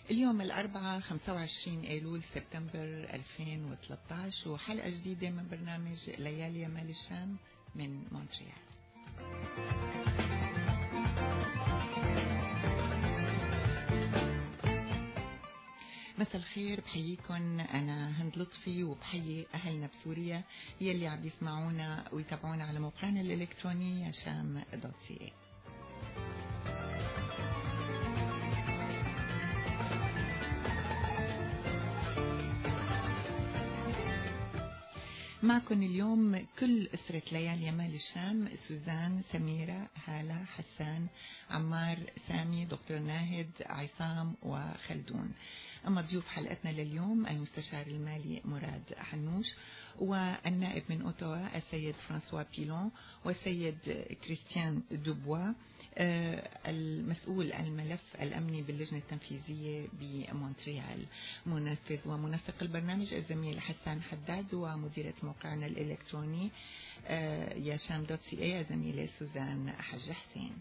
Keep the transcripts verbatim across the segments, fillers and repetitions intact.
اليوم الأربعاء خمسة وعشرين أيلول سبتمبر ألفين وثلاثة عشر وحلقة جديدة من برنامج ليالي مال الشام من مونتريال. مساء الخير، بحييكم. أنا هند لطفي وبحيي أهلنا بسوريا يلي عم يسمعونا ويتابعونا على موقعنا الإلكتروني شام دوت سي اي. معكم اليوم كل أسرة ليالي مال الشام: سوزان، سميرة، هالة، حسان، عمار، سامي، دكتور ناهد، عصام وخلدون. أما ضيوف حلقتنا لليوم المستشار المالي مراد حنوش، والنائب من أوتوا السيد فرانسوا بيلون، والسيد كريستيان دوبوا المسؤول الملف الأمني باللجنة التنفيذية بمونتريال. منفذ ومنسق البرنامج الزميل حسان حداد، ومديرة موقعنا الإلكتروني يا شام دوت سي اي زميلة سوزان حج حسين.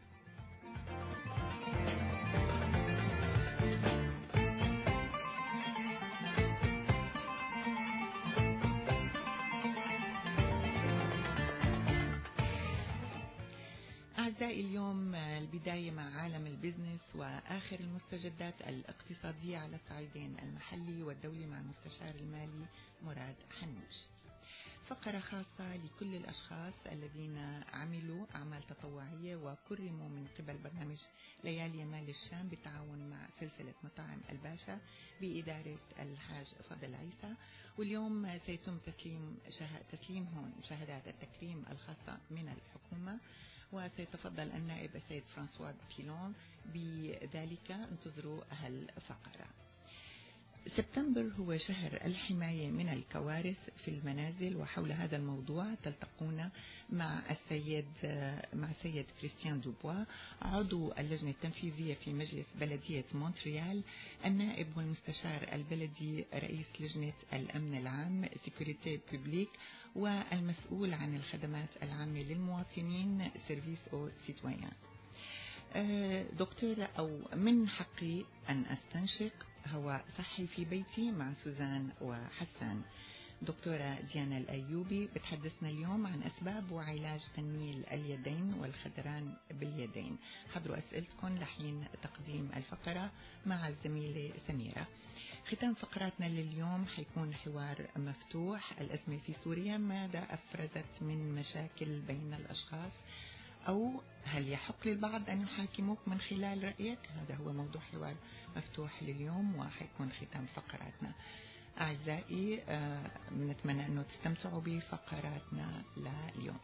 أعزائي، اليوم البداية مع عالم البزنس وآخر المستجدات الاقتصادية على الصعيدين المحلي والدولي مع المستشار المالي مراد حنوش. فقرة خاصة لكل الأشخاص الذين عملوا أعمال تطوعية وكرموا من قبل برنامج ليالي مال الشام بالتعاون مع سلسلة مطاعم الباشا بإدارة الحاج فضل عيسى. واليوم سيتم تسليم تسليمهم شهادات التكريم الخاصة من الحكومة، وسيتفضل النائب السيد فرانسوا بيلون بذلك. انتظروا هالفقرة. سبتمبر هو شهر الحماية من الكوارث في المنازل، وحول هذا الموضوع تلتقون مع السيد مع السيد كريستيان دوبوا عضو اللجنة التنفيذية في مجلس بلدية مونتريال، النائب والمستشار البلدي رئيس لجنة الأمن العام سيكوريتي بوبليك، والمسؤول عن الخدمات العامة للمواطنين سيرفيس أو سيتويان. دكتور، أو من حقي أن أستنشق هواء صحي في بيتي مع سوزان وحسان. دكتورة ديانا الأيوبي بتحدثنا اليوم عن أسباب وعلاج تنميل اليدين والخدران باليدين. حضروا أسئلتكم لحين تقديم الفقرة مع الزميلة سميرة. ختام فقراتنا لليوم حيكون حوار مفتوح: الأزمة في سوريا ماذا أفرزت من مشاكل بين الأشخاص، أو هل يحق للبعض أن يحاكموك من خلال رأيك؟ هذا هو موضوع حوار مفتوح لليوم وحيكون ختام فقراتنا. أعزائي، آه نتمنى أنه تستمتعوا بفقراتنا لليوم.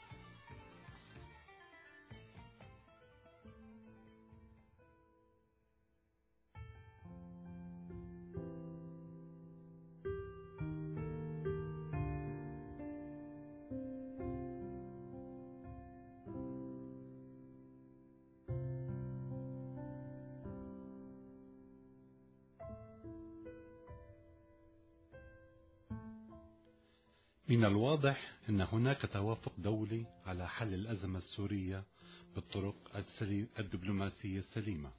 من الواضح أن هناك توافق دولي على حل الأزمة السورية بالطرق الدبلوماسية السليمة.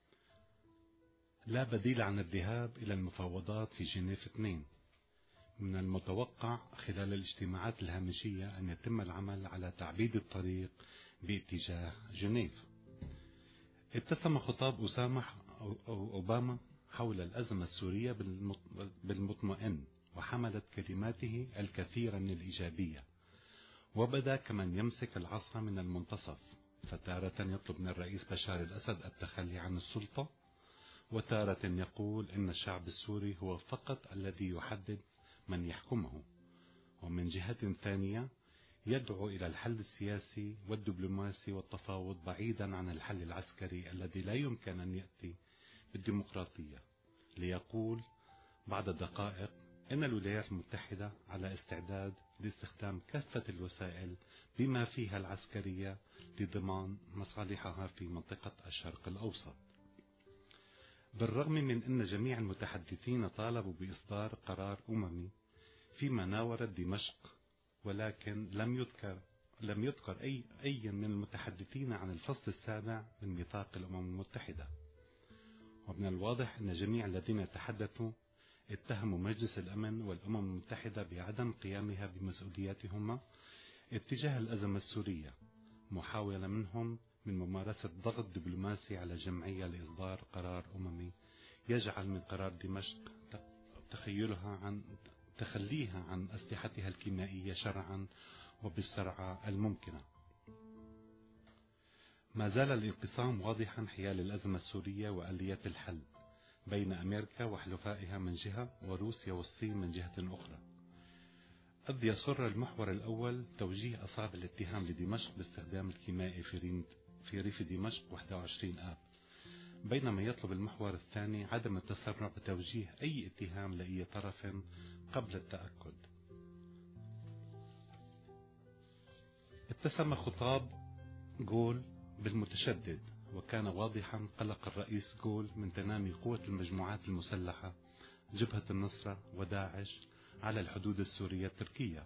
لا بديل عن الذهاب إلى المفاوضات في جنيف اثنين. من المتوقع خلال الاجتماعات الهامشية أن يتم العمل على تعبيد الطريق باتجاه جنيف. اتسم خطاب أسامة أو أوباما حول الأزمة السورية بالمطمئن، وحملت كلماته الكثير من الإيجابية، وبدا كمن يمسك العصا من المنتصف، فتارة يطلب من الرئيس بشار الأسد التخلي عن السلطة، وتارة يقول إن الشعب السوري هو فقط الذي يحدد من يحكمه، ومن جهة ثانية يدعو إلى الحل السياسي والدبلوماسي والتفاوض بعيدا عن الحل العسكري الذي لا يمكن أن يأتي بالديمقراطية، ليقول بعد دقائق إن الولايات المتحدة على استعداد لاستخدام كافة الوسائل بما فيها العسكرية لضمان مصالحها في منطقة الشرق الأوسط. بالرغم من أن جميع المتحدثين طالبوا بإصدار قرار أممي في مناورة دمشق، ولكن لم يذكر لم يذكر أي أي من المتحدثين عن الفصل السابع من ميثاق الأمم المتحدة. ومن الواضح أن جميع الذين تحدثوا اتهموا مجلس الأمن والأمم المتحدة بعدم قيامها بمسؤولياتهما اتجاه الأزمة السورية، محاولة منهم من ممارسة ضغط دبلوماسي على جمعية لإصدار قرار أممي يجعل من قرار دمشق تخيلها عن تخليها عن أسلحتها الكيميائية شرعا وبالسرعة الممكنة. ما زال الانقسام واضحا حيال الأزمة السورية وآليات الحل بين أمريكا وحلفائها من جهة وروسيا والصين من جهة أخرى، إذ يصر المحور الأول توجيه أصحاب الاتهام لدمشق باستخدام الكيميائي في ريف دمشق واحد وعشرين آب، بينما يطلب المحور الثاني عدم التسرع بتوجيه أي اتهام لأي طرف قبل التأكد. اتسم خطاب غول بالمتشدد، وكان واضحا قلق الرئيس غول من تنامي قوة المجموعات المسلحة جبهة النصرة وداعش على الحدود السورية التركية،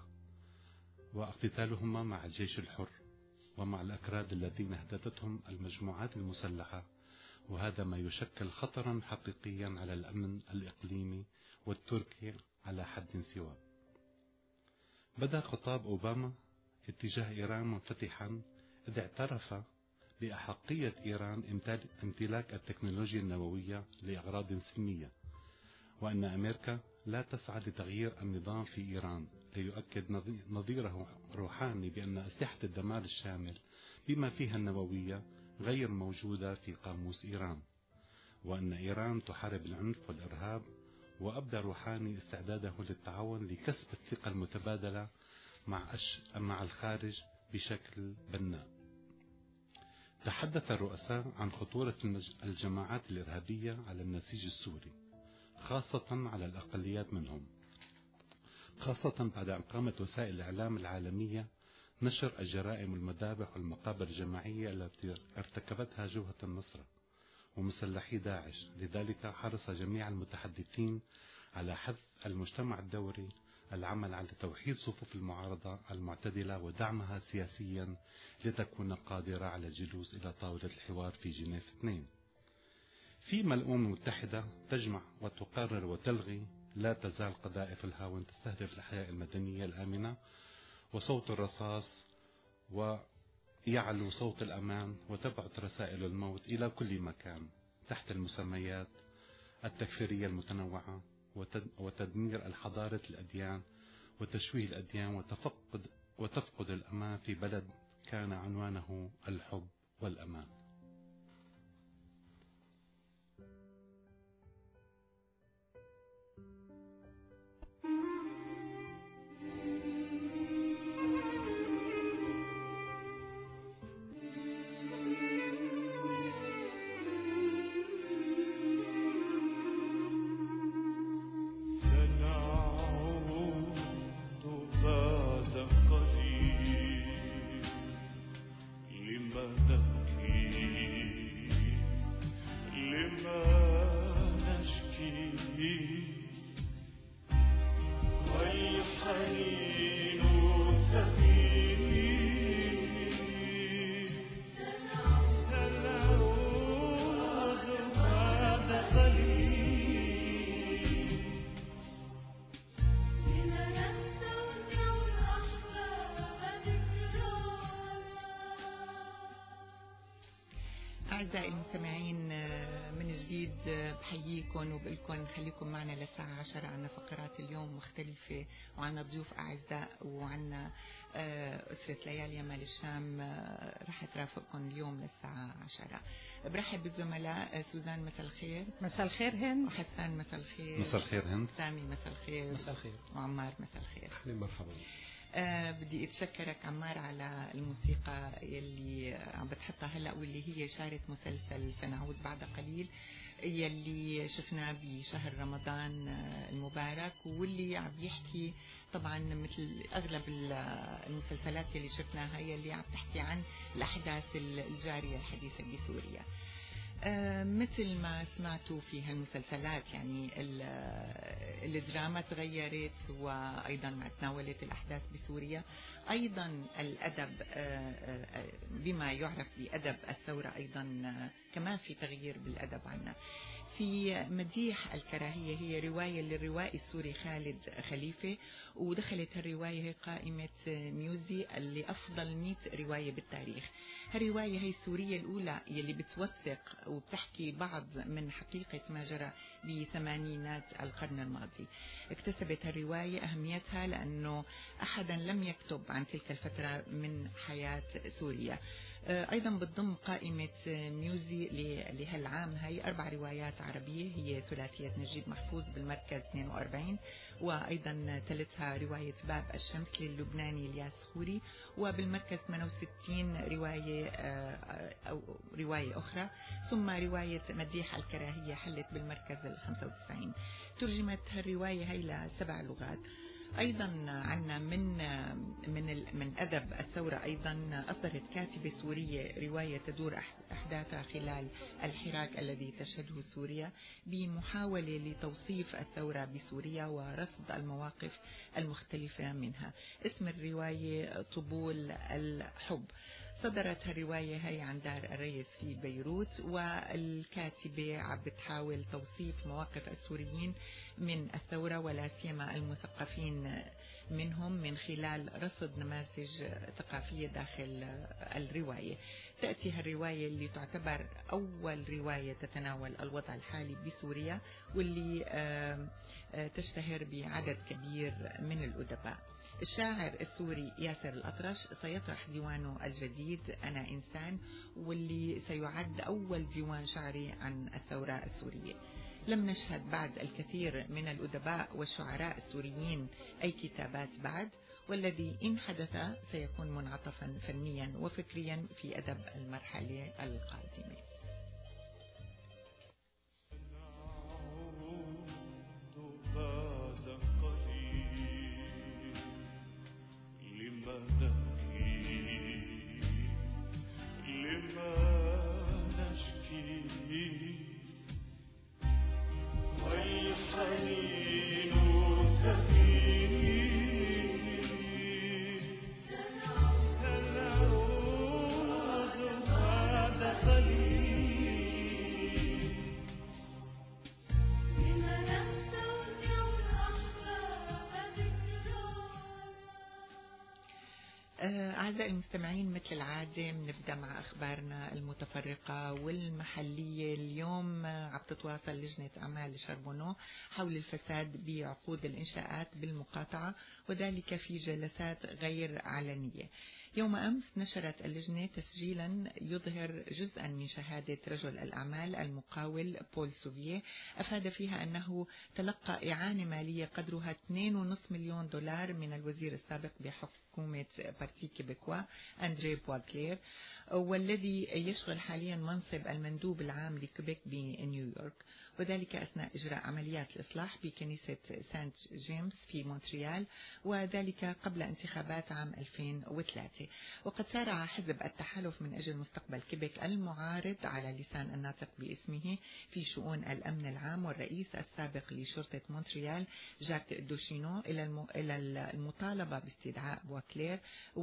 واقتتالهما مع الجيش الحر ومع الأكراد الذين اهددتهم المجموعات المسلحة، وهذا ما يشكل خطرا حقيقيا على الأمن الإقليمي والتركي على حد سواء. بدأ خطاب أوباما اتجاه إيران منفتحا، إذ اعترف بأحقية إيران امتلاك التكنولوجيا النووية لأغراض سلمية، وأن أمريكا لا تسعى لتغيير النظام في إيران، ليؤكد نظيره روحاني بأن أسلحة الدمار الشامل بما فيها النووية غير موجودة في قاموس إيران، وأن إيران تحارب العنف والإرهاب، وأبدى روحاني استعداده للتعاون لكسب الثقة المتبادلة مع, أش... مع الخارج بشكل بناء. تحدث الرؤساء عن خطورة الجماعات الإرهابية على النسيج السوري، خاصة على الأقليات منهم، خاصة بعد أن قامت وسائل الإعلام العالمية نشر الجرائم والمذابح والمقابر الجماعية التي ارتكبتها جبهة النصرة ومسلحي داعش. لذلك حرص جميع المتحدثين على حث المجتمع الدولي العمل على توحيد صفوف المعارضة المعتدلة ودعمها سياسيا لتكون قادرة على الجلوس إلى طاولة الحوار في جنيف اثنين. فيما الأمم المتحدة تجمع وتقرر وتلغي، لا تزال قذائف الهاون تستهدف الأحياء المدنية الآمنة، وصوت الرصاص ويعلو صوت الأمان، وتبعث رسائل الموت إلى كل مكان تحت المسميات التكفيرية المتنوعة وتدمير الحضارة الأديان وتشويه الأديان وتفقد, وتفقد الأمان في بلد كان عنوانه الحب والأمان. أعزائي المستمعين، من جديد بحييكم وبقلكم خليكم معنا للساعة عشرة. عنا فقرات اليوم مختلفة وعنا ضيوف أعزاء وعنا أسرة ليالي مال الشام رح ترافقكم اليوم للساعة عشرة. برحب بالزملاء سوزان مساء الخير. مساء الخير هند. وحسان مساء الخير. مساء الخير هند. سامي مساء الخير. مساء الخير. وعمار مساء الخير. أهلا مرحبا. أه بدي اتشكرك عمار على الموسيقى اللي عم بتحطها هلا واللي هي شارة مسلسل سنعود بعد قليل يلي شفناه بشهر رمضان المبارك، واللي عم يحكي طبعا مثل اغلب المسلسلات يلي شفناها يلي عم تحكي عن الاحداث الجارية الحديثة بسوريا. آه مثل ما سمعتوا في هالمسلسلات يعني الدراما تغيرت، وأيضا تناولت الأحداث بسوريا، أيضا الأدب آه بما يعرف بأدب الثورة أيضا آه كمان في تغيير بالأدب عنا. في مديح الكراهية، هي رواية للروائي السوري خالد خليفة، ودخلت هالرواية قائمة ميوزي اللي أفضل مئة رواية بالتاريخ. هالرواية هي السورية الأولى يلي بتوثق وبتحكي بعض من حقيقة ما جرى بثمانينات القرن الماضي. اكتسبت هالرواية أهميتها لأنه أحدا لم يكتب عن تلك الفترة من حياة سوريا. أيضا بتضم قائمة ميوزي لهالعام هي أربع روايات عربية، هي ثلاثية نجيب محفوظ بالمركز اثنين وأربعين، وأيضا تلتها رواية باب الشمس للبناني الياس خوري، وبالمركز ثمانية وستين رواية أو رواية أخرى، ثم رواية مديح الكراهية حلت بالمركز الخمسة وتسعين. ترجمت هالرواية هي لسبع لغات. أيضا عنا من من من أدب الثورة، أيضا أصدرت كاتبة سورية رواية تدور أحداثها خلال الحراك الذي تشهده سوريا، بمحاولة لتوصيف الثورة بسوريا ورصد المواقف المختلفة منها. اسم الرواية طبول الحب. صدرت هالرواية هي عن دار الريس في بيروت، والكاتبة عم بتحاول توصيف مواقف السوريين من الثورة ولا سيما المثقفين منهم من خلال رصد نماذج ثقافية داخل الرواية. تأتي هالرواية اللي تعتبر أول رواية تتناول الوضع الحالي بسوريا، واللي تشتهر بعدد كبير من الأدباء. الشاعر السوري ياسر الأطرش سيطرح ديوانه الجديد أنا إنسان، واللي سيعد أول ديوان شعري عن الثورة السورية. لم نشهد بعد الكثير من الأدباء والشعراء السوريين أي كتابات بعد، والذي إن حدث سيكون منعطفا فنيا وفكريا في أدب المرحلة القادمة. أعزائي المستمعين، مثل العادة بنبدأ مع أخبارنا المتفرقة والمحلية. اليوم عم تتواصل لجنة أعمال شربونو حول الفساد بعقود الإنشاءات بالمقاطعة، وذلك في جلسات غير علنية. يوم أمس نشرت اللجنة تسجيلا يظهر جزءا من شهادة رجل الأعمال المقاول بول سوفيه، أفاد فيها أنه تلقى إعانة مالية قدرها اثنين فاصلة خمسة مليون دولار من الوزير السابق بحكومة بارتي كيبيكوا أندري بواكلير، والذي يشغل حاليا منصب المندوب العام لكيبيك بنيويورك، وذلك أثناء إجراء عمليات الإصلاح بكنيسة سانت جيمس في مونتريال، وذلك قبل انتخابات عام ألفين وثلاثة. وقد سارع حزب التحالف من أجل مستقبل كيبيك المعارض على لسان الناطق باسمه في شؤون الأمن العام والرئيس السابق لشرطة مونتريال جاك دوشينو إلى المطالبة باستدعاء بواكلير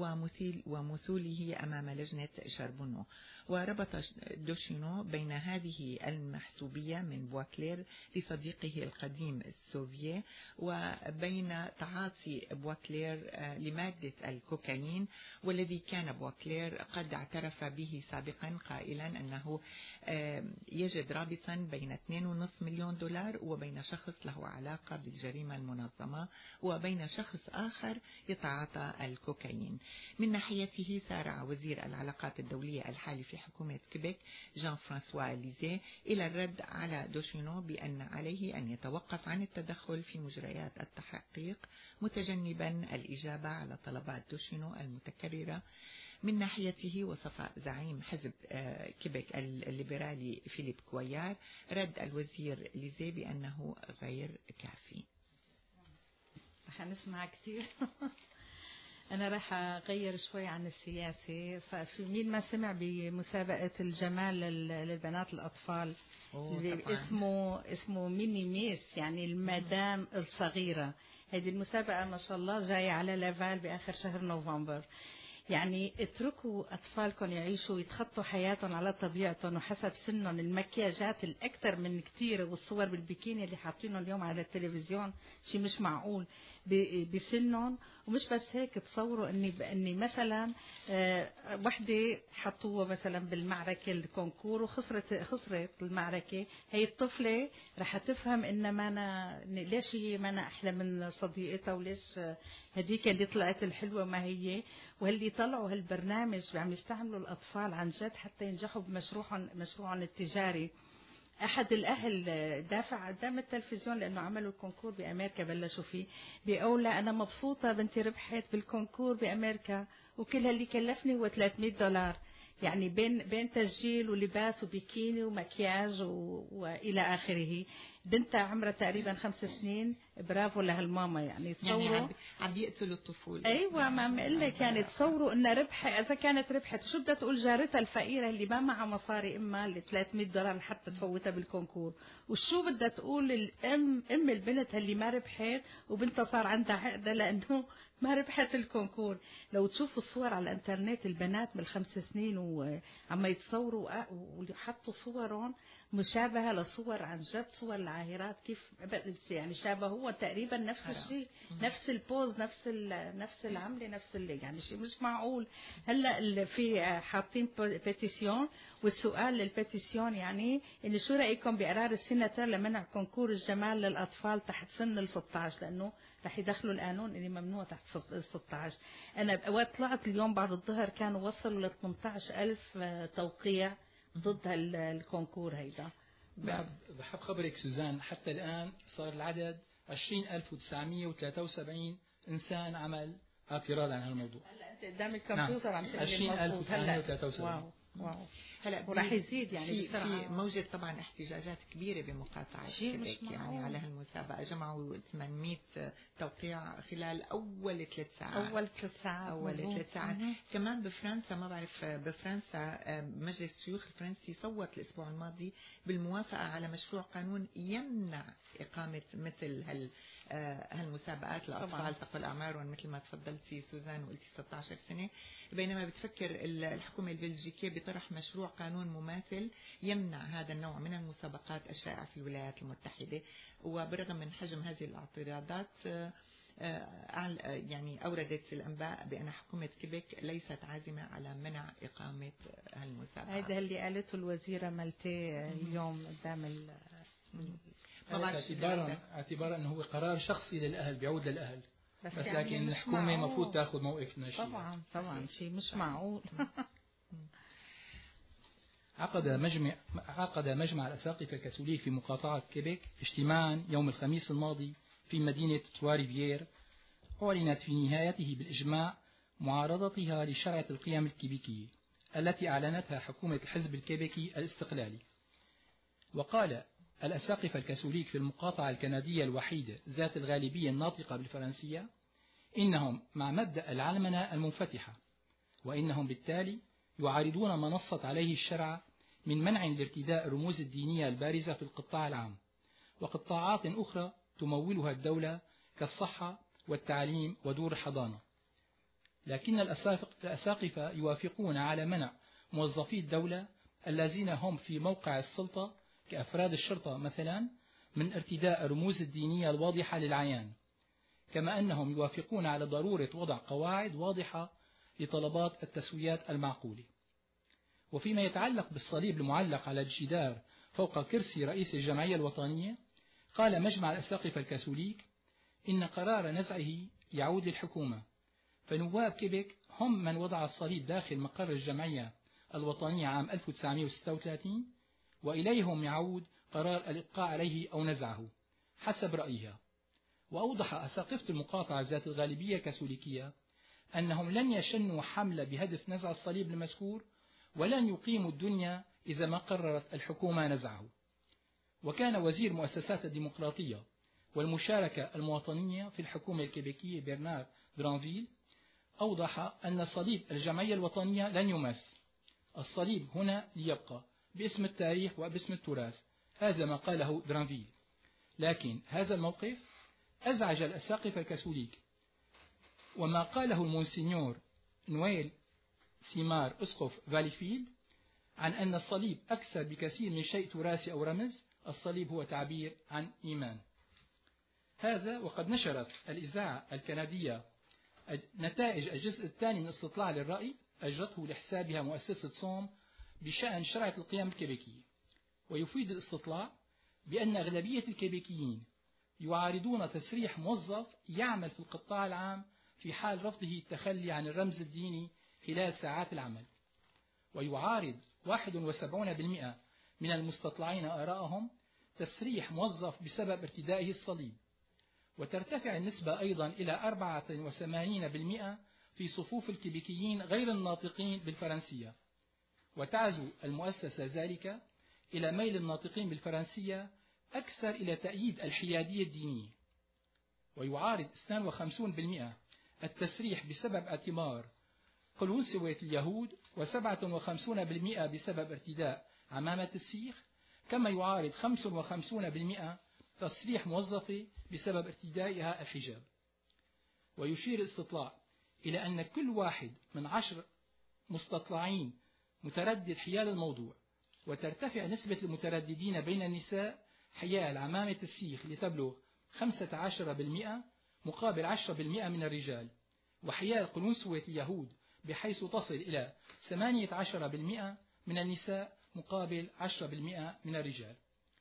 ومثوله أمام لجنة شربونو. وربط دوشينو بين هذه المحسوبية من بواكلير لصديقه القديم السوفيي وبين تعاطي بواكلير لمادة الكوكايين، والذي كان بواكلير قد اعترف به سابقا قائلا أنه يجد رابطا بين اثنين فاصلة خمسة مليون دولار وبين شخص له علاقة بالجريمة المنظمة وبين شخص آخر يتعاطى الكوكايين. من ناحيته سارع وزير العلاقات الدولية الحالي في حكومة كيبيك جان فرانسوا ليزيه إلى الرد على دوشينو بأن عليه أن يتوقف عن التدخل في مجريات التحقيق، متجنبا الإجابة على طلبات دوشينو المتكررة. من ناحيته وصف زعيم حزب كيبيك الليبرالي فيليب كويار رد الوزير ليزيه بأنه غير كافي. رح نسمع كثير. أنا راح أغير شوي عن السياسة. ففي مين ما سمع بمسابقة الجمال للبنات الأطفال اللي اسمه اسمه ميني ميس، يعني المدام الصغيرة. هذه المسابقة ما شاء الله جاية على ليفال بآخر شهر نوفمبر. يعني اتركوا أطفالكم يعيشوا ويتخطوا حياتهم على طبيعتهم وحسب سنهم. المكياجات الأكثر من كتير والصور بالبيكيني اللي حاطينهم اليوم على التلفزيون شيء مش معقول بسنهم. ومش بس هيك، تصوروا اني اني مثلا آه وحده حطوها مثلا بالمعركه الكونكور وخسرت خسرت المعركه. هي الطفله رح تفهم ان ما أنا ليش هي ما أنا احلى من صديقتها، وليش هديك اللي طلعت الحلوه ما هي. واللي طلعوا هالبرنامج عم يستعملوا الاطفال عن جد حتى ينجحوا بمشروعهم مشروعهم التجاري. أحد الأهل دافع قدام التلفزيون لأنه عملوا الكونكور بأمريكا بلشوا فيه، بيقول أنا مبسوطة بنتي ربحت بالكونكور بأمريكا وكل اللي كلفني هو ثلاثمية دولار. يعني بين بين تسجيل ولباس وبيكيني ومكياج و... وإلى آخره. بنتها عمرها تقريبا خمس سنين. برافو لهالماما. يعني تصوروا يعني عم بيقتلوا الطفولة. ايوه ما عم اقول لك، يعني تصوروا انها ربحت. اذا كانت ربحت شو بدها تقول جارتها الفقيره اللي ما معها مصاري امها اللي ثلاثمية دولار لحتى تفوتها بالكونكور، وشو بدها تقول الام ام البنت اللي ما ربحت وبنتها صار عندها عقده لانه ما ربحت الكونكور. لو تشوفوا الصور على الانترنت البنات من الخمس سنين وعم يتصوروا وحطوا صورهم مشابهه لصور عن جد صور العاهرات كيف يعني شابهوا تقريبا نفس الشيء، نفس البوز، نفس نفس العمله، نفس يعني شيء مش معقول. هلا في حاطين بيتيسيون، والسؤال للبيتيسيون يعني ان شو رايكم بقرار السيناتور لمنع كونكور الجمال للاطفال تحت سن ال ستة عشر، لانه رح يدخلوا القانون اللي ممنوع تحت ال ستة عشر. انا وقت طلعت اليوم بعد الظهر كانوا وصلوا ل ثمانية عشر ألف توقيع ضد الكونكور هيدا. بحب خبرك سوزان حتى الآن صار العدد عشرين ألف وتسعمية وثلاثة وسبعين إنسان عمل اعتراض عن هالموضوع. هلا أنت قدام الكمبيوتر عم تقول عشرين ألف وتسعمية وثلاثة وسبعين. واو واو. هلا وراح يزيد يعني في, في موجة طبعا احتجاجات كبيرة بمقاطعة كيبيك يعني على هالمسابقة. جمعوا ثمانمية توقيع خلال أول ثلاث ساعات. أول ثلاث ساعات. أول ثلاث ساعات. كمان بفرنسا، ما بعرف بفرنسا مجلس الشيوخ الفرنسي صوت الأسبوع الماضي بالموافقة على مشروع قانون يمنع إقامة مثل هال هالمسابقات لأطفال تقل أعمارهم مثل ما تفضلتي سوزان وقلتي ستة عشر سنة. بينما بتفكر الحكومة البلجيكية بطرح مشروع قانون مماثل يمنع هذا النوع من المسابقات الشائعة في الولايات المتحدة. وبرغم من حجم هذه الاعتراضات يعني أوردت الأنباء بأن حكومة كيبيك ليست عازمة على منع إقامة هالمسابقة. هذا اللي قالته الوزيرة مالتي اليوم قدام ال اعتبارا اعتبارا انه هو قرار شخصي للاهل بيعود للاهل، بس, بس يعني لكن الحكومه المفروض تاخذ موقف من الشيء. طبعا طبعا شيء مش معقول. عقد مجمع عقد مجمع الاساقفه الكاثوليك في مقاطعه كيبيك اجتماعا يوم الخميس الماضي في مدينه ترواريفيير، اعلنت في نهايته بالاجماع معارضتها لشرعيه القيم الكيبيكيه التي اعلنتها حكومه الحزب الكيبيكي الاستقلالي. وقال الأساقفة الكاثوليك في المقاطعة الكندية الوحيدة ذات الغالبية الناطقة بالفرنسية إنهم مع مبدأ العلمنة المنفتحة، وإنهم بالتالي يعارضون ما نصت عليه الشرع من منع لارتداء الرموز الدينية البارزة في القطاع العام وقطاعات أخرى تمولها الدولة كالصحة والتعليم ودور الحضانة. لكن الأساقفة يوافقون على منع موظفي الدولة الذين هم في موقع السلطة كأفراد الشرطة مثلا من ارتداء الرموز الدينية الواضحة للعيان، كما أنهم يوافقون على ضرورة وضع قواعد واضحة لطلبات التسويات المعقولة. وفيما يتعلق بالصليب المعلق على الجدار فوق كرسي رئيس الجمعية الوطنية، قال مجمع الأساقفة الكاثوليك إن قرار نزعه يعود للحكومة، فنواب كيبيك هم من وضع الصليب داخل مقر الجمعية الوطنية عام ألف وتسعمئة وستة وثلاثين، وإليهم يعود قرار الإبقاء عليه أو نزعه حسب رأيها. وأوضح أساقفة المقاطعة ذات الغالبية الكاثوليكية أنهم لن يشنوا حملة بهدف نزع الصليب المذكور، ولن يقيموا الدنيا إذا ما قررت الحكومة نزعه. وكان وزير مؤسسات الديمقراطية والمشاركة المواطنية في الحكومة الكيبيكية برنار درانفيل أوضح أن صليب الجمعية الوطنية لن يمس. الصليب هنا ليبقى باسم التاريخ وباسم التراث، هذا ما قاله درانفيل. لكن هذا الموقف أزعج الأساقفة الكاثوليك، وما قاله المونسينيور نويل سيمار أسقف فاليفيلد عن أن الصليب أكثر بكثير من شيء تراثي أو رمز. الصليب هو تعبير عن إيمان. هذا وقد نشرت الإذاعة الكندية نتائج الجزء الثاني من استطلاع للرأي أجرته لحسابها مؤسسة صوم بشأن شرعة القيم الكيبيكية. ويفيد الاستطلاع بأن أغلبية الكيبيكيين يعارضون تسريح موظف يعمل في القطاع العام في حال رفضه التخلي عن الرمز الديني خلال ساعات العمل. ويعارض واحد وسبعين بالمئة من المستطلعين آراءهم تسريح موظف بسبب ارتدائه الصليب. وترتفع النسبة أيضا إلى أربعة وثمانين بالمئة في صفوف الكيبيكيين غير الناطقين بالفرنسية. وتعزو المؤسسة ذلك إلى ميل الناطقين بالفرنسية أكثر إلى تأييد الحيادية الدينية. ويعارض اثنين وخمسين بالمئة التسريح بسبب اعتبار قلونسوة اليهود، وسبعة وخمسين بالمئة بسبب ارتداء عمامة السيخ، كما يعارض خمسة وخمسين بالمئة تصريح موظفة بسبب ارتدائها الحجاب. ويشير الاستطلاع إلى أن كل واحد من عشر مستطلعين متردد حيال الموضوع. وترتفع نسبة المترددين بين النساء حيال عمامة السيخ لتبلغ خمسة عشر بالمئة مقابل عشرة بالمئة من الرجال، وحيال قلونسوة اليهود بحيث تصل إلى ثمانية عشر بالمئة من النساء مقابل عشرة بالمئة من الرجال.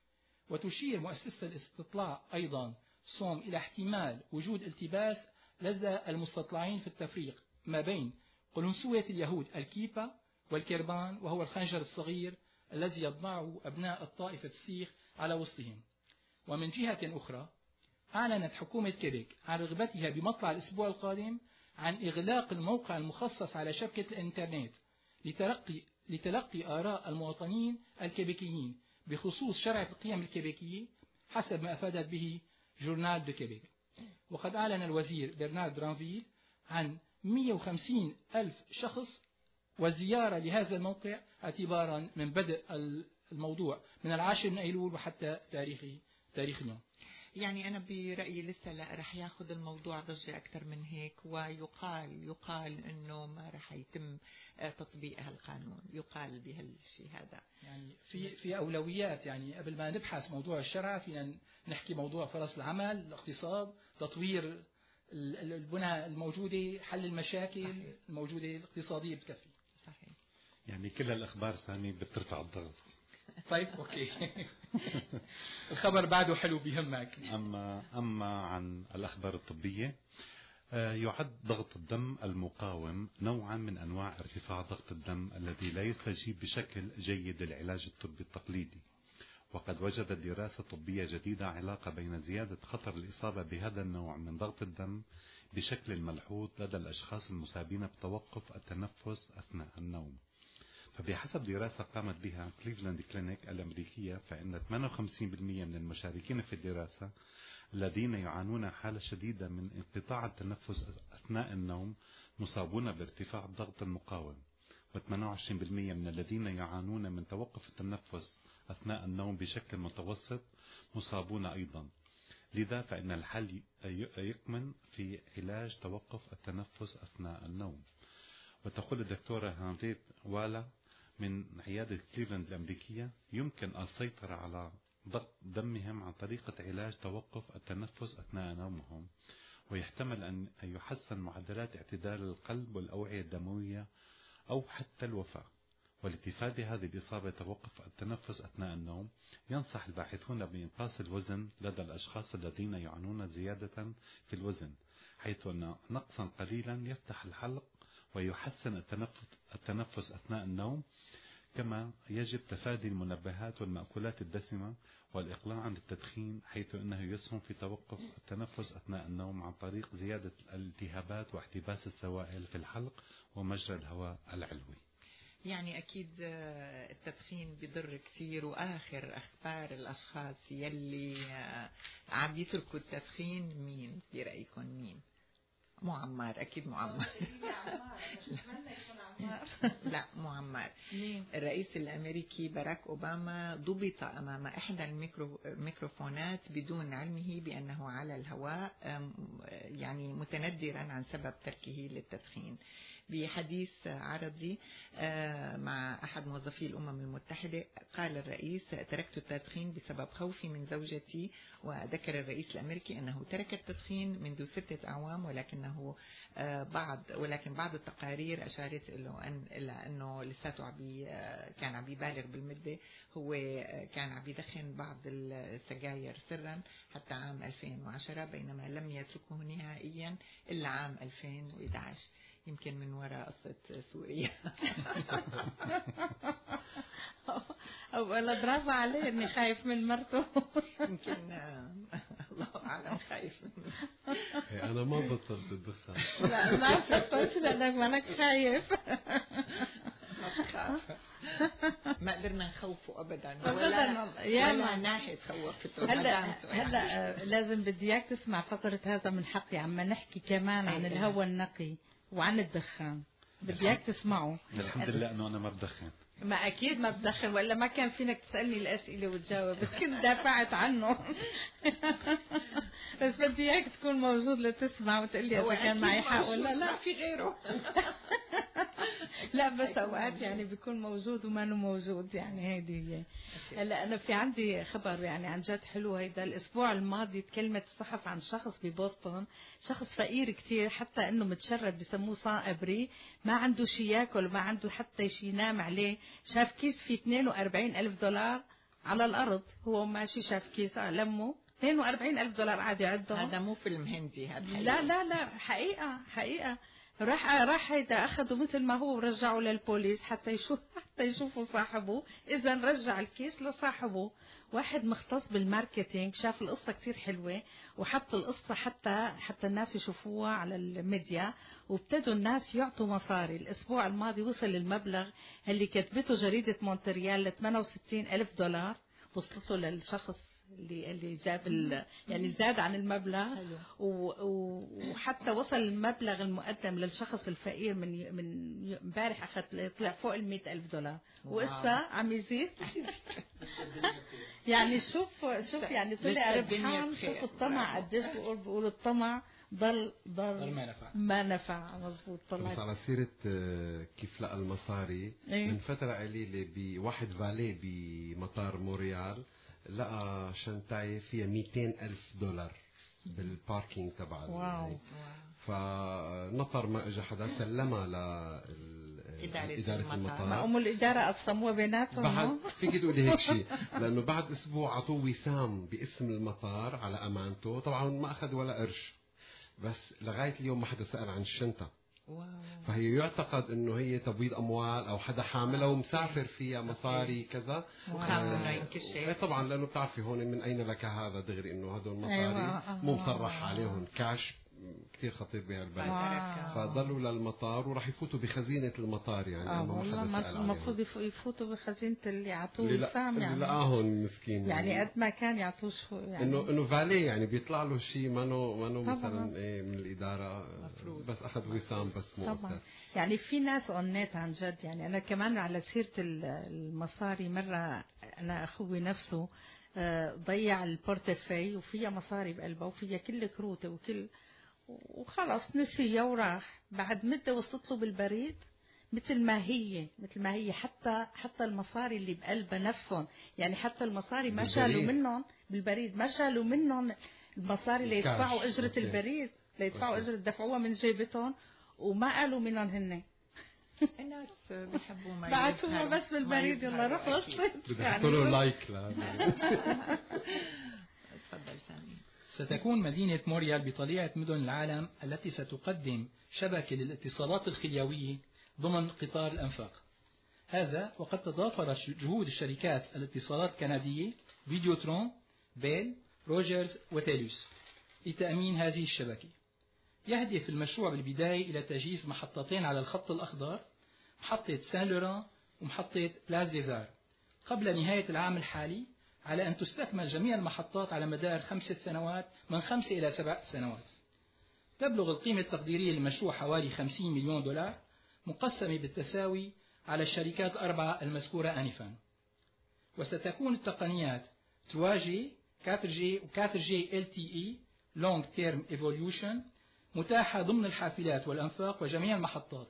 وتشير مؤسسة الاستطلاع أيضا صوم إلى احتمال وجود التباس لدى المستطلعين في التفريق ما بين قلنسوة اليهود الكيبا والكربان، وهو الخنجر الصغير الذي يضعه أبناء الطائفة السيخ على وسطهم. ومن جهة أخرى أعلنت حكومة كيبيك عن رغبتها بمطلع الأسبوع القادم عن إغلاق الموقع المخصص على شبكة الإنترنت لتلقي, لتلقي آراء المواطنين الكيبيكيين بخصوص شرعة القيم الكيبيكية حسب ما أفادت به جورنال دو كيبيك. وقد أعلن الوزير برنارد درانفيل عن مئة وخمسين ألف شخص وزيارة لهذا الموقع اعتبارا من بدء الموضوع من العاشر من أيلول وحتى تاريخ تاريخ اليوم. يعني أنا برأيي لسه لا رح ياخذ الموضوع ضجة أكثر من هيك، ويقال يقال إنه ما رح يتم تطبيق هالقانون، يقال بهالشيء هذا. يعني في في أولويات، يعني قبل ما نبحث موضوع الشرع فينا نحكي موضوع فرص العمل، الاقتصاد، تطوير البنى الموجودة، حل المشاكل صحيح. الموجودة الاقتصادية بتكفي. صحيح. يعني كل الأخبار سامي بترفع الضغط. طيب اوكي. الخبر بعده حلو بيهمك. اما اما عن الاخبار الطبيه، يعد ضغط الدم المقاوم نوعا من انواع ارتفاع ضغط الدم الذي لا يستجيب بشكل جيد للعلاج الطبي التقليدي. وقد وجدت دراسة طبية جديدة علاقة بين زيادة خطر الإصابة بهذا النوع من ضغط الدم بشكل ملحوظ لدى الأشخاص المصابين بتوقف التنفس أثناء النوم. فبحسب دراسة قامت بها كليفلاند كلينيك الأمريكية، فإن ثمانية وخمسين بالمئة من المشاركين في الدراسة الذين يعانون حالة شديدة من انقطاع التنفس أثناء النوم مصابون بارتفاع الضغط المقاوم، وثمانية وعشرين بالمئة من الذين يعانون من توقف التنفس أثناء النوم بشكل متوسط مصابون أيضا. لذا فإن الحل يكمن في علاج توقف التنفس أثناء النوم. وتقول الدكتورة هانريت والا من عيادة كليفلاند الأمريكية: يمكن السيطرة على ضغط دمهم عن طريقة علاج توقف التنفس أثناء نومهم، ويحتمل أن يحسن معدلات اعتدال القلب والأوعية الدموية أو حتى الوفاة. ولاتفادي هذه الإصابة توقف التنفس أثناء النوم، ينصح الباحثون بإنقاص الوزن لدى الأشخاص الذين يعانون زيادة في الوزن، حيث أن نقصا قليلا يفتح الحلق ويحسن التنفس, التنفس أثناء النوم. كما يجب تفادي المنبهات والمأكولات الدسمة والإقلاع عن التدخين، حيث أنه يسهم في توقف التنفس أثناء النوم عن طريق زيادة الالتهابات واحتباس السوائل في الحلق ومجرى الهواء العلوي. يعني أكيد التدخين بيضر كثير، وآخر أخبار الأشخاص يلي عم يتركوا التدخين مين برأيكم؟ مين؟ مو عمار، أكيد مو عمار. لا مو عمار. مين؟ الرئيس الأمريكي باراك أوباما ضبط أمام إحدى الميكروفونات بدون علمه بأنه على الهواء، يعني متندرا عن سبب تركه للتدخين. بحديث عرضي مع أحد موظفي الأمم المتحدة قال الرئيس: تركت التدخين بسبب خوفي من زوجتي. وذكر الرئيس الأمريكي أنه ترك التدخين منذ ستة أعوام، ولكنه بعض ولكن بعض التقارير أشارت له أن إلى أنه لساته عبي كان عم يبالغ بالمدة. هو كان عم يدخن بعض السجاير سرا حتى عام ألفين وعشرة، بينما لم يتركه نهائيا إلا عام ألفين وإحدى عشر، يمكن من وراء قصة سوريا. والله برافو عليه إني خايف من مرته. يمكن الله أعلم خايف منه. أنا ما بطلت الدخان. لا ما قلت لك مالك خايف. ما تخاف، ما قدرنا نخوفه أبدا ولا ولا ناحية خوفته. هلا هلا لازم بدي إياك تسمع فقرة هذا من حقي عم نحكي كمان عن الهواء النقي وعن الدخان، بدي إياك تسمعه. الحمد لله إنه أنا ما بدخن. ما أكيد ما بدخن، ولا ما كان فينك تسألني الأسئلة وتجاوب، بس كنت دافعت عنه. بس بدي إياك تكون موجود لتسمع وتقلي إذا كان معي حق ولا لا. ما في غيره. لا بس أوقات يعني بيكون موجود وما إنه موجود، يعني هيدي هي. هلا أنا في عندي خبر يعني عن جد حلو. هيدا الأسبوع الماضي تكلمت الصحف عن شخص ببوسطن، شخص فقير كتير حتى إنه متشرد، بسموه صائبري، ما عنده شي ياكل، ما عنده حتى شي ينام عليه. شاف كيس فيه اثنين وأربعين ألف دولار على الأرض، هو ماشي شاف كيس لمه اثنين وأربعين ألف دولار قاعد يعدهم. هذا مو فيلم هندي، هذا لا لا لا حقيقة حقيقة. راح راح هيدا أخذه مثل ما هو ورجعه للبوليس حتى يشوف حتى يشوفوا صاحبه. إذا رجع الكيس لصاحبه. واحد مختص بالماركتينج شاف القصة كتير حلوة وحط القصة حتى حتى الناس يشوفوها على الميديا، وابتدوا الناس يعطوا مصاري. الأسبوع الماضي وصل المبلغ اللي كتبته جريدة مونتريال ل ثمانية وستين ألف دولار، وصلته للشخص اللي اللي جاب يعني زاد عن المبلغ. وحتى وصل المبلغ المقدم للشخص الفقير من من امبارح اخذ طلع فوق ال مئة ألف دولار، وإسا عم يزيد. يعني شوف شوف يعني طلع ربحان. شوف الطمع قديش بيقول بيقول الطمع ضل ضل ما نفع ما نفع. مضبوط. طلع بس على سيرة كيف لقى المصاري، ايه؟ من فترة قليلة بواحد فالي بمطار مونريال لقى شنطاية فيها مئتين ألف دولار بالباركينج تبع. واو. فنطر ما اجى حدا سلمها لإدارة المطار. ما أم الإدارة قسموها بيناتهم. بعد فيك تقولي هيك شيء، لأنه بعد أسبوع عطوه وسام باسم المطار على أمانته. طبعا ما أخذ ولا قرش، بس لغاية اليوم ما حدا سأل عن الشنطة. واو. فهي يعتقد انه هي تبويض اموال او حدا حاملها ومسافر فيها مصاري كذا، وخاف انه ينكشف. طبعا لانه بتعرفي هون من اين لك هذا دغري انه هدول المصاري أيوة. مو مصرح عليهم كاش، كثير خطير بهالبلد. فضلوا للمطار وراح يفوتوا بخزينة المطار يعني. اه والله ما المفروض يفوتوا بخزينة اللي يعطوه وسام يعني. لقاهم مسكين يعني, يعني قد ما كان يعطوه شو يعني انه انه فالي يعني بيطلع له شيء ما نو ما نو مثلا ايه من الاداره مفروض. بس اخذ وسام بس مو طبعا. يعني في ناس اونيت عن جد. يعني انا كمان على سيرة المصاري، مرة انا اخوي نفسه ضيع البورتفي وفيها مصاري بقلبه وفيها كل كروته وكل، وخلص نسيها وراح. بعد مدة وصلت له بالبريد مثل ما هي مثل ما هي حتى حتى المصاري اللي بقلبها نفسهم، يعني حتى المصاري ما شالوا منهم بالبريد، ما شالوا منهم المصاري ليدفعوا أجرة البريد، ليدفعوا أجرة دفعوها من جيبتهم وما قالوا منهم هن. الناس بيحبوا ما بعتوها بس بالبريد. يلا روح وصلت. بدي له لايك لا. تفضل سامي. ستكون مدينة مونريال بطليعة مدن العالم التي ستقدم شبكة للاتصالات الخليوية ضمن قطار الأنفاق. هذا وقد تضافر جهود الشركات الاتصالات الكندية فيديوترون، بيل، روجرز وتيلوس لتأمين هذه الشبكة. يهدف المشروع بالبداية إلى تجهيز محطتين على الخط الأخضر، محطة سان لوران ومحطة بلاس ديزار، قبل نهاية العام الحالي، على أن تستكمل جميع المحطات على مدار خمسة سنوات من خمسة إلى سبع سنوات. تبلغ القيمة التقديرية للمشروع حوالي خمسين مليون دولار، مقسمة بالتساوي على الشركات الأربعة المذكورة آنفا. وستكون التقنيات ثري جي، فور جي و فور جي إل تي إي Long Term Evolution متاحة ضمن الحافلات والأنفاق وجميع المحطات،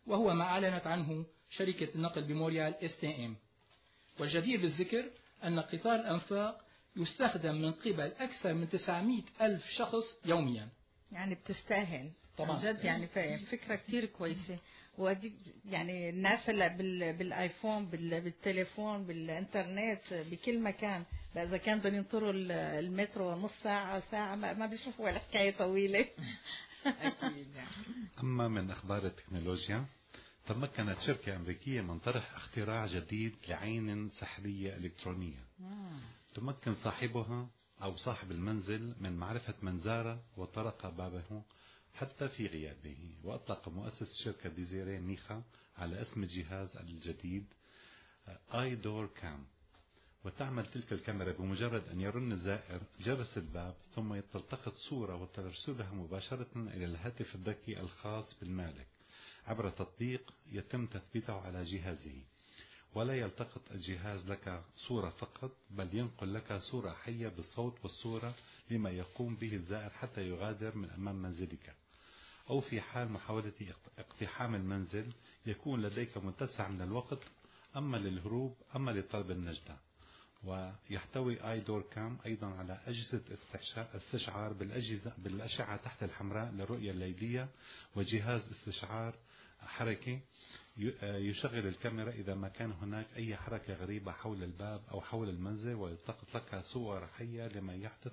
وهو ما أعلنت عنه شركة النقل بمونريال إس تي إم. والجدير بالذكر أن قطار الأنفاق يستخدم من قبل أكثر من تسعمائة ألف شخص يوميا. يعني بتستاهل طبعا جد، يعني فكرة كتير كويسة. ودي يعني الناس هلا بالايفون بالتليفون بالانترنت بكل مكان، اذا كان بدهم ينطروا المترو نص ساعه ساعه ما بيشوفوا ولا حكايه طويله. اكيد. اما من اخبار التكنولوجيا، تمكنت شركه امريكيه من طرح اختراع جديد لعين سحريه الكترونيه. تمكن صاحبها او صاحب المنزل من معرفه من زاره وطرق بابه حتى في غيابه. وأطلق مؤسس شركة ديزيري ميخا على اسم الجهاز الجديد آي دور كام. وتعمل تلك الكاميرا بمجرد أن يرن الزائر جرس الباب ثم تلتقط صورة وترسلها مباشرة إلى الهاتف الذكي الخاص بالمالك عبر تطبيق يتم تثبيته على جهازه. ولا يلتقط الجهاز لك صورة فقط، بل ينقل لك صورة حية بالصوت والصورة لما يقوم به الزائر حتى يغادر من أمام منزلك، أو في حال محاولة اقتحام المنزل يكون لديك متسع من الوقت أما للهروب أما لطلب النجدة. ويحتوي آي دور كام أيضا على أجهزة استشعار بالأجهزة بالأشعة تحت الحمراء للرؤية الليلية، وجهاز استشعار حركي يشغل الكاميرا إذا ما كان هناك أي حركة غريبة حول الباب أو حول المنزل، ويلتقط لك صور حية لما يحدث.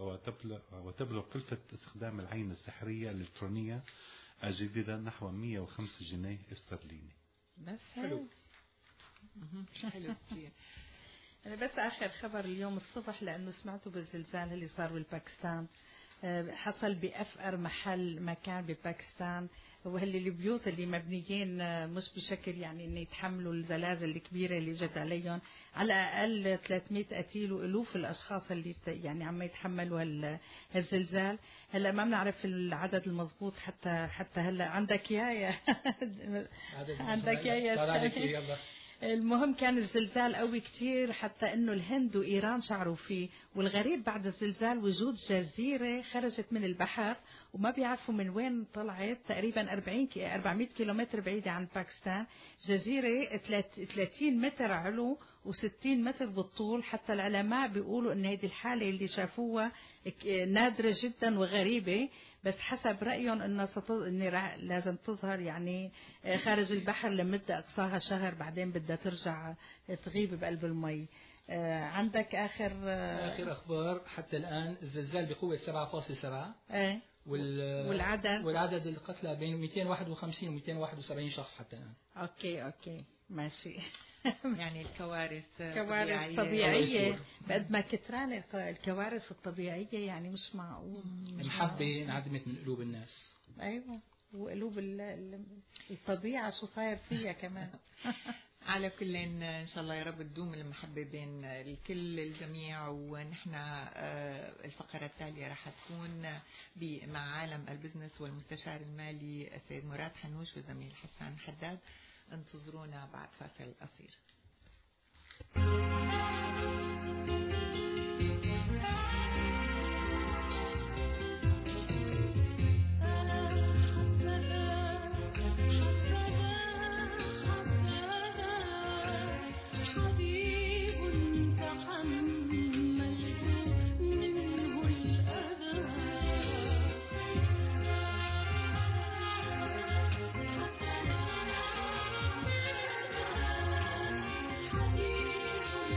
وتبلغ كلفة استخدام العين السحرية الإلكترونية الجديدة نحو مئة وخمسة جنيه استرليني. بس حلو. حلو كثير. أنا بس آخر خبر اليوم الصبح، لأنه سمعته بالزلزال اللي صار بالباكستان، حصل بأفقر محل مكان بباكستان، وهل البيوت اللي مبنيين مش بشكل يعني إن يتحملوا الزلازل الكبيرة اللي جت عليهم، على الأقل ثلاثمائة قتيل وألوف الأشخاص اللي يعني عم يتحملوا هالزلزال. هلا ما بنعرف العدد المضبوط حتى حتى هلا. عندك يا عندك يا المهم كان الزلزال قوي كتير حتى انه الهند وايران شعروا فيه. والغريب بعد الزلزال وجود جزيرة خرجت من البحر وما بيعرفوا من وين طلعت، تقريبا أربعمائة كيلومتر بعيدة عن باكستان. جزيرة ثلاثين متر علو وستين متر بالطول. حتى العلماء بيقولوا ان هذه الحالة اللي شافوها نادرة جدا وغريبة، بس حسب رأيهم انه ست... إن لازم تظهر يعني خارج البحر لمدة اقصاها شهر، بعدين بدها ترجع تغيب بقلب المي. عندك اخر اخر اخبار حتى الان، الزلزال بقوة سبعة فاصلة سبعة ايه وال... والعدد والعدد القتلى بين مئتين وواحد وخمسين و مئتين وواحد وسبعين شخص حتى الان. اوكي اوكي ماشي. يعني الكوارث كوارث طبيعية بقد ما كتران الكوارث الطبيعية، يعني مش معقول. المحبة انعدمت من قلوب الناس. ايوه، وقلوب الطبيعة شو صاير فيها كمان. على كل ان شاء الله يا رب تدوم المحبة بين الكل الجميع. ونحن الفقرة التالية راح تكون مع عالم البزنس والمستشار المالي السيد مراد حنوش والزميل حسان حداد. انتظرونا بعد فاصل قصير. حبيب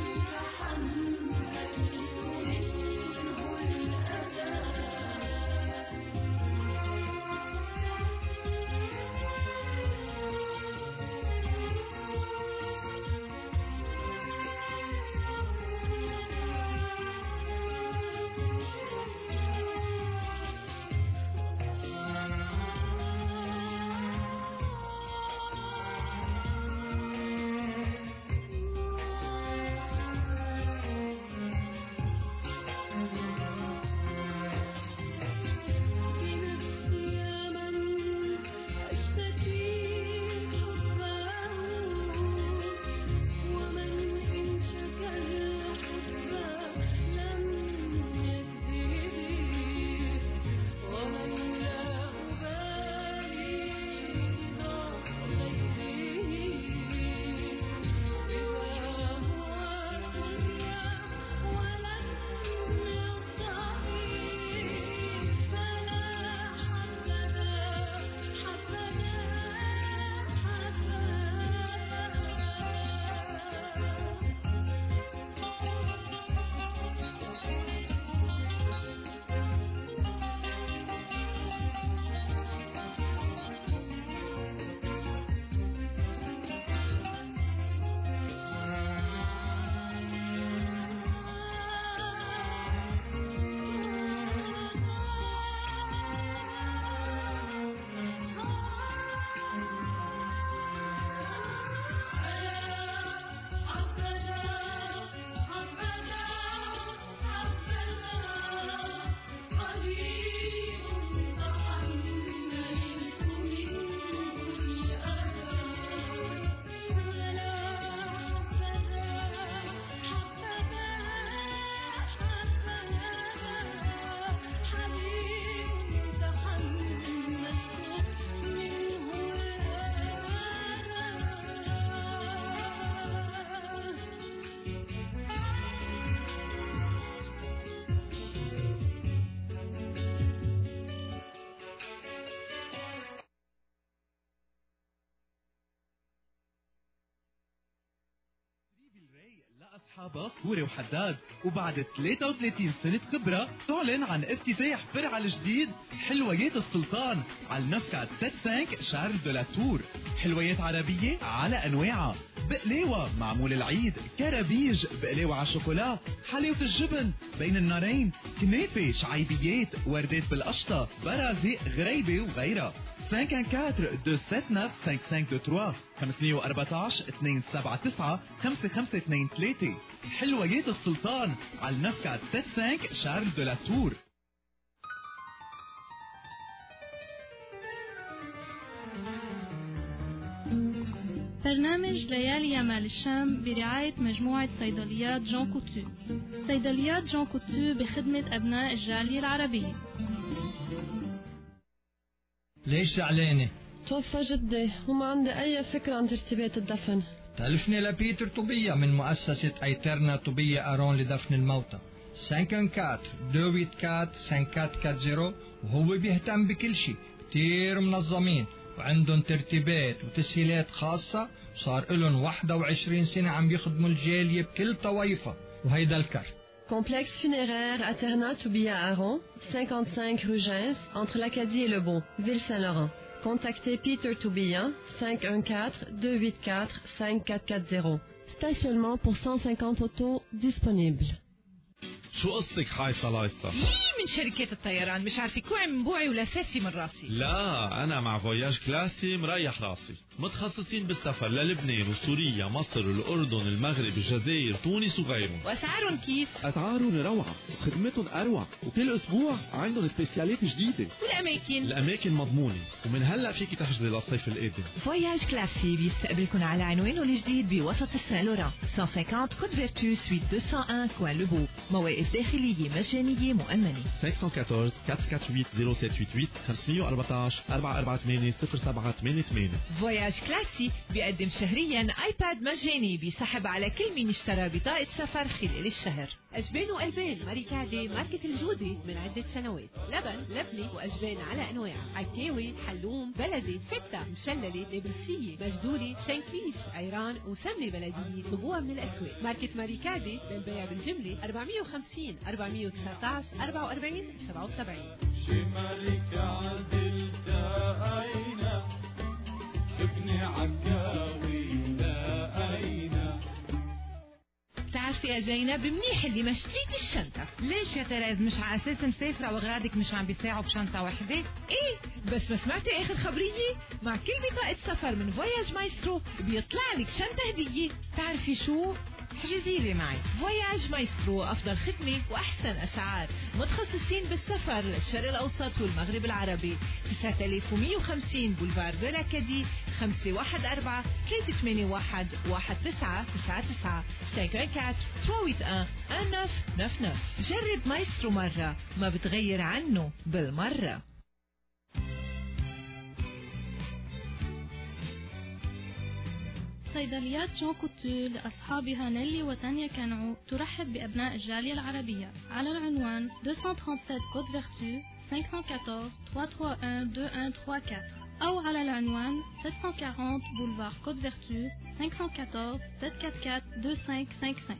لأصحابها فوري وحداد وبعد ثلاثة وثلاثين سنة خبرة تعلن عن افتتاح فرع الجديد حلويات السلطان على النفقة خمسة خمسة شارل دو لا تور. حلويات عربية على أنواعها، بقلاوة معمول العيد، كرابيج، بقلاوة على شوكولا، حلاوة الجبن بين النارين، كنافة، شعيبيات، وردات بالقشطة، برازيق، غريبة وغيرها. خمسة أربعة أربعة اثنين سبعة خمسة خمسة اثنين ثلاثة خمسمية وأربعتاشر اثنين سبعة تسعة خمسة خمسة اثنين ثلاثة. حلويات السلطان على النفقة خمسة خمسة شارل دو لا تور. برنامج ليالي يمال الشام برعاية مجموعة صيدليات جون كوتو. صيدليات جون كوتو بخدمة أبناء الجالية العربية. ليش زعلانة؟ توفى جدي وما عندي أي فكرة عن ترتيبات الدفن. تلفني لبيتر طوبية من مؤسسة أيترنا طوبية أرون لدفن الموتى. خمسة أربعة أربعة اثنين أربعة خمسة أربعة صفر وهو بيهتم بكل شيء، كتير منظمين وعندهم ترتيبات وتسهيلات خاصة. صار لهم واحد وعشرين سنة عم يخدموا الجالية بكل طوائفها. وهيدا الكارت. Complexe funéraire Aterna Toubia Aron, cinquante-cinq rue Gens, entre l'Acadie et le Bon, Ville-Saint-Laurent. Contactez Peter Toubia, cinq un quatre deux huit quatre cinq quatre quatre zéro. Stationnement pour cent cinquante autos disponibles. شو قصتك حايصة لايصة؟ من شركة الطيران مش عارفة كوعي من بوعي ولا ساسي من راسي. لا أنا مع فوياج كلاسي مريح راسي، متخصصين بالسفر للبنان وسوريا مصر الأردن المغرب الجزائر تونس وغيرهم. وأسعارهم كيف؟ أسعارهم روعة وخدمتهم أروع، وكل أسبوع عندهم سبيسيالات جديدة. والأماكن؟ الأماكن مضمونة، ومن هلأ فيكي تحجزي للصيف القادم. فوياج كلاسي بيستقبلكم على عنوانه الجديد بوسط السان لوران مئة وخمسين كوت فيرتو سويت مئتين وواحد كوان لوبو. مواقف داخلية مجانية مؤمنة. خمسة أربعة أربعة أربعة ثمانية صفر سبعة ثمانية ثمانية خمسمية وأربعتاشر أربعة أربعة ثمانية صفر سبعة ثمانية ثمانية. فواياج كلاسي بيقدم شهريا ايباد مجاني بيسحب على كل مين اشترى بطاقة سفر خلال الشهر. أجبان وألبان ماريكادي ماركة الجودة من عدة سنوات. لبن لبنة وأجبان على أنواع، عكاوي، حلوم، بلدي، فتة، مشللة، نابلسية، مجدولة، شنكليش، عيران وسمنة بلدية طبوها من الأسواق. ماركة ماريكادي للبيع بالجملة أربعمية وخمسين أربعمية وتسعتاشر أربعة وأربعين سبعة وسبعين. شي ماريكادي التقينا ابني عكاوي لقينا. بتعرفي يا زينب منيح اللي ما شتريتي الشنطة. ليش يا تريز مش على اساس مسافرة وغادك مش عم بيساعوا بشنطة واحدة؟ ايه بس ما سمعتي اخر خبرية؟ مع كل بطاقة سفر من فواياج مايسترو بيطلع لك شنطة هدية. تعرفي شو؟ احجزي لي معي. فواياج مايسترو افضل خدمة واحسن اسعار، متخصصين بالسفر للشرق الاوسط والمغرب العربي. تسعة آلاف ومية وخمسين بولفار دو لاكادي خمسة واحد أربعة ثلاثة ثمانية واحد واحد تسعة تسعة تسعة خمسة أربعة ثمانية واحد واحد تسعة تسعة تسعة. جرب مايسترو مرة ما بتغير عنه بالمرة. صيدليات جون كوتو لأصحابها نيلي وتانيا كانعو ترحب بأبناء الجالية العربية على العنوان مئتين وسبعة وثلاثين كوت فيرتو خمسة أربعة أربعة ثلاثة واحد واحد واحد ثلاثة أربعة أو على العنوان سبعمية وأربعين بولفار كوت فيرتو خمسة أربعة أربعة سبعة أربعة أربعة اثنين خمسة خمسة.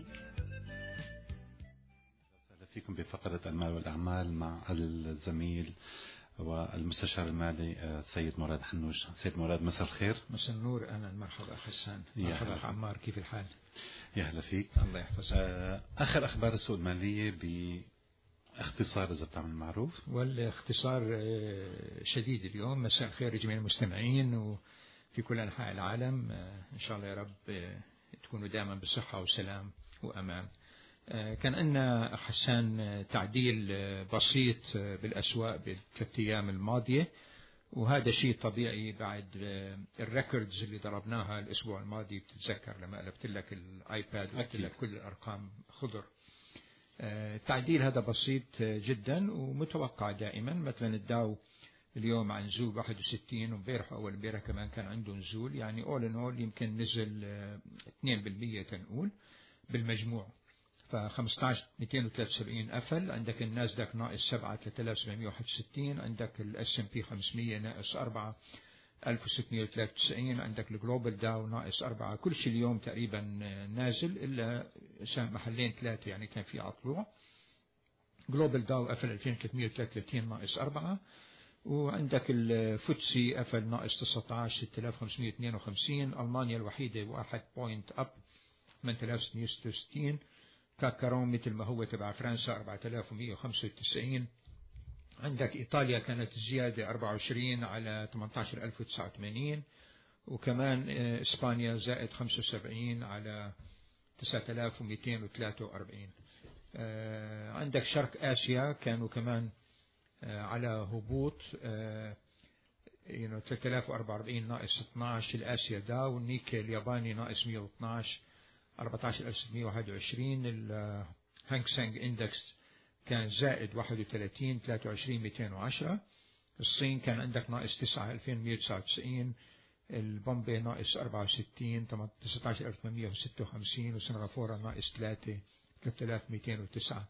أهلا فيكم بفقرة المال والأعمال مع الزميل والمستشار المالي سيد مراد حنوش. سيد مراد مساء الخير. مساء النور. أهلا مرحبا حسان. مرحبا عمار، كيف الحال؟ يا هلا فيك. الله يحفظك. آخر أخبار السوق المالية باختصار إذا بتعمل معروف. والاختصار شديد اليوم. مساء الخير جميع المستمعين وفي كل أنحاء العالم. إن شاء الله يا رب تكونوا دائما بصحة وسلام وأمان. كان عندنا حسان تعديل بسيط بالأسواق بالثلاث أيام الماضية، وهذا شيء طبيعي بعد الريكوردز اللي ضربناها الأسبوع الماضي. بتتذكر لما قلبت لك الآيباد وقلت لك كل الأرقام خضر. التعديل هذا بسيط جدا ومتوقع دائما. مثلا الداو اليوم عن نزول واحد وستين، ومبارح أول امبارح كمان كان عنده نزول، يعني أول إن أول يمكن نزل اثنين بالمية تنقول بالمجموع. فخمسة عشر مئتين وثلاثة وسبعين قفل. عندك الناسداك ناقص سبعة ثلاثة آلاف وسبعمية وواحد وستين. عندك الاس ام بي خمسمية ناقص أربعة ألف وستمئة وثلاثة وتسعين. عندك الجلوبال داو ناقص أربعة. كل شيء اليوم تقريبا نازل إلا محلين ثلاثة يعني كان في عطلوع. جلوبال داو قفل ألفين وثلاثمئة وثلاثة وثلاثين ناقص أربعة. وعندك الفوتسي قفل ناقص تسعة عشر ستة آلاف وخمسمئة واثنين وخمسين. ألمانيا الوحيدة واحد بوينت أب ثمانية آلاف وستمئة وستة وستين. كاكارون مثل ما هو تبع فرنسا أربعة آلاف ومئة وخمسة وتسعين. عندك إيطاليا كانت الزيادة أربعة وعشرين على ثمانية عشر ألف وتسعة وثمانين. وكمان إسبانيا زائد خمسة وسبعين على تسعة آلاف ومئتين وثلاثة وأربعين. عندك شرق آسيا كانوا كمان على هبوط ثلاثة آلاف وأربعة وأربعين ناقص اثني عشر. الآسيا داو. النيكي الياباني ناقص مئة واثني عشر أربعة عشر ألف وستمئة وواحد وعشرين. الهانغ سينغ إندكس كان زائد واحد وثلاثين ثلاثة وعشرين مئتين وعشرة. الصين كان عندك ناقص تسعة ألفين ومئة وتسعة وتسعين. البومبي ناقص أربعة وستين تسعة عشر ألف وثمانمئة وستة وخمسين. وسنغافورة ناقص ثلاثة ثلاثة آلاف ومئتين وتسعة.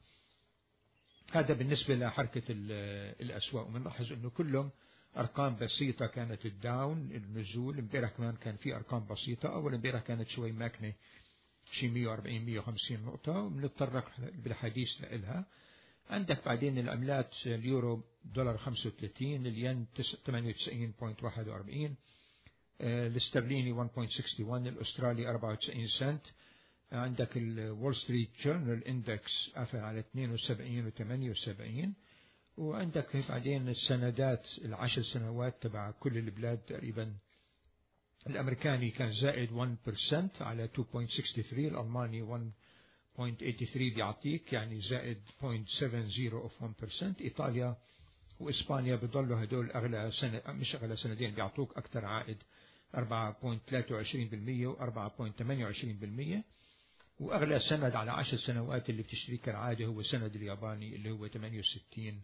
هذا بالنسبة لحركة الأسواق. ومنلاحظ أنه كلهم أرقام بسيطة كانت. الداون النزول امبارح كمان كان في أرقام بسيطة. أول امبارح كانت شوي ماكنة شي مئة وأربعين مئة وخمسين نقطة وبنتطرق بالحديث لإلها. عندك بعدين العملات اليورو دولار خمسة وثلاثين. الين ثمانية وتسعين فاصلة واحد وأربعين. الاسترليني واحد فاصلة واحد وستين. الأسترالي أربعة وتسعين سنت. عندك الول ستريت جورنال اندكس قفل على اثنين وسبعين وثمانية وسبعين. وعندك بعدين السندات العشر سنوات تبع كل البلاد تقريبا. الأمريكاني كان زائد واحد بالمئة على اثنين فاصلة ستة وستين. الألماني واحد فاصلة ثمانية وثمانين بيعطيك يعني زائد صفر فاصلة سبعين of واحد بالمئة. إيطاليا وإسبانيا بضلوا هدول أغلى سنة مش أغلى سندين بيعطوك أكثر عائد أربعة فاصلة ثلاثة وعشرين بالمئة و أربعة فاصلة ثمانية وعشرين بالمئة. وأغلى سند على عشر سنوات اللي بتشتريه كالعادة هو سند الياباني اللي هو ثمانية وستين.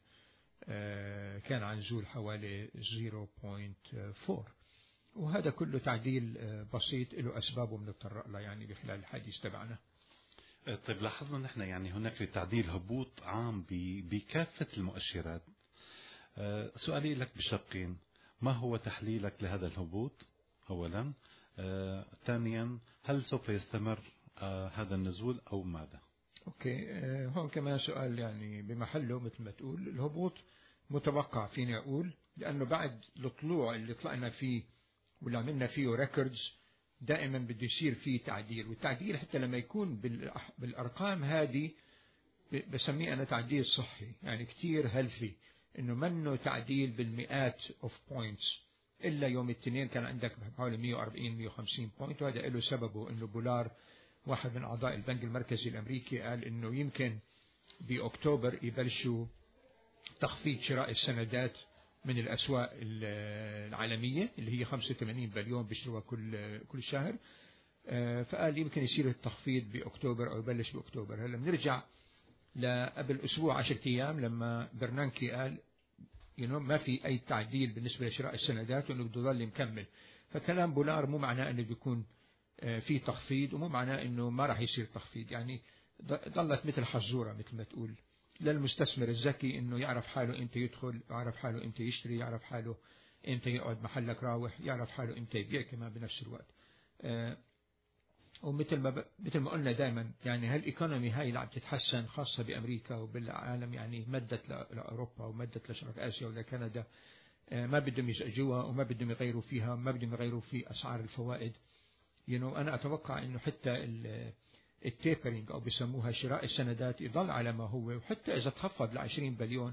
آه كان عن نزول حوالي صفر فاصلة أربعة. وهذا كله تعديل آه بسيط له أسبابه بنتطرق له يعني بخلال الحديث تبعنا. طيب لاحظنا نحن يعني هناك تعديل هبوط عام بكافة المؤشرات. آه سؤالي لك بشقين. ما هو تحليلك لهذا الهبوط أولا؟ آه ثانيا هل سوف يستمر آه هذا النزول أو ماذا؟ أوكي. آه هون كمان سؤال يعني بمحله مثل ما تقول. الهبوط متوقع فيني أقول لأنه بعد الطلوع اللي طلعنا فيه واللي عملنا فيه ريكوردز دائما بده يصير فيه تعديل. والتعديل حتى لما يكون بالأرقام هذه بسميه أنا تعديل صحي يعني كتير هيلثي. إنه منه تعديل بالمئات اوف بوينتس. إلا يوم الاثنين كان عندك حوالي مئة وأربعين مئة وخمسين بوينت. وهذا له سببه إنه بولار واحد من أعضاء البنك المركزي الأمريكي قال إنه يمكن بأكتوبر يبلشوا تخفيض شراء السندات من الأسواق العالمية اللي هي خمسة وثمانين بليون بيشتروها كل كل شهر. فقال يمكن يصير التخفيض بأكتوبر أو يبلش بأكتوبر. هلا بنرجع لقبل أسبوع عشرة أيام لما برنانكي قال ينو ما في أي تعديل بالنسبة لشراء السندات وإنه بده يضل مكمل. فكلام بولار مو معناه إنه بيكون في تخفيض ومو معناه إنه ما راح يصير تخفيض. يعني ضلت مثل حزورة مثل ما تقول للمستثمر الذكي إنه يعرف حاله إمتى يدخل، يعرف حاله إمتى يشتري، يعرف حاله إمتى يقعد محلك راوح، يعرف حاله إمتى يبيع كمان بنفس الوقت. آه ومثل ما مثل ما قلنا دائما يعني هالإيكونومي هاي اللي عم تتحسن خاصة بأمريكا وبالعالم يعني مدت لأوروبا ومدت لشرق آسيا ولكندا. آه ما بدهم يزعجوها وما بدهم يغيروا فيها وما بدهم يغيروا في أسعار الفوائد. you know أنا أتوقع إنه حتى التيبرينج أو بيسموها شراء السندات يضل على ما هو. وحتى إذا تخفض لعشرين بليون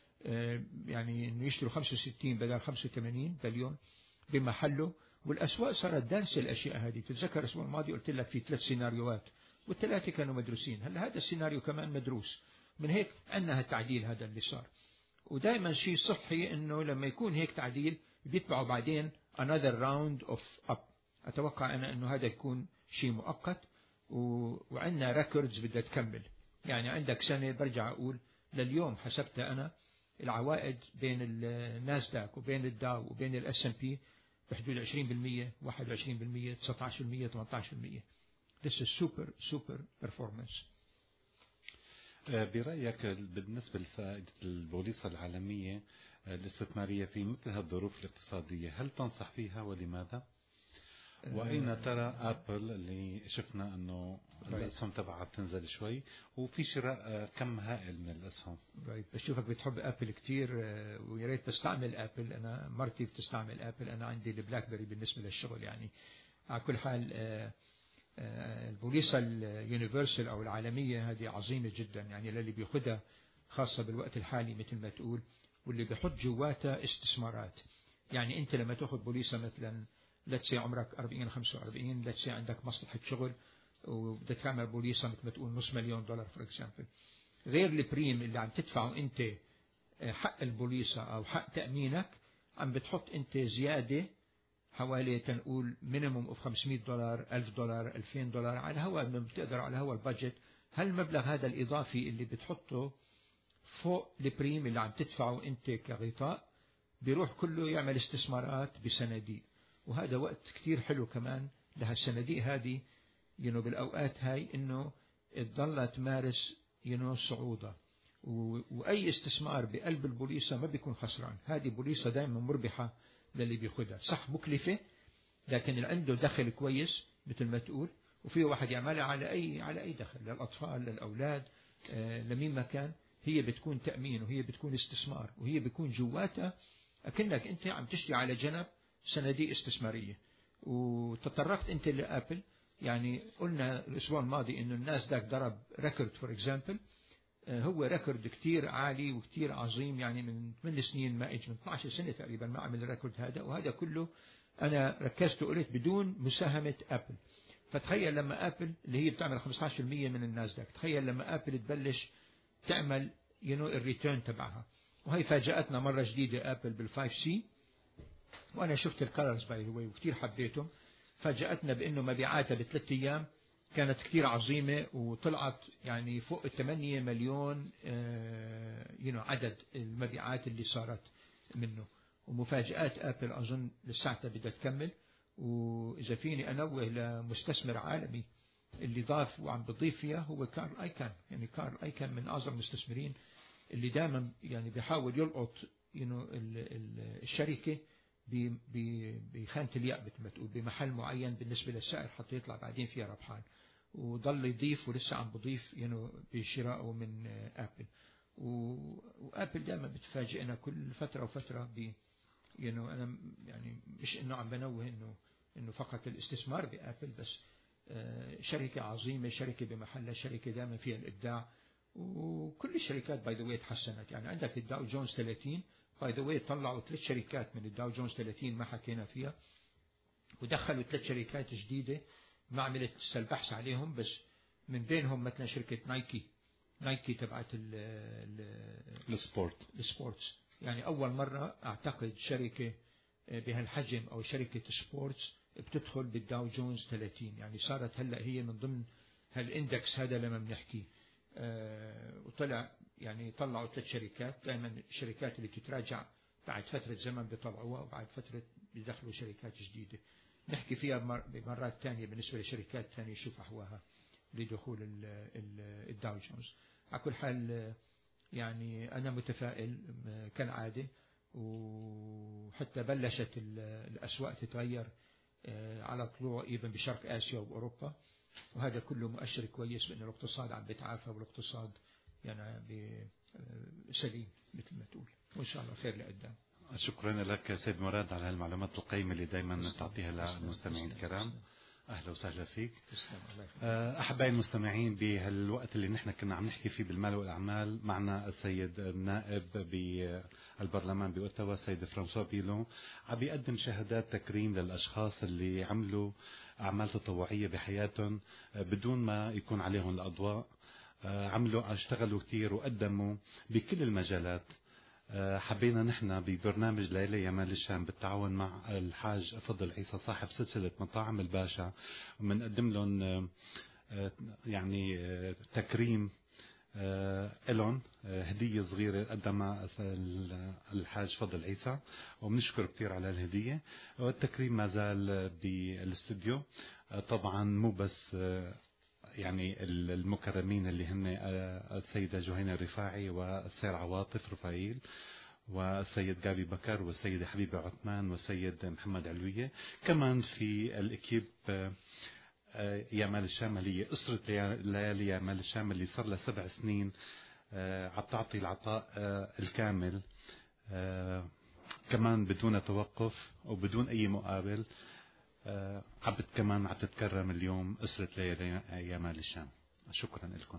يعني إنه يشتروا خمسة وستين بدل خمسة وثمانين بليون بمحله. والأسواق صارت دارسة الأشياء هذه. تتذكر الأسبوع الماضي قلت لك في ثلاث سيناريوهات والثلاثة كانوا مدروسين. هلا هذا السيناريو كمان مدروس. من هيك عندنا التعديل هذا اللي صار. ودائما شيء صحي إنه لما يكون هيك تعديل بيتبعوا بعدين another round of up. أتوقع أنا إنه هذا يكون شيء مؤقت وعندنا ريكوردز بدها تكمل. يعني عندك سنة برجع أقول لليوم حسبتها أنا العوائد بين الناسداك وبين الداو وبين الاس ام بي بحدود عشرين بالمئة واحد وعشرين بالمئة تسعة عشر بالمئة ثمانية عشر بالمئة. This is super super performance. برأيك بالنسبة لفائدة البوليصة العالمية الاستثمارية في مثل هالظروف الاقتصادية، هل تنصح فيها ولماذا؟ وأين ترى أبل اللي شفنا أنه الأسهم تبعها بتنزل شوي وفي شراء كم هائل من الأسهم؟ بشوفك بتحب أبل كتير ويا ريت تستعمل أبل. أنا مرتي بتستعمل أبل، أنا عندي البلاك بيري بالنسبة للشغل. يعني على كل حال البوليصة اليونيفرسال أو العالمية هذه عظيمة جدا، يعني للي بياخدها خاصة بالوقت الحالي مثل ما تقول، واللي بيحط جواتها استثمارات. يعني أنت لما تأخذ بوليصة مثلا لتسي عمرك أربعين خمسة وأربعين، لتسي عندك مصلحة شغل وبدك تعمل بوليصة مثل ما تقول نص مليون دولار فور اكزامبل، غير البريم اللي عم تدفعه أنت حق البوليصة أو حق تأمينك، عم بتحط أنت زيادة حوالي تنقول مينيموم اوف خمسمية دولار ألف دولار ألفين دولار على هوا ما بتقدر على هوا البادجت. هالمبلغ هذا الإضافي اللي بتحطه فوق البريم اللي عم تدفعه أنت كغطاء بيروح كله يعمل استثمارات بصناديق، وهذا وقت كتير حلو كمان لهالصناديق هذه ينو بالأوقات هاي إنه تضل تمارس ينو صعودة. وأي استثمار بقلب البوليصة ما بيكون خسران، هذه بوليصة دائما مربحة للي بياخدها. صح مكلفة لكن اللي عنده دخل كويس مثل ما تقول، وفيه واحد يعملها على أي على أي دخل للأطفال للأولاد آه لمين ما كان، هي بتكون تأمين وهي بتكون استثمار وهي بيكون جواتها أكنك أنت عم تشتري على جنب صناديق استثمارية. وتطرقت أنت لأبل، يعني قلنا الأسبوع الماضي إنه الناس داك ضرب ريكورد فور إكزامبل، هو ريكورد كتير عالي وكتير عظيم، يعني من ثمان سنين ما اجى من اثني عشر سنة تقريبا ما عمل الريكورد هذا، وهذا كله أنا ركزت وقلت بدون مساهمة أبل. فتخيل لما أبل اللي هي بتعمل خمسة عشر بالمئة من الناس داك، تخيل لما أبل تبلش تعمل ينو الريتيرن تبعها. وهي فاجأتنا مرة جديدة أبل بالفايف سي، وأنا شفت الكالرز باي ذا واي وكتير حبيتهم. فاجأتنا بأنه مبيعاتها بثلاث أيام كانت كتير عظيمة وطلعت يعني فوق الثمانية مليون ينو عدد المبيعات اللي صارت منه. ومفاجآت أبل أظن لساعتها بدها تكمل. وإذا فيني أنوه لمستثمر عالمي اللي ضاف وعم بضيف فيها هو كارل أيكان. يعني كارل أيكان من أعظم المستثمرين اللي دائما يعني بيحاول يلقط ينو الشركة بخانة الياء مثل ما تقول بمحل معين بالنسبة للسعر حتى يطلع بعدين فيها ربحان، وضل يضيف ولسه عم بضيف ينو بشرائه من أبل. وأبل دائما بتفاجئنا كل فترة وفترة ب ينو أنا يعني مش إنه عم بنوه إنه إنه فقط الاستثمار بأبل، بس شركة عظيمة، شركة بمحلها، شركة دائما فيها الإبداع. وكل الشركات باي ذا واي تحسنت. يعني عندك الداو جونز ثلاثين باي ذا واي طلعوا ثلاث شركات من الداو جونز ثلاثين ما حكينا فيها، ودخلوا ثلاث شركات جديدة ما عملت البحث عليهم، بس من بينهم مثلا شركة نايكي نايكي تبعت السبورت السبورتس. يعني أول مرة أعتقد شركة بهالحجم أو شركة سبورتس بتدخل بالداو جونز ثلاثين، يعني صارت هلأ هي من ضمن هالاندكس هذا لما بنحكي. آه وطلع يعني طلعوا ثلاث شركات. دائما الشركات اللي تتراجع بعد فترة زمن بيطلعوها وبعد فترة بيدخلوا شركات جديدة. نحكي فيها بمرات تانية بالنسبة لشركات تانية شوف أحواها لدخول الداو جونز. على كل حال يعني أنا متفائل كالعادة، وحتى بلشت الأسواق تتغير على طلوع إيبن بشرق آسيا وأوروبا، وهذا كله مؤشر كويس بأن الاقتصاد عم بيتعافى والاقتصاد يعني سليم مثل ما تقول، وإن شاء الله خير لقدام. شكرا لك سيد مراد على هالمعلومات القيمة اللي دايما تعطيها للمستمعين الكرام. أهلا وسهلا فيك. أحبائي المستمعين، بهالوقت اللي نحن كنا عم نحكي فيه بالمال والأعمال معنا السيد النائب بالبرلمان بأوتاوا السيد فرانسوا بيلون، عم بيقدم شهادات تكريم للأشخاص اللي عملوا أعمال تطوعية بحياتهم بدون ما يكون عليهم الأضواء. عملوا اشتغلوا كتير وقدموا بكل المجالات. حبينا نحن ببرنامج ليلة يا مال الشام بالتعاون مع الحاج فضل عيسى صاحب سلسلة مطاعم الباشا ومنقدم لهم يعني تكريم لهم هدية صغيرة قدمها الحاج فضل عيسى، وبنشكر كتير على الهدية. والتكريم ما زال بالاستوديو طبعا، مو بس يعني المكرمين اللي هن السيدة جهينة الرفاعي والسير عواطف رفايل والسيد جابي بكر والسيدة حبيبة عثمان والسيد محمد علوية. كمان في الإكيب يامال الشام اللي هي أسرة ليالي يامال الشام اللي صار لها سبع سنين عم تعطي العطاء الكامل كمان بدون توقف وبدون أي مقابل. عبد كمان عم تتكرم اليوم أسرة ليالي يامال الشام. شكرا لكم.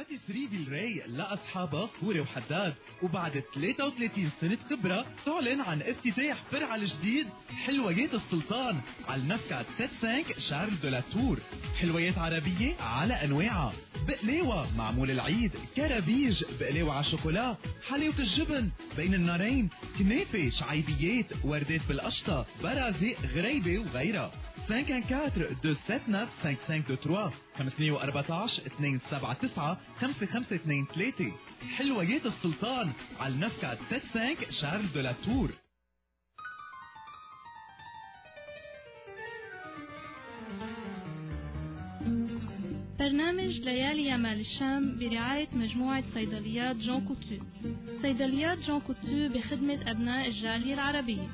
باتيسري فيلراي لأصحابها كوري وحداد، وبعد ثلاثة وثلاثين سنة خبرة تعلن عن افتتاح فرع الجديد حلويات السلطان على النفكات خمسة وسبعين شارل دو لا تور. حلويات عربية على أنواعها، بقلاوة معمول العيد، كرابيج، بقلاوة على الشوكولا، حلاوة الجبن بين النارين، كنافة، شعيبيات، وردات بالقشطة، برازق، غريبة وغيرها. خمسة أربعة أربعة اثنين سبعة تسعة خمسة خمسة ثلاثة خمسمية وأربعتاشر اثنين سبعة تسعة خمسة خمسة اثنين ثلاثة. حلويات السلطان على النفكات سبعة وسبعين شارل دو لا تور. برنامج ليالي يمال الشام برعاية مجموعة صيدليات جون كوتو. صيدليات جون كوتو بخدمة أبناء الجالية العربية.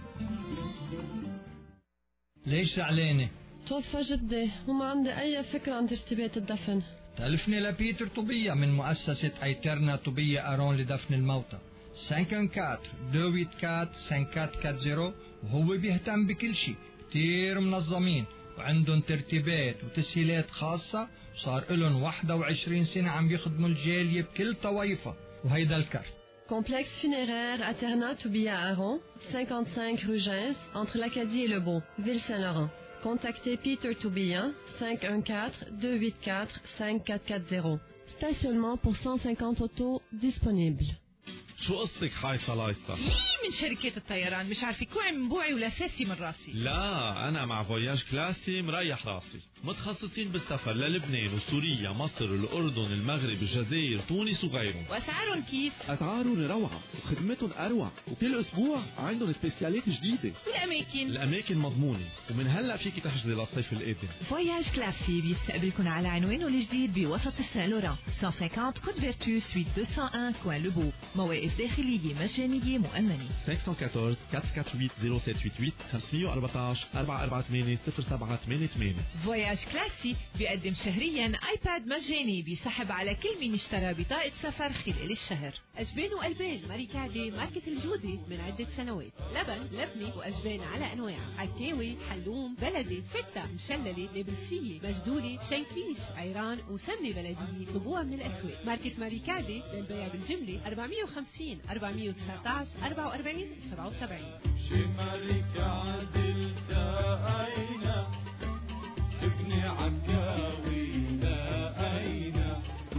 ليش زعلانة؟ توفى جدي وما عندي أي فكرة عن ترتيبات الدفن. تلفني لبيتر طوبية من مؤسسة ايترنا طوبية أرون لدفن الموتى خمسة أربعة أربعة اثنين ثمانية خمسة أربعة صفر، وهو بيهتم بكل شيء، كتير منظمين وعندهم ترتيبات وتسهيلات خاصة، وصار لهم واحد وعشرين سنة عم يخدموا الجالية بكل طوائفها. وهيدا الكارت. Complexe funéraire Aterna Toubia Aron, cinquante-cinq rue Gens, entre l'Acadie et le Bon, Ville-Saint-Laurent. Contactez Peter Toubia, cinq un quatre deux huit quatre cinq quatre quatre zéro. Stationnement pour cent cinquante autos disponibles. شو قصك حايصة لايصة؟ مين من شركات الطيران مش عارفة كوعي من بوعي ولا ساسي من راسي؟ لا أنا مع فواياج كلاسي مريح راسي، متخصصين بالسفر للبنان وسوريا مصر الأردن المغرب الجزائر تونس وغيرهم. وأسعارهم كيف؟ أسعارهم روعة وخدمتهم أروع، وكل أسبوع عندهم سبيسيالات جديدة. والأماكن؟ الأماكن مضمونة، ومن هلا فيك تحجزي للصيف القادم. فواياج كلاسي بيستقبلكم على عنوانه الجديد بوسط السان لوران مئتين وخمسين كوت فيرتو سويت مئتين وواحد كوان لوبو. مواقف داخلية مجانية مؤمنة. خمسة أربعة أربعة أربعة ثمانية ثمانية صفر سبعة ثمانية خمسمية وأربعتاشر أربعة أربعة ثمانية صفر سبعة ثمانية ثمانية. فواياج كلاسي بيقدم شهريا ايباد مجاني بيسحب على كل من اشترى بطاقة سفر خلال الشهر. أجبان وقلبان ماريكادي ماركة الجودة من عدة سنوات. لبن، لبنة وأجبان على أنواع، عكاوي، حلوم، بلدي، فتة، مشللة، نابلسية، مجدولة، شيفيش، عيران وسمنة بلدية. طلبوها من الأسواق. ماركة ماريكادي للبيع بالجملة أربعمية وخمسين أربعمية وتسعتاشر أربعة وأربعين سبعة وسبعين. شمالك عدل تأينا ابني عكاوي لأينا.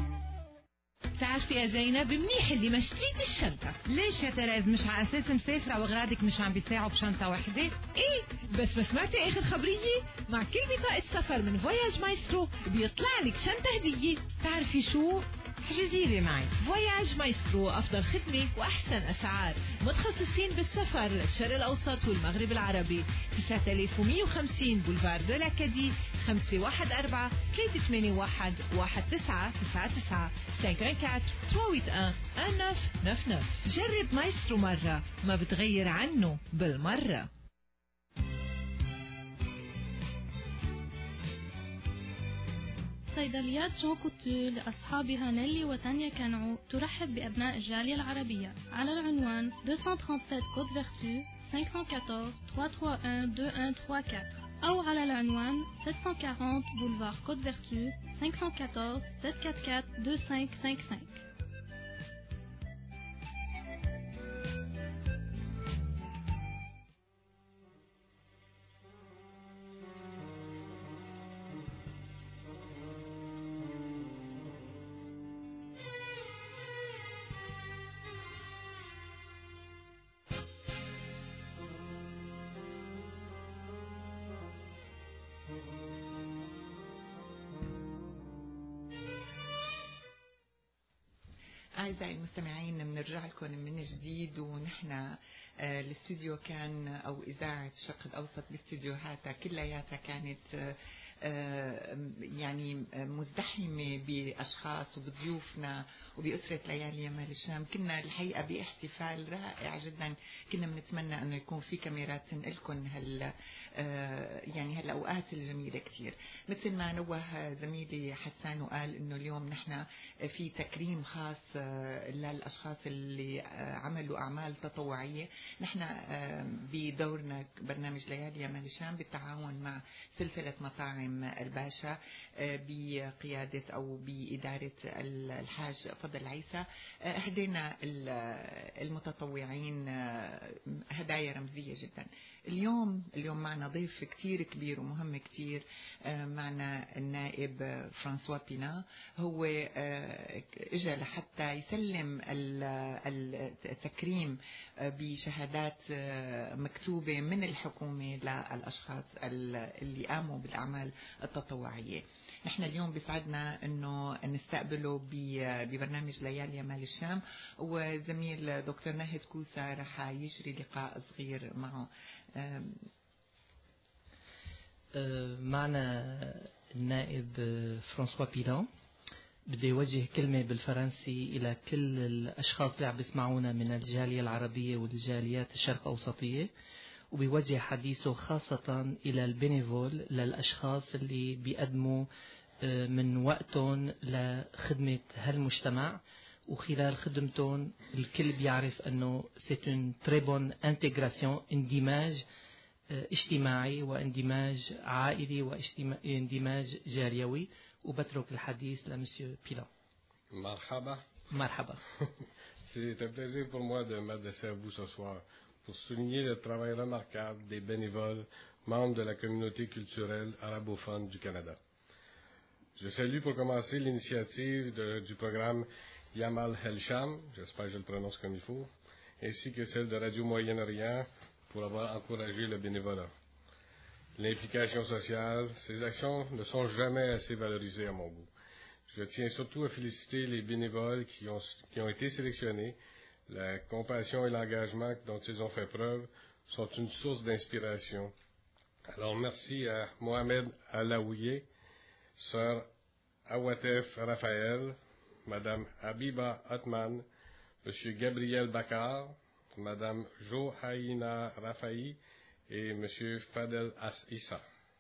بتعرفي يا زينب منيح اللي ما شريت الشنطة. ليش يا تريز مش على اساس مسافرة واغراضك مش عم بيساعوا بشنطة واحدة؟ ايه بس ما سمعتي اخر خبرية؟ مع كل بطاقة سفر من فواياج مايسترو بيطلع لك شنطة هدية. تعرفي شو؟ احجزي لي معي. فواياج مايسترو افضل خدمة واحسن اسعار، متخصصين بالسفر للشرق الاوسط والمغرب العربي. تسعة آلاف ومية وخمسين بولفار دو لاكادي خمسة واحد أربعة ثلاثة ثمانية واحد واحد تسعة تسعة تسعة خمسة أربعة أربعة ثمانية واحد تسعة تسعة تسعة. جرب مايسترو مرة ما بتغير عنه بالمرة. صيدليات جون كوتو لأصحابها نيلي وتانيا كانعو ترحب بأبناء الجالية العربية على العنوان مئتين وسبعة وثلاثين كوت فيرتو خمسة أربعة أربعة ثلاثة واحد واحد اثنين واحد ثلاثة أربعة أو على العنوان سبعمية وأربعين بولفار كوت فيرتو خمسة أربعة أربعة سبعة أربعة أربعة اثنين خمسة خمسة خمسة. أعزائي المستمعين بنرجع لكم من جديد، ونحن آه الاستوديو كان أو إذاعة الشرق الأوسط باستديوهاتها كلياتها كانت آه يعني مزدحمة بأشخاص وبضيوفنا وبأسرة ليالي يمال الشام. كنا الحقيقة باحتفال رائع جدا، كنا بنتمنى أنه يكون في كاميرات تنقلكم هال يعني هالأوقات الجميلة كثير. مثل ما نوه زميلي حسان وقال أنه اليوم نحن في تكريم خاص للأشخاص اللي عملوا أعمال تطوعية. نحن بدورنا برنامج ليالي يمال الشام بالتعاون مع سلسلة مطاعم نعيم الباشا بقيادة أو بإدارة الحاج فضل العيسى. أهدينا المتطوعين هدايا رمزية جدا. اليوم اليوم معنا ضيف كتير كبير ومهم كتير، معنا النائب فرانسوا بينا. هو اجى لحتى يسلم التكريم بشهادات مكتوبة من الحكومة للأشخاص اللي قاموا بالأعمال التطوعية. نحن اليوم بسعدنا انه نستقبله ببرنامج ليالي مال الشام، وزميل دكتور ناهد كوسا رح يجري لقاء صغير معه. معنا النائب فرانسوا بيلان. بدي أوجه كلمة بالفرنسي إلى كل الأشخاص اللي عم بيسمعونا من الجالية العربية والجاليات الشرق أوسطية، وبيوجه حديثه خاصة إلى البينيفول، للأشخاص اللي بيقدموا من وقتهم لخدمة هالمجتمع، وخلال خدمتهم الكل بيعرف أنه c'est une très bonne intégration، اندماج اجتماعي واندماج عائلي واندماج جاليوي. وبترك الحديث لمسيو بيلان. مرحبا. مرحبا. C'est un plaisir pour moi de m'adresser à vous ce soir pour souligner le travail remarquable des bénévoles membres de la communauté culturelle arabophone du Canada. Je salue pour commencer l'initiative de, du programme Yamal El-Sham, j'espère que je le prononce comme il faut, ainsi que celle de Radio Moyen-Orient pour avoir encouragé le bénévolat. L'implication sociale, ces actions ne sont jamais assez valorisées à mon goût. Je tiens surtout à féliciter les bénévoles qui ont, qui ont été sélectionnés. La compassion et l'engagement dont ils ont fait preuve sont une source d'inspiration. Alors merci à Mohamed Alaouye, Sœur Awatef Raphaël, Madame Habiba Atman, Monsieur Gabriel Bakar, Madame Johaïna Rafaï et Monsieur Fadel As-Issa.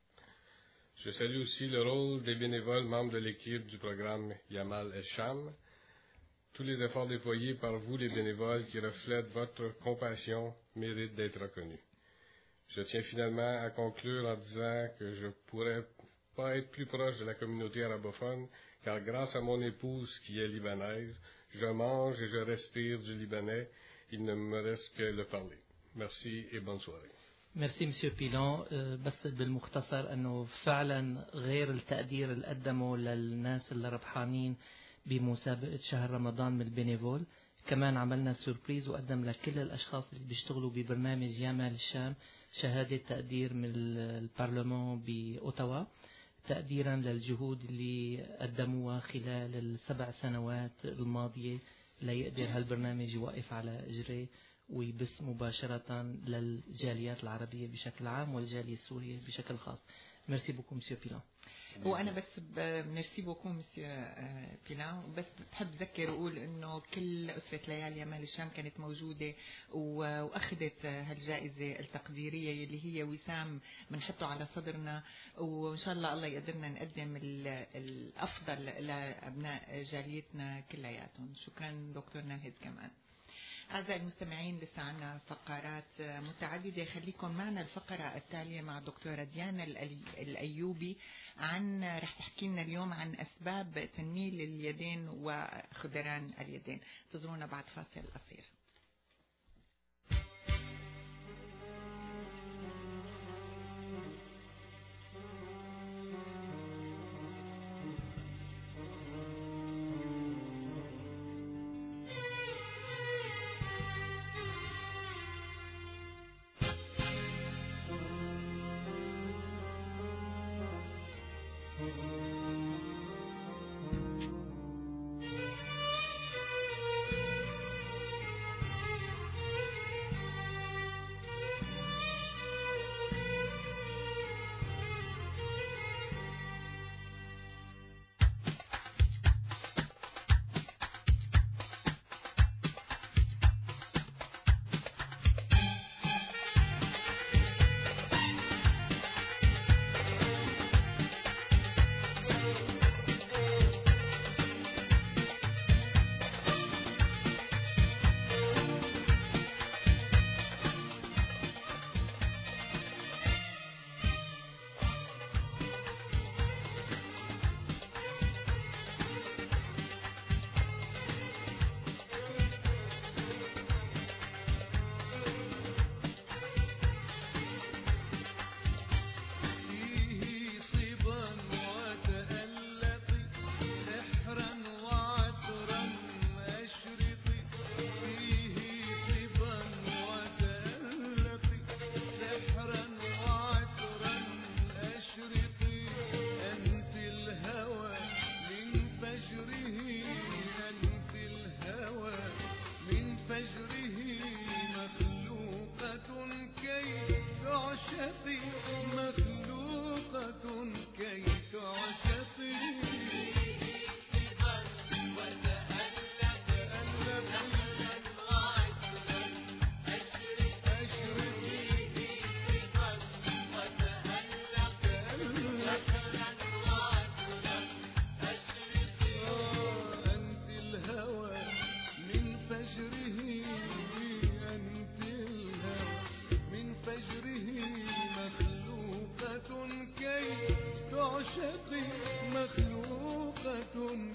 Je salue aussi le rôle des bénévoles membres de l'équipe du programme Yamal El-Sham. Tous les efforts déployés par vous, les bénévoles, qui reflètent votre compassion, méritent d'être reconnus. Je tiens finalement à conclure en disant que je ne pourrais pas être plus proche de la communauté arabophone, car grâce à mon épouse qui est libanaise, je mange et je respire du libanais. Il ne me reste que le parler. Merci et bonne soirée. ميرسي مسيو بيلون. بس بالمختصر أنه فعلا غير التقدير اللي قدمه للناس اللي ربحانين بمسابقة شهر رمضان من البينيفول، كمان عملنا سوربريز وقدم لكل الأشخاص اللي بيشتغلوا ببرنامج يامال الشام شهادة تقدير من البرلمان بأوتاوا، تقديرا للجهود اللي قدموها خلال السبع سنوات الماضية ليقدر هالبرنامج يوقف على إجريه ويبث مباشرة للجاليات العربية بشكل عام والجالية السورية بشكل خاص. ميرسي بوكو مسيو بيلان. وانا بس ميرسي بوكو مسيو بيلان، بس بحب اذكر واقول انه كل اسره ليالي يامال الشام كانت موجوده واخذت هالجائزه التقديريه اللي هي وسام بنحطه على صدرنا، وان شاء الله الله يقدرنا نقدم الافضل لابناء جاليتنا كلياتهم. شكرا دكتور ناهد. كمان أعزائي المستمعين لسه عنا فقرات متعددة، خليكم معنا الفقرة التالية مع الدكتورة ديانا الأيوبي، عن رح تحكي لنا اليوم عن أسباب تنميل اليدين وخدران اليدين. انتظرونا بعد فاصل قصير.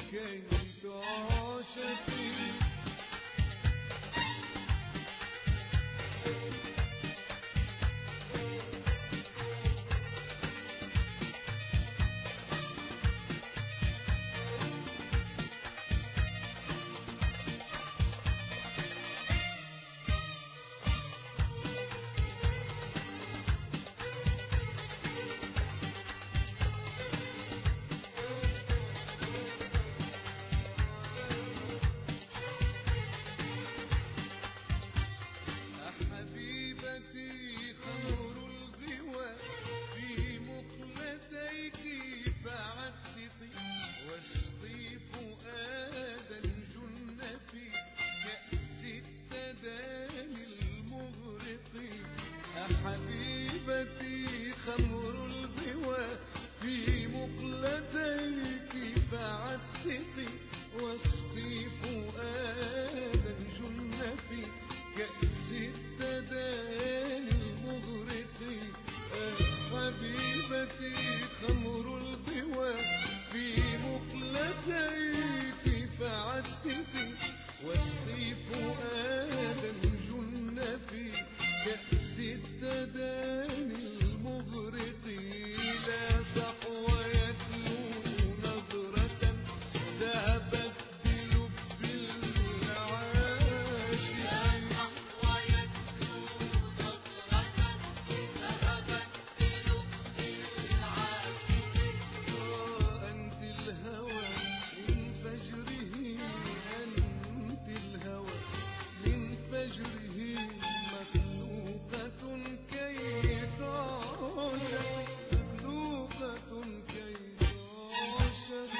كي تعاش فيه. حبيبتي خمر الغوى في مقلتيك فعتقي واسقي فؤادا جن في كأس التداني المغرق. حبيبتي خمر الغوى في مقلتيك فعتقي واسقي فؤادا جن في كأس التداني المغرق. لا صحو يتلو نظرة ذهبت بلب العاشق. لا صحو يتلو نظرة ذهبت بلب العاشق. أنت الهوى من فجره، أنت الهوى من فجره مخلوقة كي تعشق، مخلوقة كي تعشق.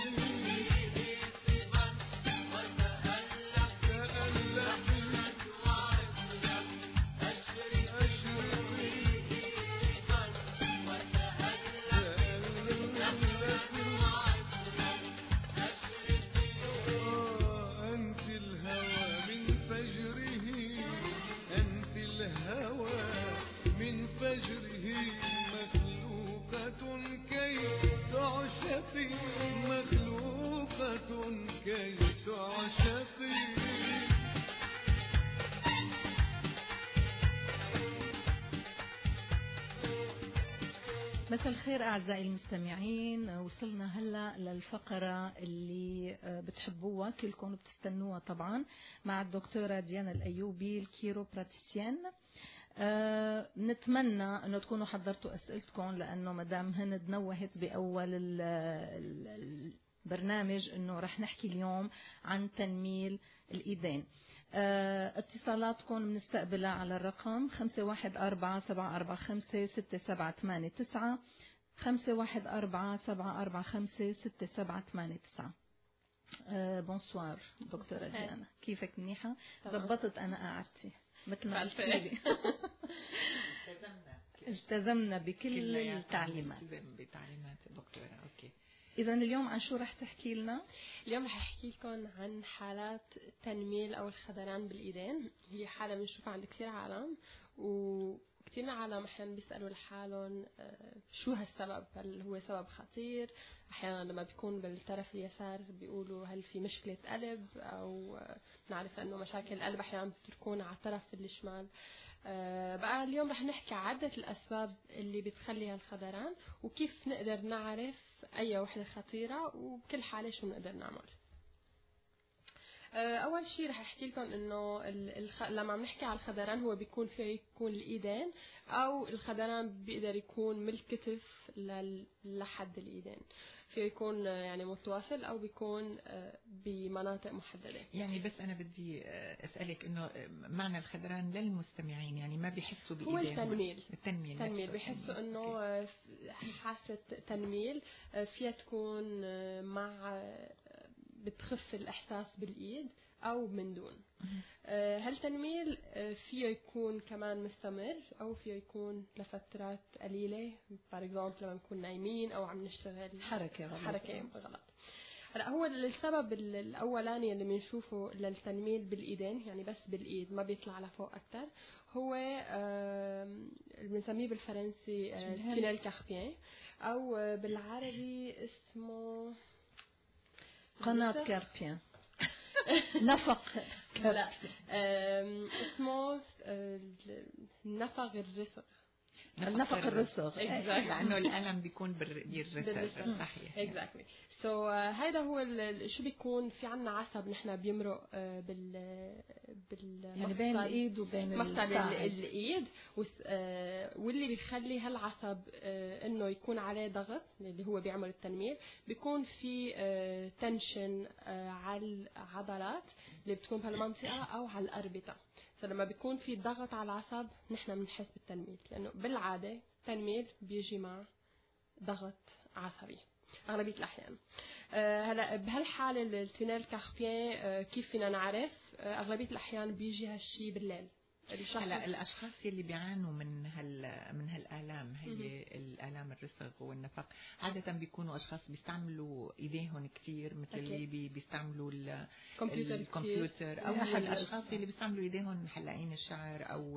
أنت الهوى من فجره، أنت الهوى من فجره مخلوقة كي تعشقي، مخلوقة كي تعشقي. مساء الخير أعزائي المستمعين. وصلنا هلأ للفقرة اللي بتحبوها كلكم بتستنوها طبعا مع الدكتورة ديانا الأيوبي الكيروبراتيسيان. أه نتمنى أنه تكونوا حضرتوا أسئلتكم، لأنه مدام هند نوهت بأول البرنامج أنه رح نحكي اليوم عن تنميل الإيدين. أه اتصالاتكم بنستقبلها على الرقم خمسة واحد أربعة سبعة أربعة خمسة ستة سبعة ثمانية تسعة، خمسة واحد أربعة سبعة أربعة خمسة ستة سبعة ثمانية تسعة. أه بونسوار دكتورة ديانا، كيفك؟ منيحة؟ ضبطت أنا قعدتي مثل ما قلت لي. التزمنا بكل التعليمات. بتعليمات دكتورة. اوكي. إذا اليوم عن شو رح تحكي لنا؟ اليوم رح أحكي لكم عن حالات التنميل أو الخدران بالإيدين. هي حالة بنشوفها عند كثير عالم، وكثير عالم أحيانا بيسألوا لحالهم شو هالسبب، هل هو سبب خطير؟ أحيانا لما بيكون بالطرف اليسار بيقولوا هل في مشكلة قلب، أو نعرف أنه مشاكل القلب أحيانا بتكون على الطرف الشمال. أه بقى اليوم رح نحكي عدة الأسباب اللي بتخلي هالخدران، وكيف نقدر نعرف أي وحدة خطيرة، وبكل حالة شو نقدر نعمل. أه أول شيء رح أحكي لكم إنه الخ... لما عم نحكي على الخدران هو بيكون فيه يكون الإيدين، أو الخدران بيقدر يكون من الكتف لل... لحد الإيدين، فيه يكون يعني متواصل أو بيكون بمناطق محددة. يعني بس أنا بدي أسألك إنه معنى الخدران للمستمعين يعني ما بيحسوا بإيدين. هو التنميل. التنميل. تنميل بيحسوا إنه حاسة تنميل فيها تكون مع بتخف الإحساس بالإيد أو من دون. هالتنميل فيه يكون كمان مستمر أو فيه يكون لفترات قليلة، بار اكزامبل لما نكون نايمين أو عم نشتغل حركة غلط. حركة غلط. هلا هو السبب الأولاني اللي بنشوفه للتنميل بالإيدين، يعني بس بالإيد ما بيطلع لفوق أكتر، هو اللي بنسميه بالفرنسي تونيل كاربيان، أو بالعربي اسمه قناة كاربيان. نفق لا اسمه نفق الرسغ. النفق الرسغ لأنه الألم بيكون بالرسغ. صحيح. exactly. so هذا هو شو بيكون في عنا عصب نحن بيمرق بال بال يعني بين الإيد وبين مقطع الإيد واللي بيخلي هالعصب إنه يكون عليه ضغط اللي هو بيعمل التنميل بيكون في تنشن على العضلات اللي بتكون بهالمنطقة أو على الأربطة. فلما بيكون في ضغط على العصب نحن بنحس بالتنميل لأنه بالعادة التنميل بيجي مع ضغط عصبي أغلبية الأحيان. أه هلا بهالحالة التونيل كاربيان أه كيف فينا نعرف؟ أه أغلبية الأحيان بيجي هالشي بالليل. هلا الاشخاص اللي بيعانوا من هال من هالالام هي الالام الرسغ والنفق عاده بيكونوا اشخاص بيستعملوا ايديهم كثير مثل اللي بي بيستعملوا الكمبيوتر, الكمبيوتر او الاشخاص اللي بيستعملوا ايديهم حلاقين الشعر او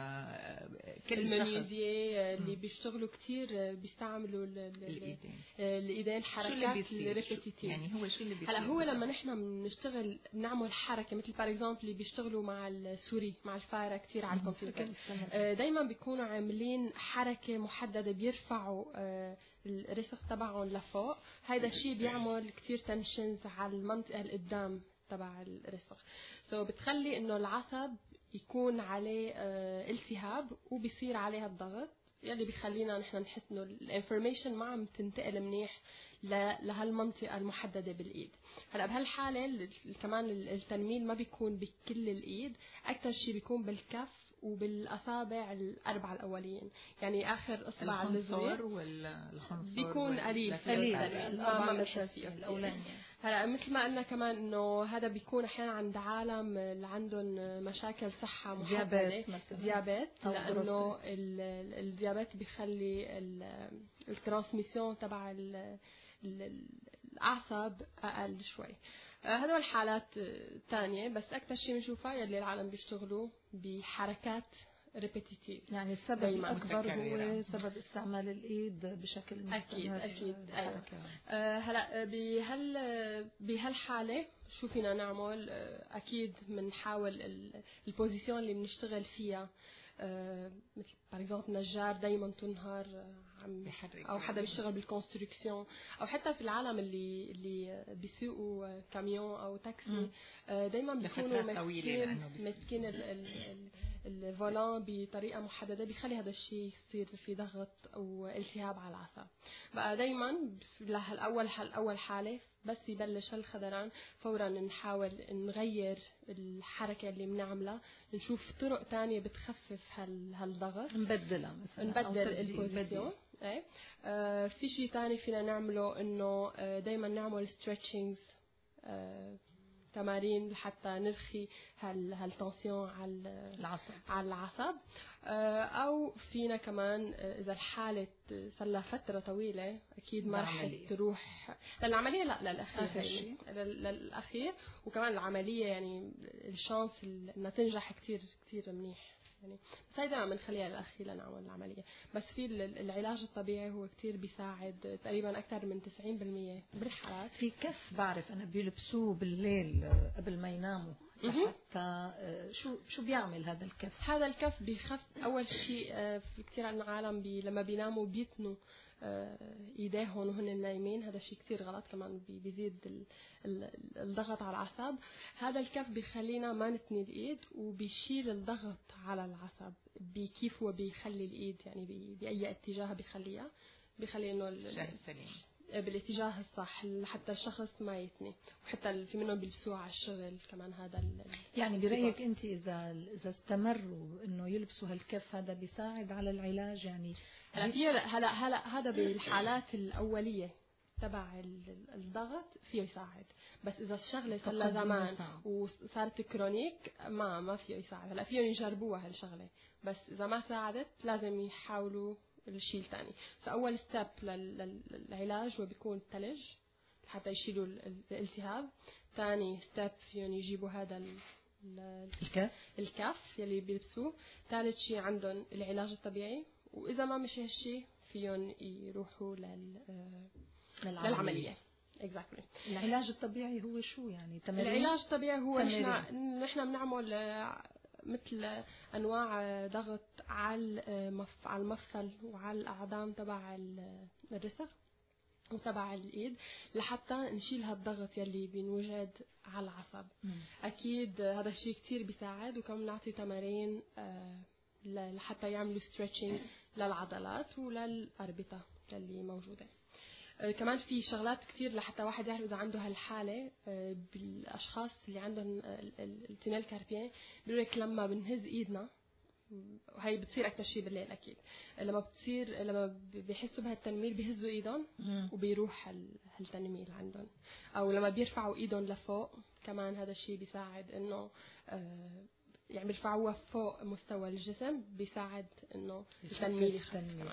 كل المنيزيه اللي بيشتغلوا كثير بيستعملوا الايدين الايدين حركات ريبيتيتيف. يعني هو شو اللي بيصير؟ هلا هو لما نحن بنشتغل بنعمل حركه مثل بار اكزامبل اللي بيشتغلوا مع السوري مع الفاره كثير على الكمبيوتر دايما بيكونوا عاملين حركة محددة بيرفعوا الرسغ تبعهم لفوق. هذا الشيء بيعمل كثير تنشنز على المنطقة القدام تبع الرسغ so بتخلي انه العصب يكون عليه التهاب وبيصير عليه الضغط يلي بيخلينا نحن نحس انه الانفورميشن ما عم تنتقل منيح لهالمنطقة المحددة بالإيد. هلا بهالحالة كمان التنميل ما بيكون بكل الإيد، أكثر شيء بيكون بالكف وبالأصابع الأربعة الأولين، يعني آخر إصبع الصغير والخنصر بيكون قليل قليل ما بنحس فيه الأولاني. هلا مثل ما قلنا كمان إنه هذا بيكون أحيانا عند عالم اللي عندهم مشاكل صحة محددة ديابيت، لأنه الديابيت بيخلي الترانسميسيون تبع الأعصاب أقل شوي. هذول الحالات تانية، بس أكثر شيء بنشوفها يلي العالم بيشتغلوا بحركات ريبيتيتيف. يعني السبب الأكبر هو سبب استعمال الإيد بشكل مستمر. أكيد أكيد أيوة. آه هلا بهال بهالحالة شو فينا نعمل؟ آه أكيد بنحاول البوزيشن اللي بنشتغل فيها، آه مثل بار اكزومبل نجار دايما طول النهار عم بيحرك، او حدا بيشتغل بالكونستركسيون، او حتى في العالم اللي اللي بيسوقوا كاميون او تاكسي آه دايما بيكونوا ماسكين ماسكين الفولان بطريقه محدده، بيخلي هذا الشيء يصير في ضغط او التهاب على العصب. بقى دايما لهالاول اول حاله بس يبلش هالخدران فورا نحاول نغير الحركه اللي بنعملها، نشوف طرق تانية بتخفف هال هالضغط، نبدلها مثلا، نبدل البوزيشن. ايه آه في شيء ثاني فينا نعمله انه آه دائما نعمل ستريتشنجز، آه تمارين لحتى نرخي هال هالتنسيون على العصب على العصب. آه او فينا كمان آه اذا الحاله صار لها فتره طويله اكيد ما رح تروح للعمليه، لا للاخير للاخير وكمان العمليه يعني الشانس انها تنجح كثير كثير منيح، يعني بس هيدا عم نخليها للأخير لنعمل العملية. بس في العلاج الطبيعي هو كتير بيساعد تقريبا أكثر من تسعين بالمية بالحالات. في كف بعرف أنا بيلبسوه بالليل قبل ما يناموا حتى شو شو بيعمل هذا الكف؟ هذا الكف بيخف أول شيء. في كتير عنا عالم بي لما بيناموا بيتنوا ايديهم وهن نايمين، هذا شيء كتير غلط، كمان بيزيد الضغط على العصب. هذا الكف بيخلينا ما نتني الايد وبيشيل الضغط على العصب، بكيف هو بيخلي الايد يعني باي اتجاه بيخليها، بيخلي انه بالاتجاه الصح حتى الشخص ما يتني. وحتى في منهم بيلبسوها على الشغل كمان. هذا يعني برأيك انت اذا اذا استمروا انه يلبسوا هالكف هذا بيساعد على العلاج؟ يعني هلا في هلا هلا هذا بالحالات الاوليه تبع الضغط فيه يساعد، بس اذا الشغله صار لها زمان وصارت كرونيك ما ما فيه يساعد. هلا فيهم يجربوها هالشغله، بس اذا ما ساعدت لازم يحاولوا الشيء الثاني. فاول ستيب للعلاج هو بيكون الثلج حتى يشيلوا الالتهاب. ثاني ستيب فيهم يجيبوا هذا الكف الكف يلي بيلبسوه. ثالث شيء عندهم العلاج الطبيعي، واذا ما مشي هالشيء فيهم يروحوا لل للعمليه. exactly. العلاج الطبيعي هو شو يعني؟ تمارين؟ العلاج الطبيعي هو تمارين. نحن نحن بنعمل مثل انواع ضغط على على المفصل وعلى الاعضاء تبع الرسغ وتبع الايد لحتى نشيل هالضغط يلي بينوجد على العصب. مم. اكيد هذا الشيء كتير بيساعد، وكمان نعطي تمارين لحتى يعملوا ستريتشنج للعضلات وللأربطة اللي موجودة. كمان في شغلات كتير لحتى واحد يعرف إذا عنده هالحالة. بالأشخاص اللي عندهم التونيل كاربيان بيقول لك لما بنهز إيدنا، وهي بتصير أكتر شيء بالليل أكيد، لما بتصير لما بيحسوا بهالتنميل بيهزوا إيدهم وبيروح هالتنميل عندهم، أو لما بيرفعوا إيدهم لفوق كمان هذا الشيء بيساعد إنه يعني بيرفعوها فوق مستوى الجسم، بيساعد إنه التنميل يخف كمان.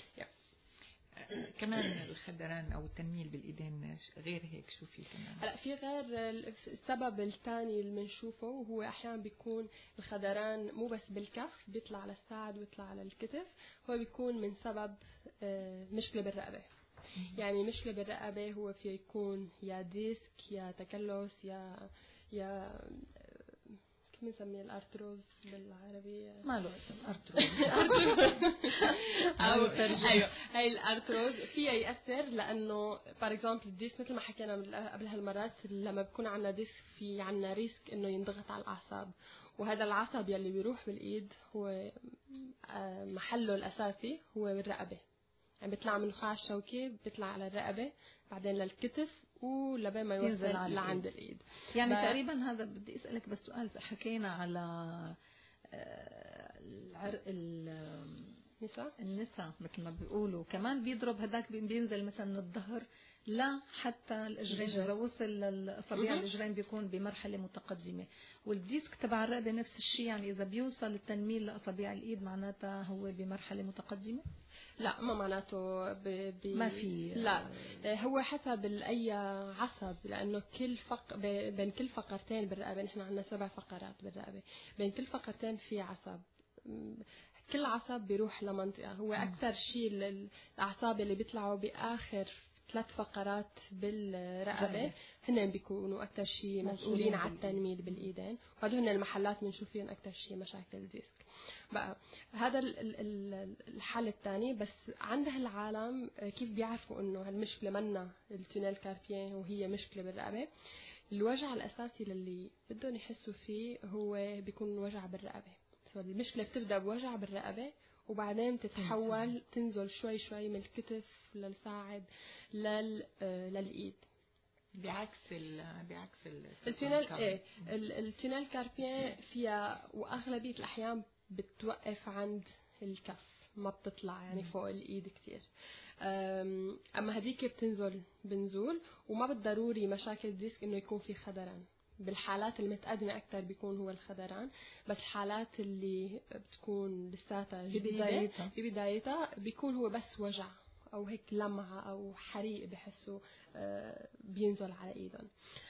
كمان الخدران او التنميل بالايدين غير هيك شو في كمان؟ هلا في غير السبب الثاني اللي بنشوفه، وهو احيانا بيكون الخدران مو بس بالكف، بيطلع على الساعد ويطلع على الكتف، هو بيكون من سبب مشكله بالرقبه. يعني مشكله بالرقبه هو في يكون يا ديسك يا تكلس يا يا بنسميه الارتروز بالعربي. ما له اسم ارتروز. أو ايوه هاي الارتروز فيها ياثر، لانه فور اكزامبل الديسك مثل ما حكينا قبل هالمرات، لما بكون عندنا ديسك في عندنا ريسك انه ينضغط على الاعصاب، وهذا العصب يلي بيروح بالايد هو محله الاساسي هو بالرقبه. يعني بيطلع من النخاع الشوكي بيطلع على الرقبه بعدين للكتف ولبين ما يوصل لعند الايد. يعني تقريبا هذا بدي اسالك بس سؤال، حكينا على العرق النساء النساء مثل ما بيقولوا، كمان بيضرب هداك بينزل مثلا من الظهر لا حتى الاجرين، اذا وصل للاصابع الاجرين بيكون بمرحله متقدمه، والديسك تبع الرقبه نفس الشيء. يعني اذا بيوصل التنميل لاصابع الايد معناتها هو بمرحله متقدمه؟ لا ما معناته ب... ب... ما في. لا هو حسب اي عصب، لانه كل فق ب... بين كل فقرتين بالرقبه، نحن عندنا سبع فقرات بالرقبه، بين كل فقرتين في عصب، كل عصب بيروح لمنطقه. هو اكثر شيء الاعصاب اللي بيطلعوا باخر ثلاث فقرات بالرقبه هن بيكونوا اكثر شيء مسؤولين على التنميل بالايدين، وهذول هن المحلات بنشوف فيهم اكثر شيء مشاكل الديسك. بقى هذا الحل الثاني. بس عند هالعالم كيف بيعرفوا انه هالمشكله منا التونيل كاربيان وهي مشكله بالرقبه؟ الوجع الاساسي للي بدهم يحسوا فيه هو بيكون وجع بالرقبه. المشكله بتبدا بوجع بالرقبه وبعدين تتحول تنزل شوي شوي من الكتف للساعد لل للايد. بعكس ال بعكس التونيل ايه التونيل كاربيان فيها واغلبيه الاحيان بتوقف عند الكف، ما بتطلع يعني فوق الايد كتير. اما هديك بتنزل بنزول، وما بالضروري مشاكل الديسك انه يكون في خدران. بالحالات المتقدمة أكتر بيكون هو الخدران، بس الحالات اللي بتكون لساتها جديدة في بدايتها بيكون هو بس وجع أو هيك لمعة أو حريق بحسوا بينزل على إيدهم.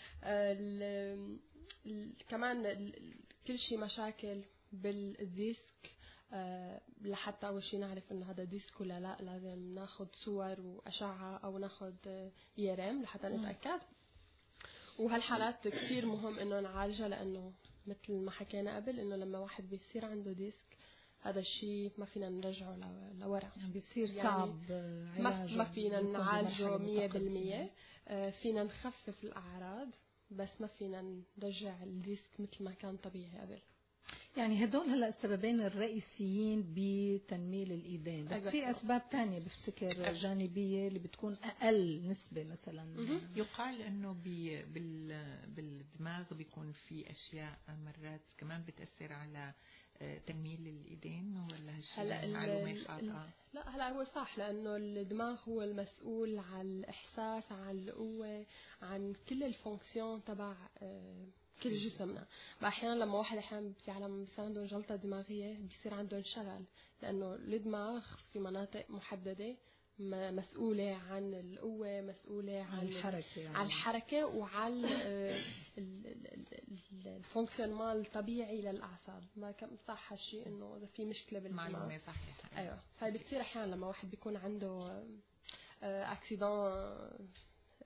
كمان كل شيء مشاكل بالديسك، لحتى أول شيء نعرف إنه هذا ديسك ولا لا لازم ناخد صور وأشعة أو ناخد إيرام لحتى نتأكد. وهالحالات كثير مهم انه نعالجها، لانه مثل ما حكينا قبل انه لما واحد بيصير عنده ديسك هذا الشيء ما فينا نرجعه لورا، يعني بيصير يعني صعب علاجه، ما فينا نعالجه مية بالمية. فينا نخفف الاعراض بس ما فينا نرجع الديسك مثل ما كان طبيعي قبل. يعني هدول هلا السببين الرئيسيين بتنميل الايدين، بس في اسباب تانية بفتكر جانبيه اللي بتكون اقل نسبه. مثلا يقال انه بالدماغ بيكون في اشياء مرات كمان بتاثر على تنميل الايدين، ولا هالشيء معلومه خاطئه؟ لا هلا هو صح، لانه الدماغ هو المسؤول عن الاحساس، عن القوه، عن كل الفونكسيون تبع كل جسمنا. احيانا لما واحد احيانا في عالم بيصير عندهم جلطه دماغيه بيصير عندهم شلل، لانه الدماغ في مناطق محدده مسؤوله عن القوه، مسؤوله عن الحركه، يعني. على الحركه وعلى الفونكسيونمون الطبيعي للاعصاب. ما كم صح هالشيء انه اذا في مشكله بالدماغ معلومه صحيحه. ايوه هاي بكثير احيانا لما واحد بيكون عنده اكسيدون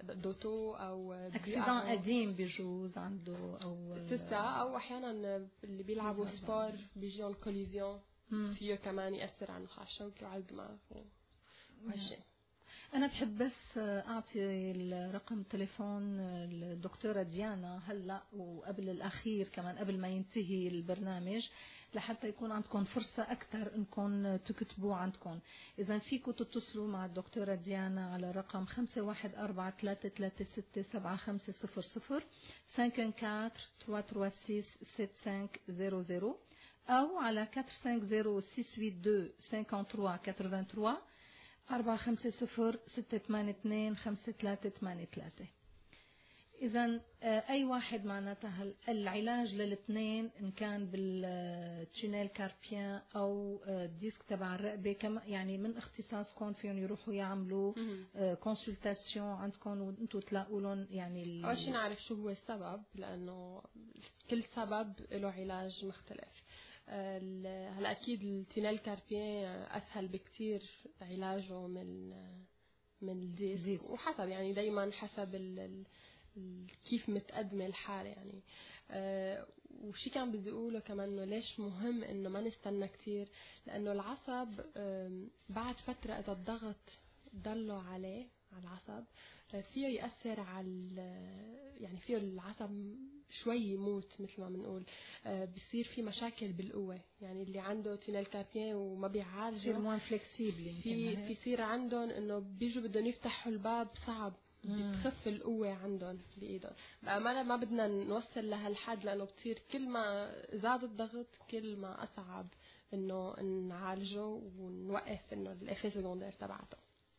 دوتو او اكسيدان قديم بيجوز عنده او ستا، او احيانا اللي بيلعبوا سبور بيجيهم كوليزيون فيه كمان ياثر على النخاع الشوكي وعلى الدماغ وهالشيء. أنا بحب بس أعطي الرقم تليفون الدكتورة ديانا هلأ وقبل الأخير كمان قبل ما ينتهي البرنامج، لحتى يكون عندكم فرصة أكثر إنكم تكتبوا عندكم. إذا فيكم تتصلوا مع الدكتورة ديانا على رقم خمسة واحد أربعة ثلاثة ثلاثة ستة سبعة خمسة صفر صفر خمسة أربعة ثلاثة ثلاثة ستة سبعة خمسة صفر صفر أو على أربعة خمسة صفر ستة ثمانية اثنين خمسة ثلاثة ثمانية أربعة خمسة صفر ستة ثمانية اثنين خمسة ثلاثة ثمانية ثلاثة. إذا أي واحد معناتها العلاج للاثنين إن كان بالتشينيل كاربيان أو الديسك تبع الرقبة، كما يعني من اختصاصكم فيهم يروحوا يعملوا كونسلتاسيون عندكم وأنتوا تلاقوا لهم يعني. أول شيء نعرف شو هو السبب، لأنه كل سبب له علاج مختلف. هلا اكيد التينيل كاربيان اسهل بكتير علاجه من من الديسك، وحسب يعني دايما حسب ال ال كيف متقدمه الحاله يعني. أه وشي كان بدي اقوله كمان انه ليش مهم انه ما نستنى كتير، لانه العصب بعد فتره اذا الضغط ضله عليه على العصب فيه يأثر على يعني فيه العصب شوي يموت مثل ما بنقول. آه بصير في مشاكل بالقوة، يعني اللي عنده تينيل كاربيان وما بيعالجه موان فلكسيبل في بيصير عندهم انه بيجوا بدهم يفتحوا الباب صعب، بتخف القوة عندهم بإيدهم. بقى ما ما بدنا نوصل لهالحد، لأنه بتصير كل ما زاد الضغط كل ما أصعب إنه نعالجه ونوقف إنه الإفيه سكوندير تبعته.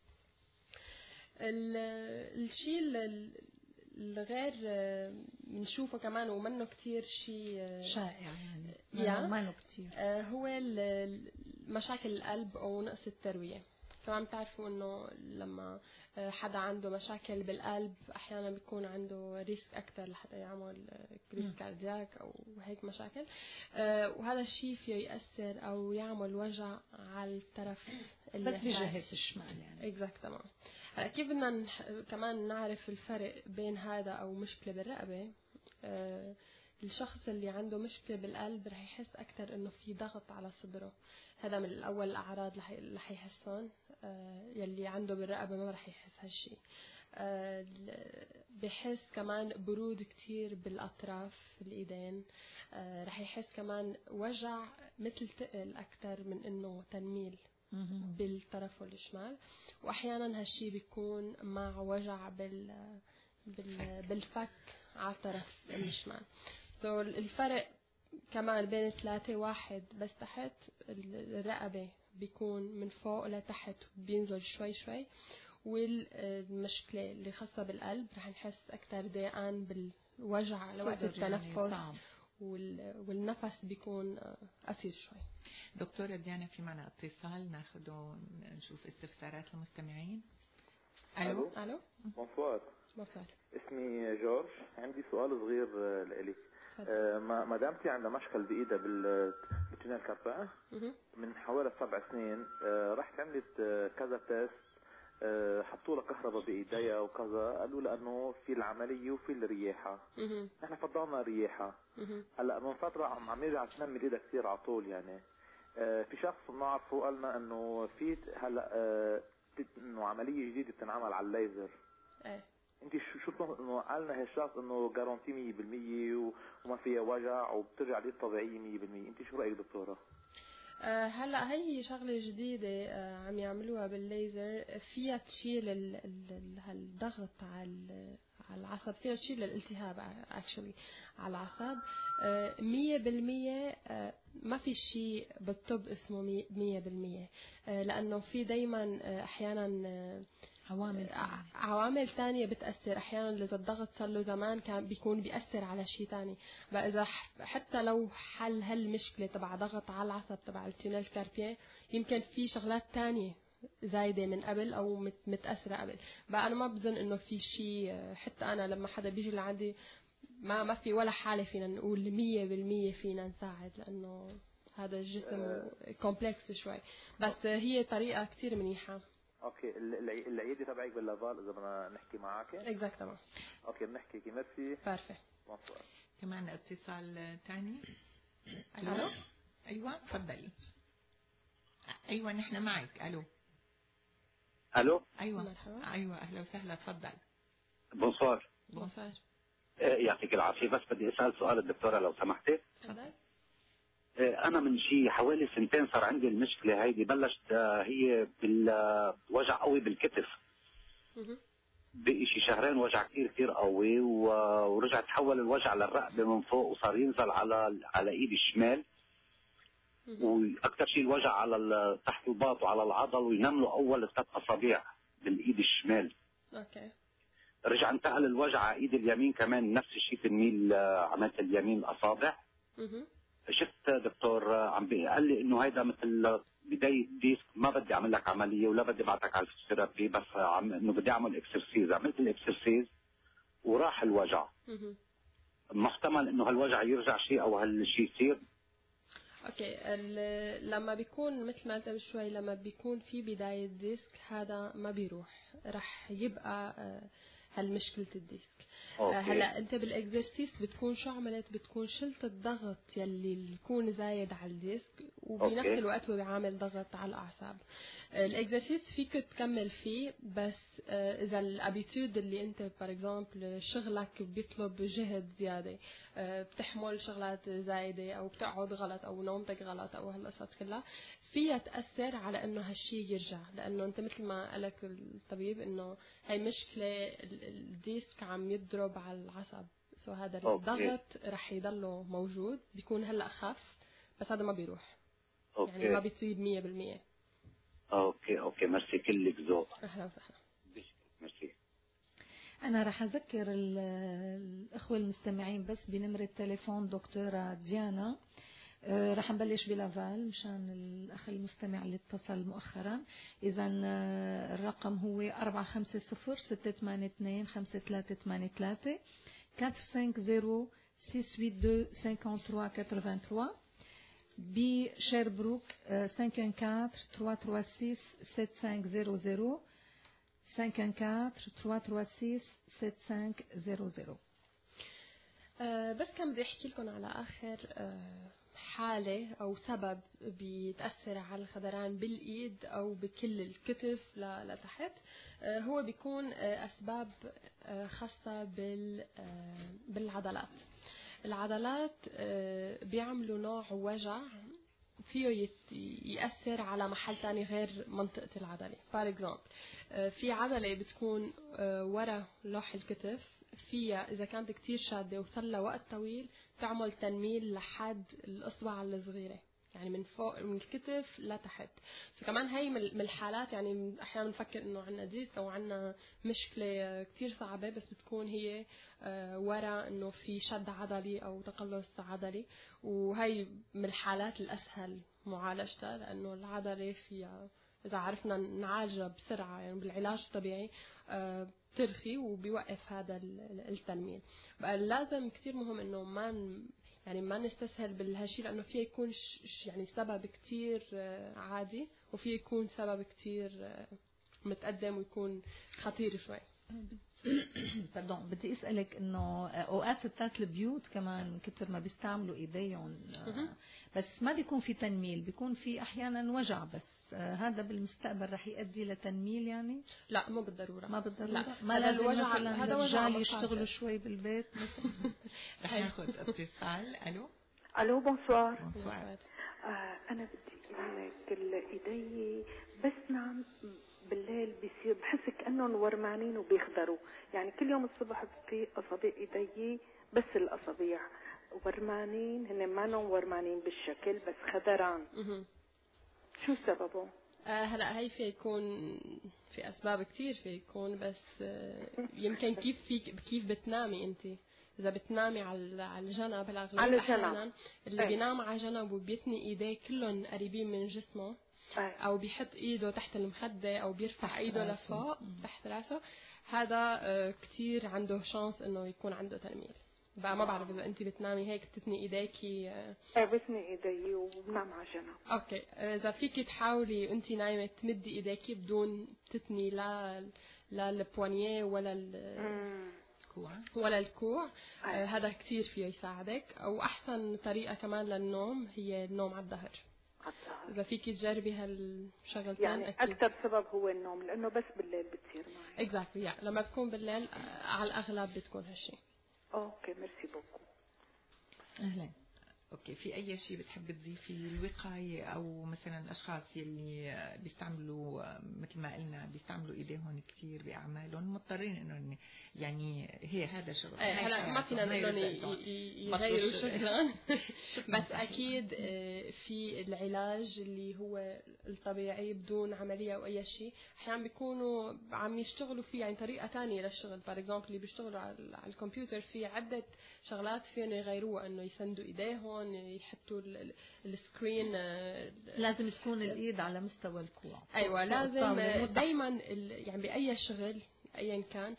الشيء الغير بنشوفه كمان ومنه كتير شيء شائع يعني, يعني منه كتير هو مشاكل القلب أو نقص التروية. كمان بتعرفوا إنه لما حدا عنده مشاكل بالقلب أحيانا بيكون عنده ريسك أكتر لحتى يعمل كريز كاردياك أو هيك مشاكل، وهذا الشيء فيه يأثر أو يعمل وجع على الطرف اللي بس بجهة الشمال يعني. إكزاكتومون. كيف بدنا نح... كمان نعرف الفرق بين هذا أو مشكلة بالرقبة؟ أه... الشخص اللي عنده مشكلة بالقلب رح يحس أكتر إنه في ضغط على صدره، هذا من الأول الأعراض اللي رح يحسون. أه... يلي عنده بالرقبة ما رح يحس هالشي. أه... بحس كمان برود كتير بالأطراف الإيدين. أه... رح يحس كمان وجع مثل تقل أكتر من إنه تنميل بالطرف الشمال، واحيانا هالشي بيكون مع وجع بال بالفك على الطرف الشمال. سو الفرق كمان بين الثلاثه واحد، بس تحت الرقبه بيكون من فوق لتحت بينزل شوي شوي، والمشكله اللي خاصه بالقلب رح نحس اكثر ضيقان بالوجع لوقت التنفس يعني والنفس بيكون قصير شوي. دكتورة ديانا في معنا اتصال ناخده نشوف استفسارات المستمعين. الو الو بونسوار. بونسوار. اسمي جورج، عندي سؤال صغير لإلك. آه ما دامتي عندها مشكل بايدها بالتينيل كاربيان من حوالي سبع سنين، آه رحت عملت آه كذا تيست، آه حطوا لها كهرباء بايديها وكذا، قالوا لها انه في العمليه وفي الرياحه. نحن فضلنا الرياحه. هلا من فتره عم عم يرجع تنمي ايدها كثير على طول يعني. آه في شخص بنعرفه قال لنا انه في هلا آه انه عمليه جديده بتنعمل على الليزر. ايه انت شو شو انه قالنا هالشخص انه جارانتي مية بالمية وما فيها وجع وبترجع لي طبيعيه مية بالمية، انت شو رايك دكتوره؟ آه هلا هي شغله جديده آه عم يعملوها بالليزر، فيها تشيل الضغط على على العصب، فيها تشيل الالتهاب اكشلي على العصب مية بالمية. آه ما في شيء بالطب اسمه مية بالمية، آه لانه في دايما آه احيانا آه عوامل عوامل ثانيه بتاثر. احيانا اذا الضغط صار له زمان كان بيكون بياثر على شيء ثاني. بقى اذا حتى لو حل هالمشكله تبع ضغط على العصب تبع التينيل كاربيان، يمكن في شغلات ثانيه زايده من قبل او متاثره قبل. بقى انا ما بظن انه في شيء، حتى انا لما حدا بيجي لعندي ما ما في ولا حاله فينا نقول مية بالمية فينا نساعد، لانه هذا الجسم كومبلكس شوي، بس هي طريقه كثير منيحه. اوكي العياده تبعك باللافال اذا بدنا نحكي معك؟ اكزاكتومون. اوكي بنحكي كي ميرسي. بارفي. بونسوار. كمان اتصال ثاني. الو. ايوه تفضلي. ايوه نحن معك. الو. الو. ايوه مرحبا. ايوه اهلا وسهلا تفضل. بونسوار. بونسوار. يعطيك العافيه، بس بدي اسال سؤال الدكتوره لو سمحتي. تفضل. انا من شيء حوالي سنتين صار عندي المشكله هيدي، بلشت هي بالوجع قوي بالكتف. بقي شي شهرين وجع كثير كثير قوي، ورجع تحول الوجع للرقبه من فوق وصار ينزل على على ايدي الشمال. واكثر شيء الوجع على تحت الباط وعلى العضل، وينام له اول ثلاث اصابع بالايد الشمال. اوكي. رجع انتقل الوجع على ايد اليمين كمان، نفس الشيء تنميل عملت اليمين الاصابع. شفت دكتور عم قال لي انه هيدا مثل بدايه ديسك، ما بدي اعمل لك عمليه ولا بدي ابعتك على الفيزيوثيرابي، بس عم انه بدي اعمل اكسرسيز. عملت الاكسرسيز وراح الوجع. محتمل انه هالوجع يرجع شيء او هالشيء يصير. اوكي. لما بيكون مثل ما قلت شوي، لما بيكون في بدايه ديسك هذا ما بيروح، رح يبقى هالمشكله الديسك. أوكي. هلا انت بالاكزرسيس بتكون شو عملت؟ بتكون شلت الضغط يلي بيكون زايد على الديسك، وبنفس أوكي. الوقت هو بيعمل ضغط على الاعصاب. الاكزرسيس فيك تكمل فيه، بس اذا الابيتود اللي انت بار اكزامبل شغلك بيطلب جهد زياده، بتحمل شغلات زايده او بتقعد غلط او نومتك غلط او هالقصص كلها، فيها تاثر على انه هالشيء يرجع. لانه انت مثل ما قالك الطبيب انه هي مشكله الديسك عم يضرب على العصب، سو هذا الضغط رح يضله موجود، بيكون هلا خف بس هذا ما بيروح. أوكي. يعني ما بيصيب مية بالمية. اوكي اوكي ميرسي كلك ذوق. اهلا وسهلا. ميرسي. أنا راح أذكر الأخوة المستمعين بس بنمرة تليفون دكتورة ديانا. أه راح نبلش بلافال مشان الأخ المستمع اللي اتصل مؤخرا. إذا الرقم هو أربعة خمسة صفر ستة ثمانية اثنين خمسة ثلاثة ثمانية ثلاثة أربعة خمسة صفر ستة ثمانية اثنين خمسة ثلاثة ثمانية ثلاثة. بشيربروك خمسة أربعة أربعة ثلاثة ثلاثة ستة سبعة صفر صفر خمسة أربعة أربعة ثلاثة ثلاثة ستة سبعة صفر صفر. أه بس كان بدي احكي لكم على اخر أه حالة أو سبب بيتأثر على الخدران بالإيد أو بكل الكتف لتحت. هو بيكون أسباب خاصة بالعضلات. العضلات بيعملوا نوع وجع فيه يأثر على محل تاني غير منطقة العضلة. فار اكزامبل في عضلة بتكون ورا لوح الكتف، فيها إذا كانت كتير شادة وصل لها وقت طويل تعمل تنميل لحد الإصبع الصغيرة، يعني من فوق من الكتف لتحت. فكمان هاي من الحالات يعني أحيانا نفكر إنه عنا ديسك أو عنا مشكلة كتير صعبة، بس بتكون هي ورا إنه في شد عضلي أو تقلص عضلي، وهي من الحالات الأسهل معالجتها لأنه العضلة فيها إذا عرفنا نعالجها بسرعة يعني بالعلاج الطبيعي بترخي وبيوقف هذا التنميل. بقى لازم كتير مهم إنه ما يعني ما نستسهل بالهالشيء، لأنه فيه يكون يعني سبب كتير عادي وفيه يكون سبب كتير متقدم ويكون خطير شوي. pardon بدي اسالك انه اوقات ستات البيوت كمان كتر ما بيستعملوا ايديهم بس ما بيكون في تنميل، بيكون في احيانا وجع، بس هذا بالمستقبل رح يؤدي لتنميل يعني؟ لا مو بالضروره. ما بالضروره. لا. ما هذا الوجع هذا وجع يشتغلوا شوي بالبيت مثلا. رح ناخذ اتصال. الو الو بونسوار. بونسوار. آه انا بدي اقول لك الايدي بس نعم بالليل بيصير بحس كأنهم ورمانين وبيخضروا، يعني كل يوم الصبح في أصابع إيدي بس الأصابع ورمانين، هن ما نهم ورمانين بالشكل بس خضران. شو سببه؟ آه هلا هي في يكون في أسباب كتير في يكون، بس آه يمكن كيف في كيف بتنامي أنت. إذا بتنامي على على الجنب الأغلب أحيانا اللي أي. بينام على جنب وبيتني إيديه كلهم قريبين من جسمه، أو بيحط إيده تحت المخدة أو بيرفع إيده لفوق تحت راسه، هذا كتير عنده شانس إنه يكون عنده تنميل. بقى ما بعرف اذا انت بتنامي هيك بتتني ايديكي. ايه بتني ايدي وبنام على جنب. اوكي، اذا فيكي تحاولي وانت نايمه تمدي ايديكي بدون تتني لا لا البوانيه ولا الكوع ولا الكوع. آه هذا كثير فيه يساعدك. او احسن طريقه كمان للنوم هي النوم على الظهر. إذا فيكي تجربي هالشغلتين يعني أكثر سبب هو النوم لأنه بس بالليل بتصير معي. exactly yeah. لما بتكون بالليل على الأغلب بتكون هالشيء. أوكي ميرسي بوكو. أهلا. اوكي، في اي شيء بتحب تضيفي الوقايه او مثلا اشخاص يلي بيستعملوا مثل ما قلنا بيستعملوا ايديهم كثير باعمالهم مضطرين انه يعني هي هذا شغل. هلا ما فينا نقول يغيروا شغلهم بس اكيد في العلاج اللي هو الطبيعي بدون عمليه او اي شيء احيانا بيكونوا عم يشتغلوا فيه يعني طريقه ثانيه للشغل. فور اكزامبل اللي بيشتغلوا على الكمبيوتر في عده شغلات فيهم يغيروها، انه يسندوا ايديهم يحطوا السكرين. لازم تكون الايد على مستوى الكوع. ايوه لازم دائما يعني باي شغل ايا كان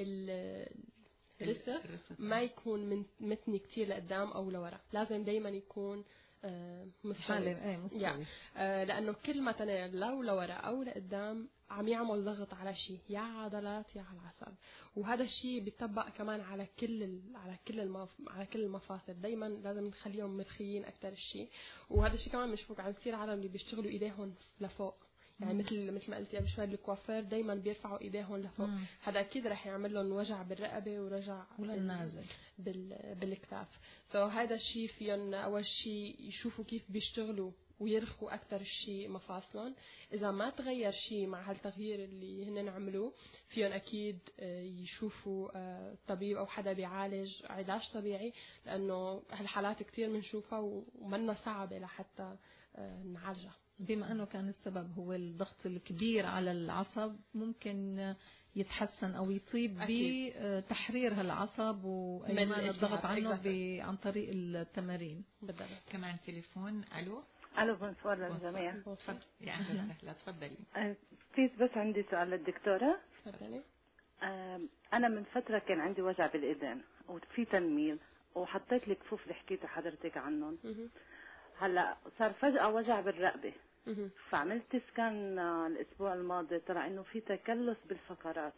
الرسم ما يكون من متني كتير لقدام او لورا، لازم دائما يكون مستوي. ايه مستوي. يعني آه لانه كل ما تنال لو لورا او لقدام عم يعمل ضغط على شيء، يا عضلات يا على العصب، وهذا الشيء بيطبق كمان على كل على كل المف... على كل المفاصل. دائما لازم نخليهم مرخيين اكثر الشيء. وهذا الشيء كمان مشفوق عن كثير عالم اللي بيشتغلوا ايديهم لفوق، يعني مم. مثل مثل ما قلتي قبل شوي الكوافير دائما بيرفعوا ايديهم لفوق. مم. هذا اكيد رح يعمل لهم وجع بالرقبه ورجع بالنازل بال... بالاكتاف. فهذا الشيء فيهم اول شيء يشوفوا كيف بيشتغلوا ويرخوا أكثر شيء مفاصلهم. إذا ما تغير شيء مع هالتغيير اللي هن عملوه فيهم أكيد يشوفوا طبيب أو حدا بيعالج علاج طبيعي، لأنه هالحالات كتير بنشوفها ومنا صعبة لحتى نعالجها. بما أنه كان السبب هو الضغط الكبير على العصب، ممكن يتحسن أو يطيب بتحرير هالعصب وأيمان الضغط عنه عن طريق التمارين. بالضبط. كمان تليفون. ألو ألو بونسوار للجميع. تفضلي. يا أهلا وسهلا تفضلي. بليز بس عندي سؤال للدكتورة. تفضلي. أنا من فترة كان عندي وجع بالإيدين وفي تنميل وحطيت لي كفوف اللي حكيتوا حضرتك عنهم. هلا صار فجأة وجع بالرقبة، فعملت سكان الأسبوع الماضي طلع إنه في تكلس بالفقرات.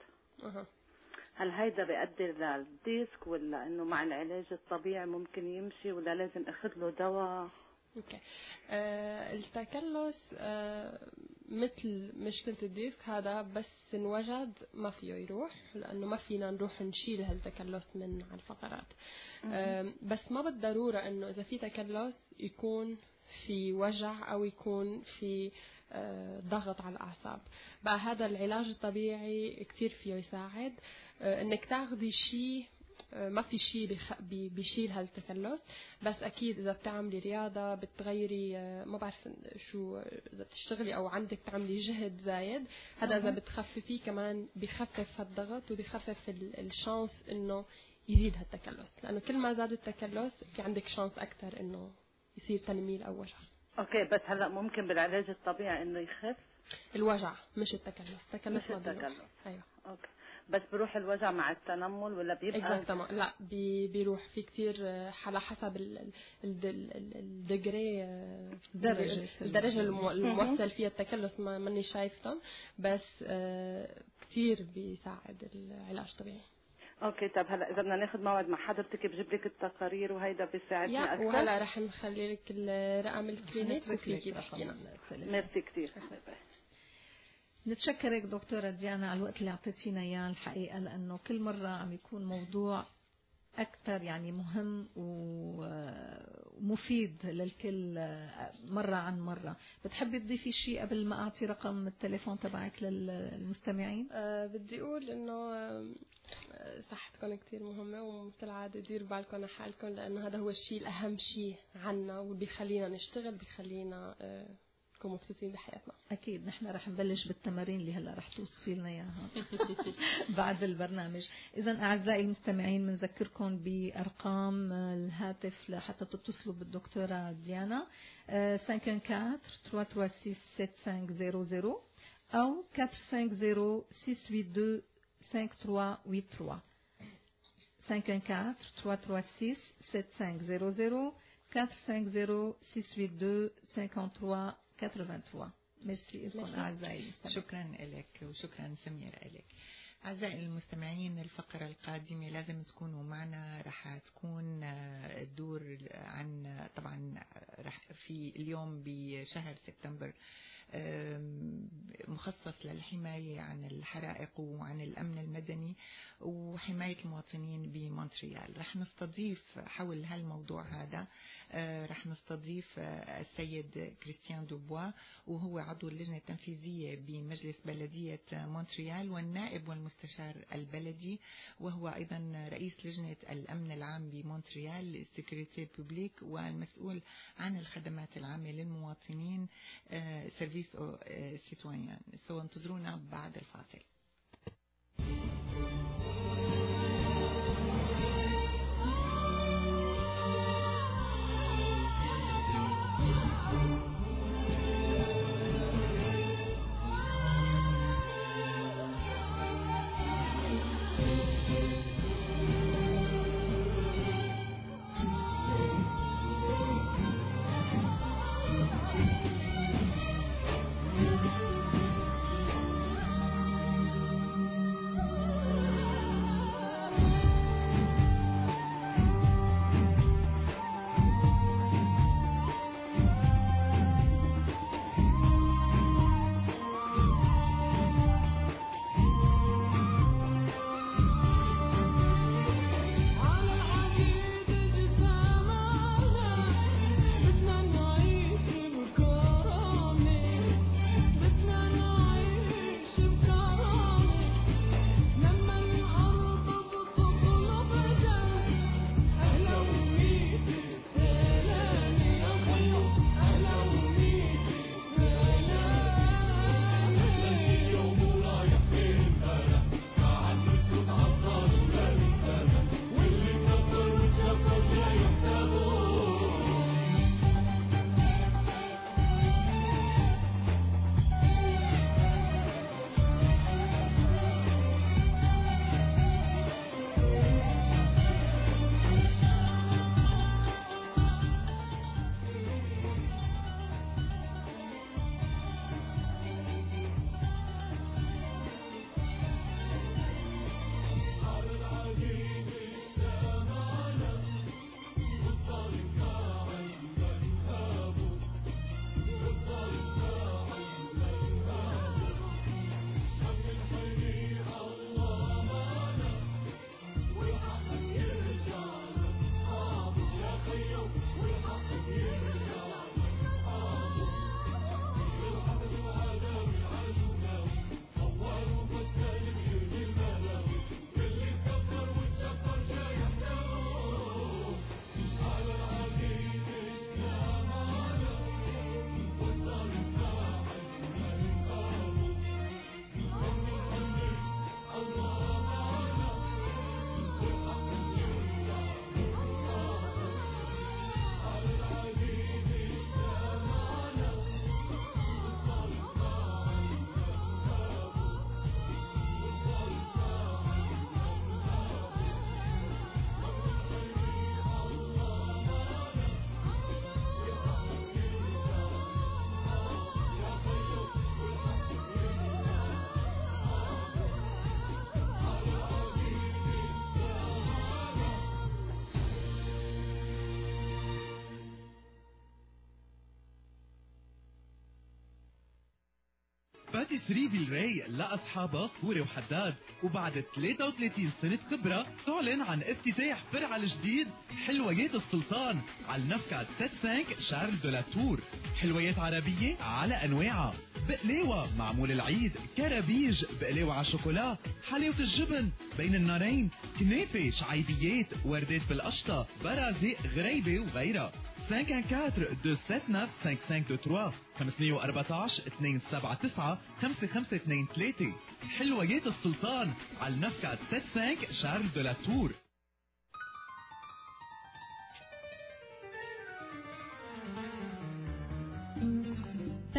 هل هيدا بيؤدي للديسك ولا إنه مع العلاج الطبيعي ممكن يمشي ولا لازم أخذ له دواء؟ اوكي. آه التكلس آه مثل مشكلة الديسك هذا بس انوجد ما فيه يروح، لأنه ما فينا نروح نشيل هالتكلس من على الفقرات. آه بس ما بالضرورة إنه إذا في تكلس يكون في وجع أو يكون في آه ضغط على الأعصاب. بقى هذا العلاج الطبيعي كتير فيه يساعد. آه إنك تاخذي شيء ما في شيء بخ... بيشيل هالتكلس، بس أكيد إذا بتعملي رياضة بتغيري ما بعرف شو إذا بتشتغلي أو عندك تعملي جهد زايد، هذا إذا بتخففيه كمان بيخفف هالضغط وبيخفف الشانس إنه يزيد هالتكلس، لأنه كل ما زاد التكلس في عندك شانس أكتر إنه يصير تنميل أو وجع. أوكي بس هلا ممكن بالعلاج الطبيعي إنه يخف الوجع مش التكلس. التكلس مش التكلس. أيوه. أوكي. بس بروح الوجع مع التنمل ولا بيبقى exactly. لا بي بيروح في كتير على حسب الدجري درجة الدرجة الموصل فيها التكلس ما ماني شايفتهم، بس كتير بيساعد العلاج الطبيعي. اوكي. طب هلا اذا بدنا ناخذ موعد مع حضرتك بجيب لك التقارير وهيدا بيساعدني اكثر. وهلا رح نخلي لك الرقم الكلينيك وفيكي تحكينا. ميرسي كثير. نتشكرك دكتورة ديانا على الوقت اللي أعطيتينا إياه الحقيقة، لأنه كل مرة عم يكون موضوع أكثر يعني مهم ومفيد للكل مرة عن مرة. بتحبي تضيفي شيء قبل ما أعطي رقم التليفون تبعك للمستمعين؟ أه بدي أقول إنه صحتكم كتير مهمة، ومثل العادة ديروا بالكم على حالكم، لأنه هذا هو الشيء الأهم شيء عنا وبيخلينا نشتغل، بيخلينا أه نكون مبسوطين بحياتنا. أكيد نحن رح نبلش بالتمارين اللي هلا رح توصفي لنا إياها بعد البرنامج. إذا أعزائي المستمعين بنذكركم بأرقام الهاتف لحتى تتصلوا بالدكتورة ديانا خمسة أربعة أربعة ثلاثة ستة ستة خمسة صفر صفر أو أربعة خمسة صفر ستة ثمانية اثنين خمسة ثلاثة ثمانية ثلاثة cinq un quatre trois trois six sept cinq zéro zéro quatre cinq zéro six huit deux cinq trois huit trois. ميرسي لكم أعزائي المستمعين. شكرا لك وشكرا سميرة لك. أعزائي المستمعين، الفقرة القادمة لازم تكونوا معنا، رح تكون الدور عن طبعا رح في اليوم بشهر سبتمبر مخصص للحماية عن الحرائق وعن الأمن المدني وحماية المواطنين بمونتريال. رح نستضيف حول هالموضوع هذا رح نستضيف السيد كريستيان دوبوا، وهو عضو اللجنة التنفيذية بمجلس بلدية مونتريال والنائب والمستشار البلدي، وهو أيضا رئيس لجنة الأمن العام بمونتريال سيكوريتي بوبليك والمسؤول عن الخدمات العامة للمواطنين سيرفيس سيتويان. سو انتظرونا بعد الفاصل. باتيسري فيلراي لأصحابها فوري وحداد، وبعد ثلاثة وثلاثين سنة خبرة تعلن عن افتتاح فرع الجديد حلويات السلطان على النفقة سبعة وستين شارل دو لا تور. حلويات عربية على أنواعها، بقلاوة معمول العيد، كرابيج، بقلاوة على شوكولا، حلاوة الجبن بين النارين، كنافة، شعيبيات، وردات بالقشطة، برازق، غريبة وغيرها. خمسة واحد أربعة اثنين سبعة تسعة خمسة خمسة اثنين ثلاثة خمسة أربعة اثنين سبعة تسعة خمسة خمسة اثنين ثلاثة. حلويات السلطان على النفقة سبعة وستين شارل دو لا تور.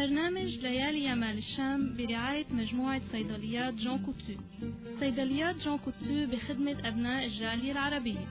برنامج ليالي يمال الشام برعاية مجموعة صيدليات جون كوتو. صيدليات جون كوتو بخدمة أبناء الجالية العربية.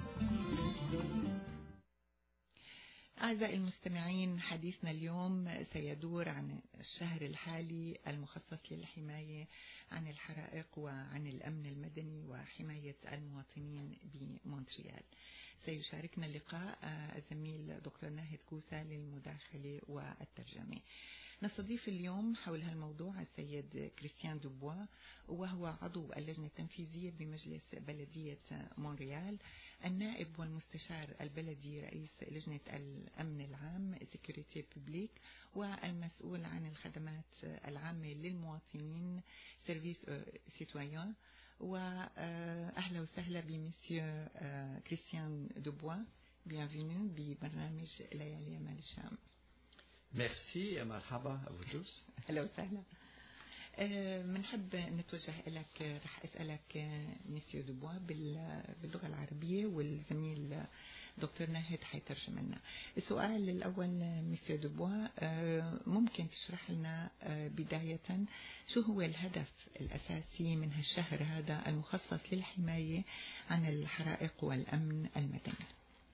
أعزائي المستمعين، حديثنا اليوم سيدور عن الشهر الحالي المخصص للحماية عن الحرائق وعن الأمن المدني وحماية المواطنين بمونتريال. سيشاركنا اللقاء الزميل دكتور ناهد كوسة للمداخلة والترجمة. نستضيف اليوم حول هالموضوع السيد كريستيان دوبوا، وهو عضو اللجنة التنفيذية بمجلس بلدية مونريال، النائب والمستشار البلدي رئيس لجنة الأمن العام سيكوريتي بوبليك، والمسؤول عن الخدمات العامة للمواطنين سيرفيس سيتويان. وأهلا وسهلا بمسيو كريستيان دوبوا، bienvenue ببرنامج ليالي يمال الشام. Merci et marhaba à vous tous. أهلا وسهلا. بنحب نتوجه لك، رح أسألك مسيو دوبوا باللغة العربية، والزميل دكتور ناهد حيترجم لنا. السؤال الأول مسيو دوبوا، ممكن تشرح لنا بداية شو هو الهدف الأساسي من هالشهر هذا المخصص للحماية عن الحرائق والأمن المدني؟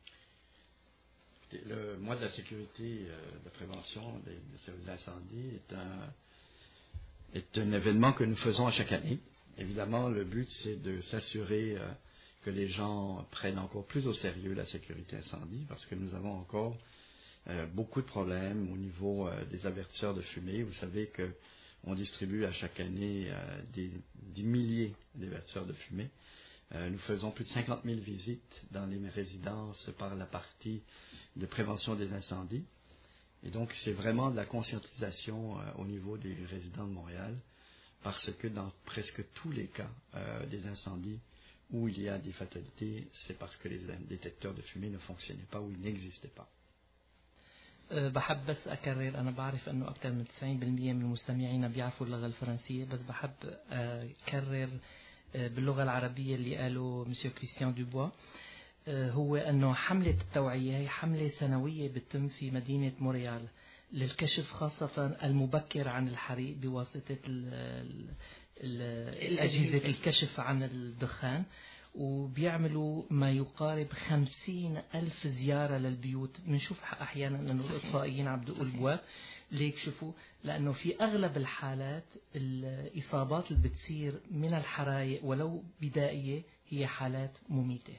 Le mois de la sécurité, euh, de prévention des, des services d'incendie est un, est un événement que nous faisons à chaque année. Évidemment, le but, c'est de s'assurer euh, que les gens prennent encore plus au sérieux la sécurité incendie, parce que nous avons encore euh, beaucoup de problèmes au niveau euh, des avertisseurs de fumée. Vous savez qu'on distribue à chaque année euh, des, des milliers d'avertisseurs de fumée. Euh, nous faisons plus de cinquante mille visites dans les résidences par la partie de prévention des incendies. Et donc, c'est vraiment de la conscientisation euh, au niveau des résidents de Montréal, parce que dans presque tous les cas euh, des incendies où il y a des fatalités, c'est parce que les détecteurs de fumée ne fonctionnaient pas ou ils n'existaient pas. بحب بس أكرر، أنا بعرف أنه أكثر من تسعين بالمئة من المستمعين بيعرفوا اللغة الفرنسية، بس بحب أكرر باللغة العربية اللي قاله مسيو كريستيان دوبوا. هو أنه حملة التوعية هي حملة سنوية بتتم في مدينة مونريال للكشف خاصة المبكر عن الحريق بواسطة ال ال الأجهزة الكشف عن الدخان، وبيعملوا ما يقارب خمسين ألف زيارة للبيوت. بنشوف أحيانا أنه الإطفائيين عم بدقوا البواب ليك شوفوا، لأنه في أغلب الحالات الإصابات اللي بتصير من الحرائق ولو بدائية هي حالات مميتة.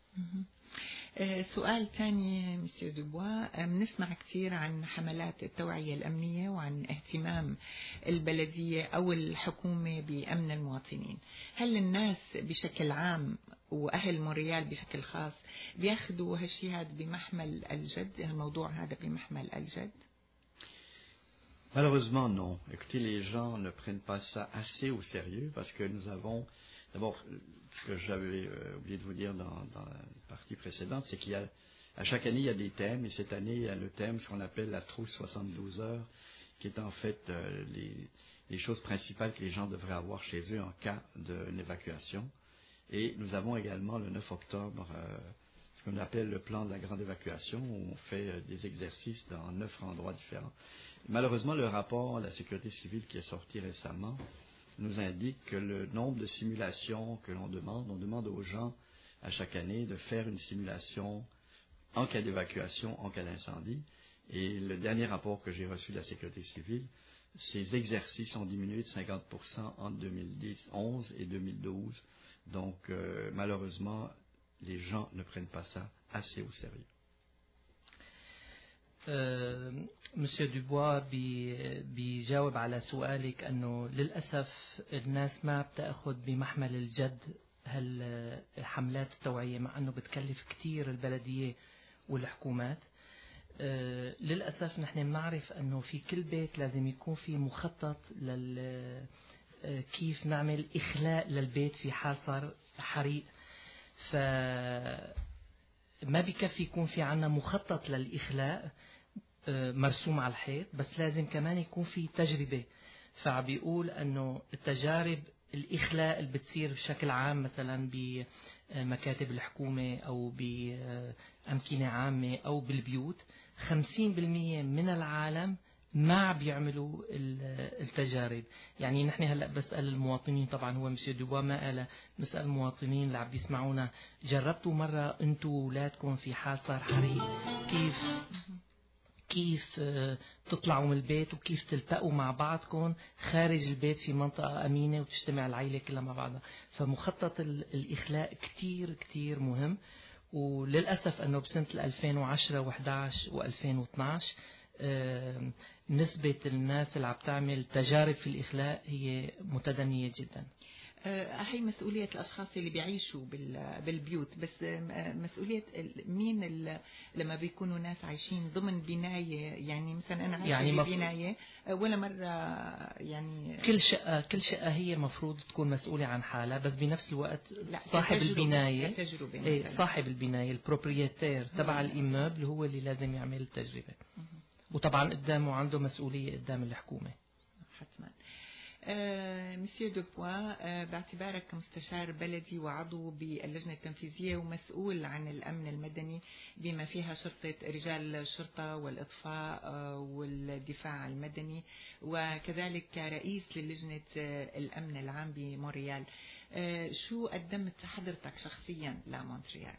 سؤال ثاني مسيو دوبوا، بنسمع كثير عن حملات التوعية الأمنية وعن اهتمام البلدية أو الحكومة بأمن المواطنين. هل الناس بشكل عام وأهل مونريال بشكل خاص بياخدوا هالشيء هذا بمحمل الجد، الموضوع هذا بمحمل الجد؟ Malheureusement, non. Écoutez, les gens ne prennent pas ça assez au sérieux, parce que nous avons, d'abord, ce que j'avais euh, oublié de vous dire dans, dans la partie précédente, c'est qu'il y a, à chaque année, il y a des thèmes, et cette année, il y a le thème, ce qu'on appelle la trousse soixante-douze heures, qui est en fait euh, les, les choses principales que les gens devraient avoir chez eux en cas d'une évacuation. Et nous avons également le neuf octobre, euh, ce qu'on appelle le plan de la grande évacuation, où on fait euh, des exercices dans neuf endroits différents. Malheureusement, le rapport de la sécurité civile qui est sorti récemment nous indique que le nombre de simulations que l'on demande, on demande aux gens à chaque année de faire une simulation en cas d'évacuation, en cas d'incendie. Et le dernier rapport que j'ai reçu de la sécurité civile, ces exercices ont diminué de cinquante pour cent entre deux mille onze et deux mille douze. Donc, euh, malheureusement, les gens ne prennent pas ça assez au sérieux. أه مسيو دوبوا بي بيجاوب على سؤالك أنه للأسف الناس ما بتأخذ بمحمل الجد هالحملات التوعية، مع أنه بتكلف كتير البلدية والحكومات. أه للأسف نحن بنعرف أنه في كل بيت لازم يكون في مخطط لل كيف نعمل إخلاء للبيت في حال صار حريق. فما بكفي يكون في عنا مخطط للإخلاء مرسوم على الحيط، بس لازم كمان يكون في تجربة. فبيقول أنه التجارب الإخلاء اللي بتصير بشكل عام مثلا بمكاتب الحكومة أو بأمكنة عامة أو بالبيوت، خمسين بالمئة من العالم ما بيعملوا التجارب. يعني نحن هلا بسأل المواطنين، طبعا هو مسيو دوبوا ما قال، نسأل المواطنين اللي عم بيسمعونا، جربتوا مرة انتوا واولادكم في حال صار حريق كيف كيف تطلعوا من البيت وكيف تلتقوا مع بعضكم خارج البيت في منطقة أمينة وتجتمع العائلة كلها مع بعضها؟ فمخطط الإخلاء كتير كتير مهم. وللأسف أنه بسنة ألفين وعشرة وأحد عشر وألفين واثناشر نسبة الناس اللي عم تعمل تجارب في الإخلاء هي متدنية جدا. هي مسؤولية الأشخاص اللي بيعيشوا بالبيوت، بس مسؤولية مين اللي لما بيكونوا ناس عايشين ضمن بناية، يعني مثلا أنا عايشة يعني في مف... بناية ولا مرة يعني كل شقة كل شقة هي مفروض تكون مسؤولة عن حالها، بس بنفس الوقت صاحب البناية ايه صاحب البناية البروبريتير تبع الإيمابل هو اللي لازم يعمل التجربة، وطبعا قدامه عنده مسؤولية قدام الحكومة حتما. آه، مسيو دوبوا، آه، باعتبارك مستشار بلدي وعضو باللجنة التنفيذية ومسؤول عن الأمن المدني بما فيها شرطة رجال الشرطة والإطفاء آه، والدفاع المدني، وكذلك كرئيس للجنة آه، الأمن العام بمونريال، آه، شو قدمت حضرتك شخصيا لمونتريال؟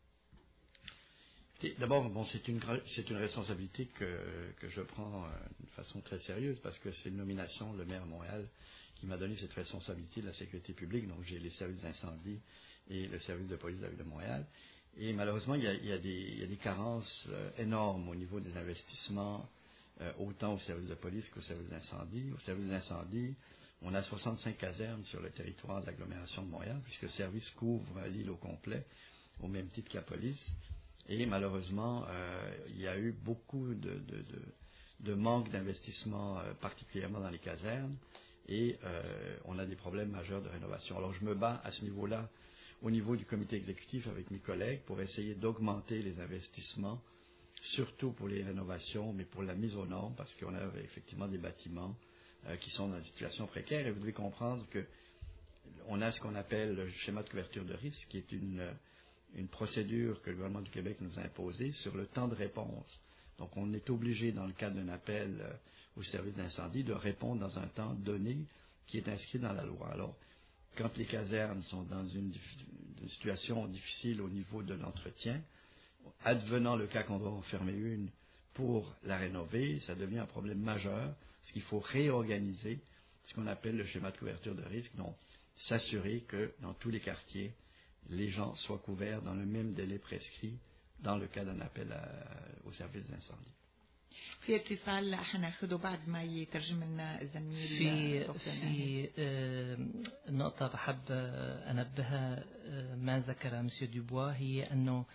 D'abord, bon, c'est une, c'est une responsabilité que, que je prends de façon très sérieuse parce que c'est une nomination, le maire de Montréal, qui m'a donné cette responsabilité de la sécurité publique. Donc, j'ai les services d'incendie et le service de police de la ville de Montréal. Et malheureusement, il y a, il y a, des, il y a des carences euh, énormes au niveau des investissements, euh, autant au service de police qu'au service d'incendie. Au service d'incendie, on a soixante-cinq casernes sur le territoire de l'agglomération de Montréal, puisque le service couvre l'île au complet, au même titre que la police. Et malheureusement, euh, il y a eu beaucoup de, de, de, de manque d'investissement, euh, particulièrement dans les casernes, et euh, on a des problèmes majeurs de rénovation. Alors je me bats à ce niveau-là, au niveau du comité exécutif avec mes collègues, pour essayer d'augmenter les investissements, surtout pour les rénovations, mais pour la mise aux normes, parce qu'on a effectivement des bâtiments euh, qui sont dans une situation précaire, et vous devez comprendre qu'on a ce qu'on appelle le schéma de couverture de risque, qui est une... une procédure que le gouvernement du Québec nous a imposée sur le temps de réponse. Donc, on est obligé, dans le cadre d'un appel euh, au service d'incendie, de répondre dans un temps donné qui est inscrit dans la loi. Alors, quand les casernes sont dans une, une situation difficile au niveau de l'entretien, advenant le cas qu'on doit en fermer une pour la rénover, ça devient un problème majeur, parce qu'il faut réorganiser ce qu'on appelle le schéma de couverture de risque, donc s'assurer que dans tous les quartiers, les gens soient couverts dans le même délai prescrit dans le cas d'un appel à, au service d'incendie. في اتصال حناخده بعد ما يترجم لنا الزميل في في نقطة بحب أنبهها ما ذكر مسيو دوبوا، هي أنه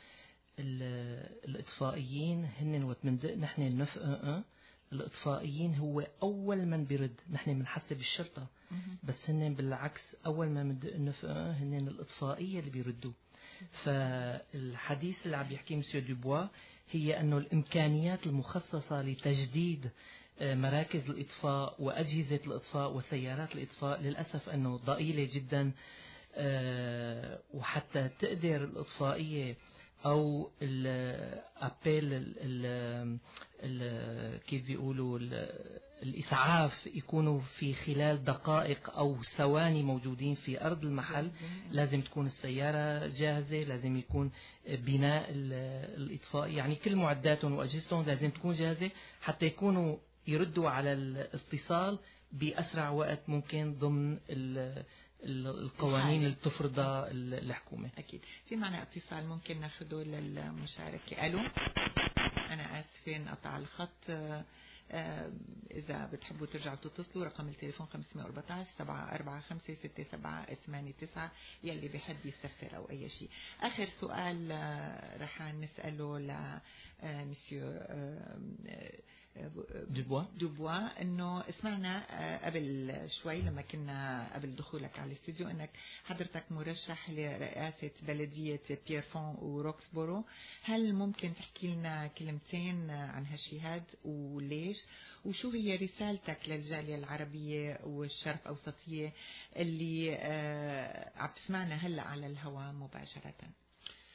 الإطفائيين هن وقت بندق نحن النف أن الإطفائيين هو أول من بيرد، نحن بنحسب الشرطة بس هن بالعكس أول ما بندق النف أن هن الإطفائية اللي بيردوا. فالحديث اللي عم يحكيه مسيو دوبوا هي أنه الإمكانيات المخصصة لتجديد مراكز الإطفاء وأجهزة الإطفاء وسيارات الإطفاء للأسف أنه ضئيلة جدا، وحتى تقدر الإطفائية أو الأبيل كيف بيقولوا الإسعاف يكونوا في خلال دقائق أو ثواني موجودين في أرض المحل. لازم تكون السيارة جاهزة، لازم يكون بناء الإطفاء، يعني كل معداتهم وأجهزتهم لازم تكون جاهزة حتى يكونوا يردوا على الاتصال بأسرع وقت ممكن ضمن القوانين اللي بتفرضها الحكومة. أكيد. في معنا اتصال ممكن ناخده للمشاركة. ألو، أنا آسفة انقطع الخط. إذا بتحبوا ترجعوا تتصلوا رقم التليفون خمسمية وأربعة عشر سبعة أربعة خمسة ستة سبعة ثمانية تسعة يلي بحب يستفسر أو أي شيء. آخر سؤال رح نسأله لمسيو دوبوا دوبوا انه سمعنا قبل شوي لما كنا قبل دخولك على الاستوديو انك حضرتك مرشح لرئاسة بلدية بيرفون وروكسبورو. هل ممكن تحكي لنا كلمتين عن هالشي هاد وليش، وشو هي رسالتك للجالية العربية والشرق أوسطية اللي عم تسمعنا هلا على الهواء مباشرة؟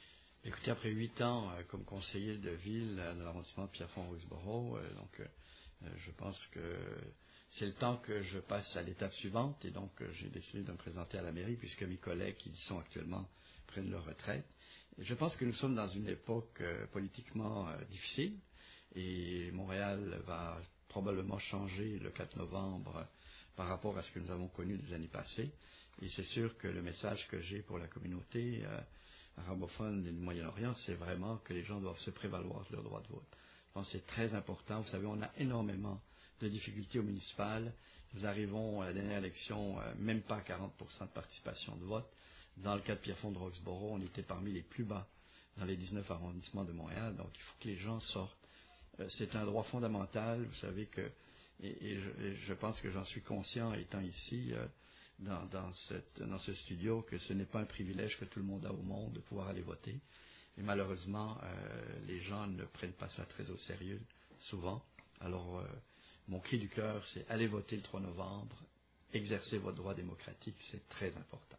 Écoutez, après huit ans euh, comme conseiller de ville euh, de l'arrondissement de Pierrefonds-Roxborough, euh, donc euh, Euh, je pense que c'est le temps que je passe à l'étape suivante et donc euh, j'ai décidé de me présenter à la mairie puisque mes collègues qui y sont actuellement prennent leur retraite. Et je pense que nous sommes dans une époque euh, politiquement euh, difficile et Montréal va probablement changer le quatre novembre euh, par rapport à ce que nous avons connu des années passées. Et c'est sûr que le message que j'ai pour la communauté euh, arabophone du Moyen-Orient, c'est vraiment que les gens doivent se prévaloir de leur droit de vote. Je pense que c'est très important. Vous savez, on a énormément de difficultés au municipal. Nous arrivons à la dernière élection, euh, même pas quarante pour cent de participation de vote. Dans le cas de Pierrefonds de Roxborough, on était parmi les plus bas dans les dix-neuf arrondissements de Montréal. Donc, il faut que les gens sortent. Euh, c'est un droit fondamental. Vous savez que, et, et, je, et je pense que j'en suis conscient étant ici, euh, Dans, dans, cette, dans ce studio, que ce n'est pas un privilège que tout le monde a au monde de pouvoir aller voter. Et malheureusement, euh, les gens ne prennent pas ça très au sérieux, souvent. Alors, euh, mon cri du cœur, c'est allez voter le trois novembre, exercez votre droit démocratique, c'est très important.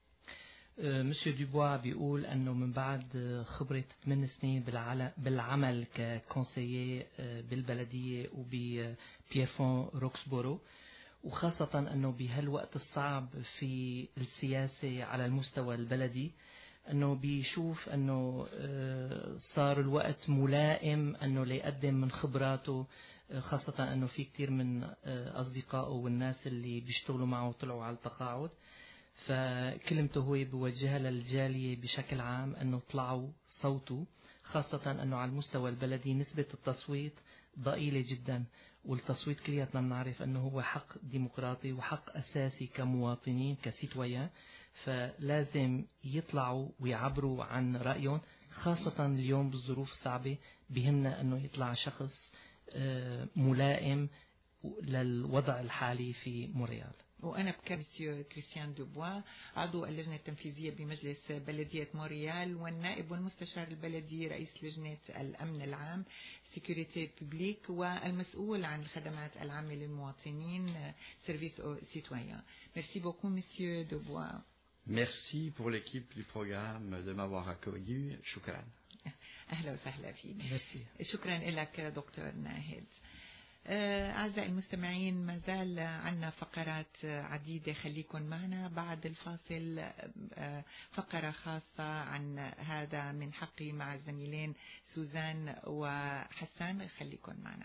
مسيو دوبوا بيقول أنه من بعد خبرة ثمان سنين بالعمل ككونسيي بالبلدية وببيرفون روكسبورو، وخاصة أنه بهالوقت الصعب في السياسة على المستوى البلدي، أنه بيشوف أنه صار الوقت ملائم أنه ليقدم من خبراته، خاصة أنه في كتير من أصدقائه والناس اللي بيشتغلوا معه طلعوا على التقاعد. فكلمته هو بوجهها للجالية بشكل عام أنه طلعوا صوته، خاصة أنه على المستوى البلدي نسبة التصويت ضئيلة جدا، والتصويت كلياتنا بنعرف أنه هو حق ديمقراطي وحق أساسي كمواطنين كسيتويان، فلازم يطلعوا ويعبروا عن رأيهم، خاصة اليوم بالظروف الصعبة بهمنا أنه يطلع شخص ملائم للوضع الحالي في مونريال. وأنا بكر مسيو كريستيان دوبوا عضو اللجنة التنفيذية بمجلس بلدية مونريال والنائب والمستشار البلدي رئيس لجنة الأمن العام سيكوريتي بوبليك والمسؤول عن الخدمات العامة للمواطنين سيرفيس أو سيتويان. Merci beaucoup Monsieur Dubois. Merci pour l'équipe du programme de m'avoir accueilli. شكرا. أهلا وسهلا فيك. شكرا لك دكتور ناهد. أعزائي المستمعين، ما زال عنا فقرات عديدة، خليكن معنا بعد الفاصل فقرة خاصة عن هذا من حقي مع الزميلين سوزان وحسان، خليكن معنا.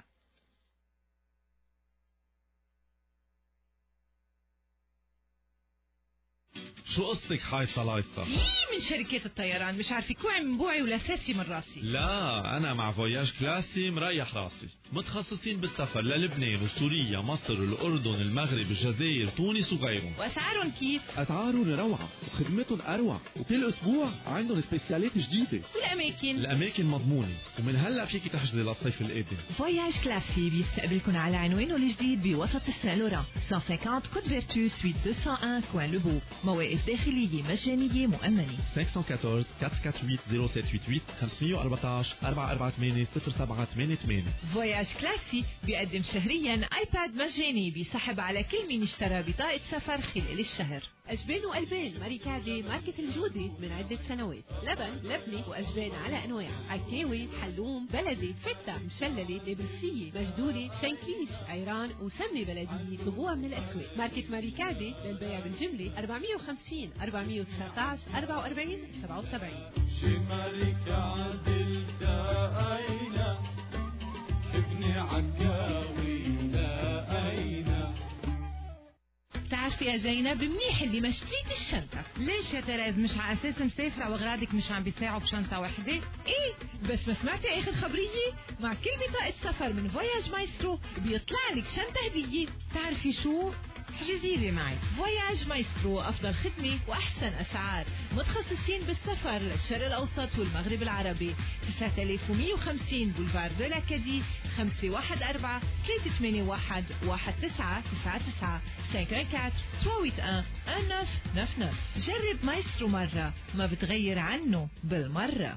شو قصتك حاي صلايصة؟ مين من شركات الطيران مش عارفة كوعي من بوعي ولا ساسي من راسي. لا أنا مع فواياج كلاسي مريح راسي، متخصصين بالسفر للبنان وسوريا مصر الأردن المغرب الجزائر تونس وغيرهم. وأسعارهم كيف؟ أسعارهم روعة وخدمتهم أروع، وكل أسبوع عندهم سبيسيالات جديدة. والأماكن؟ الأماكن مضمونة، ومن هلا فيك تحجزي للصيف القادم. فواياج كلاسي بيستقبلكم على عنوانه الجديد بوسط السان لوران مئة وخمسين كوت فيرتو سويت مئتين وواحد كوين لوبو، مواقف داخلية مجانية مؤمنة. خمسة واحد أربعة أربعة أربعة ثمانية صفر سبعة ثمانية خمسة أربعة أربعة أربعة ثمانية صفر سبعة ثمانية ثمانية. فواياج كلاسي بيقدم شهريا ايباد مجاني بيسحب على كل من اشترى بطاقة سفر خلال الشهر. أجبان وألبان ماريكادي ماركة الجودة من عدة سنوات، لبن لبني وأجبان على أنواع، عكاوي حلوم بلدي فتة مشللة دبرسية مجدورة شنكليش عيران وسمنة بلدية طبوع من الأسواق. ماركة ماريكادي للبيع بالجملة أربعمية وخمسين أربعمية وتسعطعش أربعة وأربعين سبعة وسبعين. شي ماريكادي التقينا ابني عكاوي لقينا. بتعرفي يا زينب منيح اللي ما شريت الشنطة. ليش يا تريز مش على اساس مسافرة واغراضك مش عم بيساعوا بشنطة واحدة؟ ايه بس ما سمعتي اخر خبرية؟ مع كل بطاقة سفر من فواياج مايسترو بيطلع لك شنطة هدية. تعرفي شو؟ احجزي لي معي. فواياج مايسترو أفضل خدمة وأحسن أسعار، متخصصين بالسفر للشرق الأوسط والمغرب العربي. تسعة آلاف ومئة وخمسين بولفار دو لاكادي خمسة واحد أربعة ثلاثة ثمانية واحد واحد تسعة تسعة تسعة خمسة أربعة ثلاثة واحد واحد تسعة تسعة تسعة. جرب مايسترو مرة ما بتغير عنه بالمرة.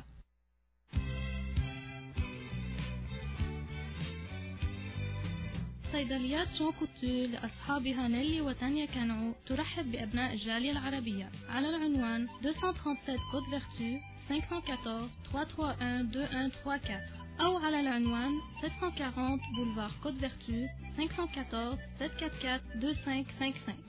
صيدليات جون كوتور لأصحابها نيلي وتانيا كانعو ترحب بأبناء الجالية العربية على العنوان مئتين وسبعة وثلاثين كود فيرتو خمسة أربعة أربعة ثلاثة ثلاثة واحد اثنين ثلاثة أربعة. أو على العنوان sept cent quarante boulevard Côte Vertu cinq cent quatorze sept cent quarante-quatre deux cinq cinq cinq.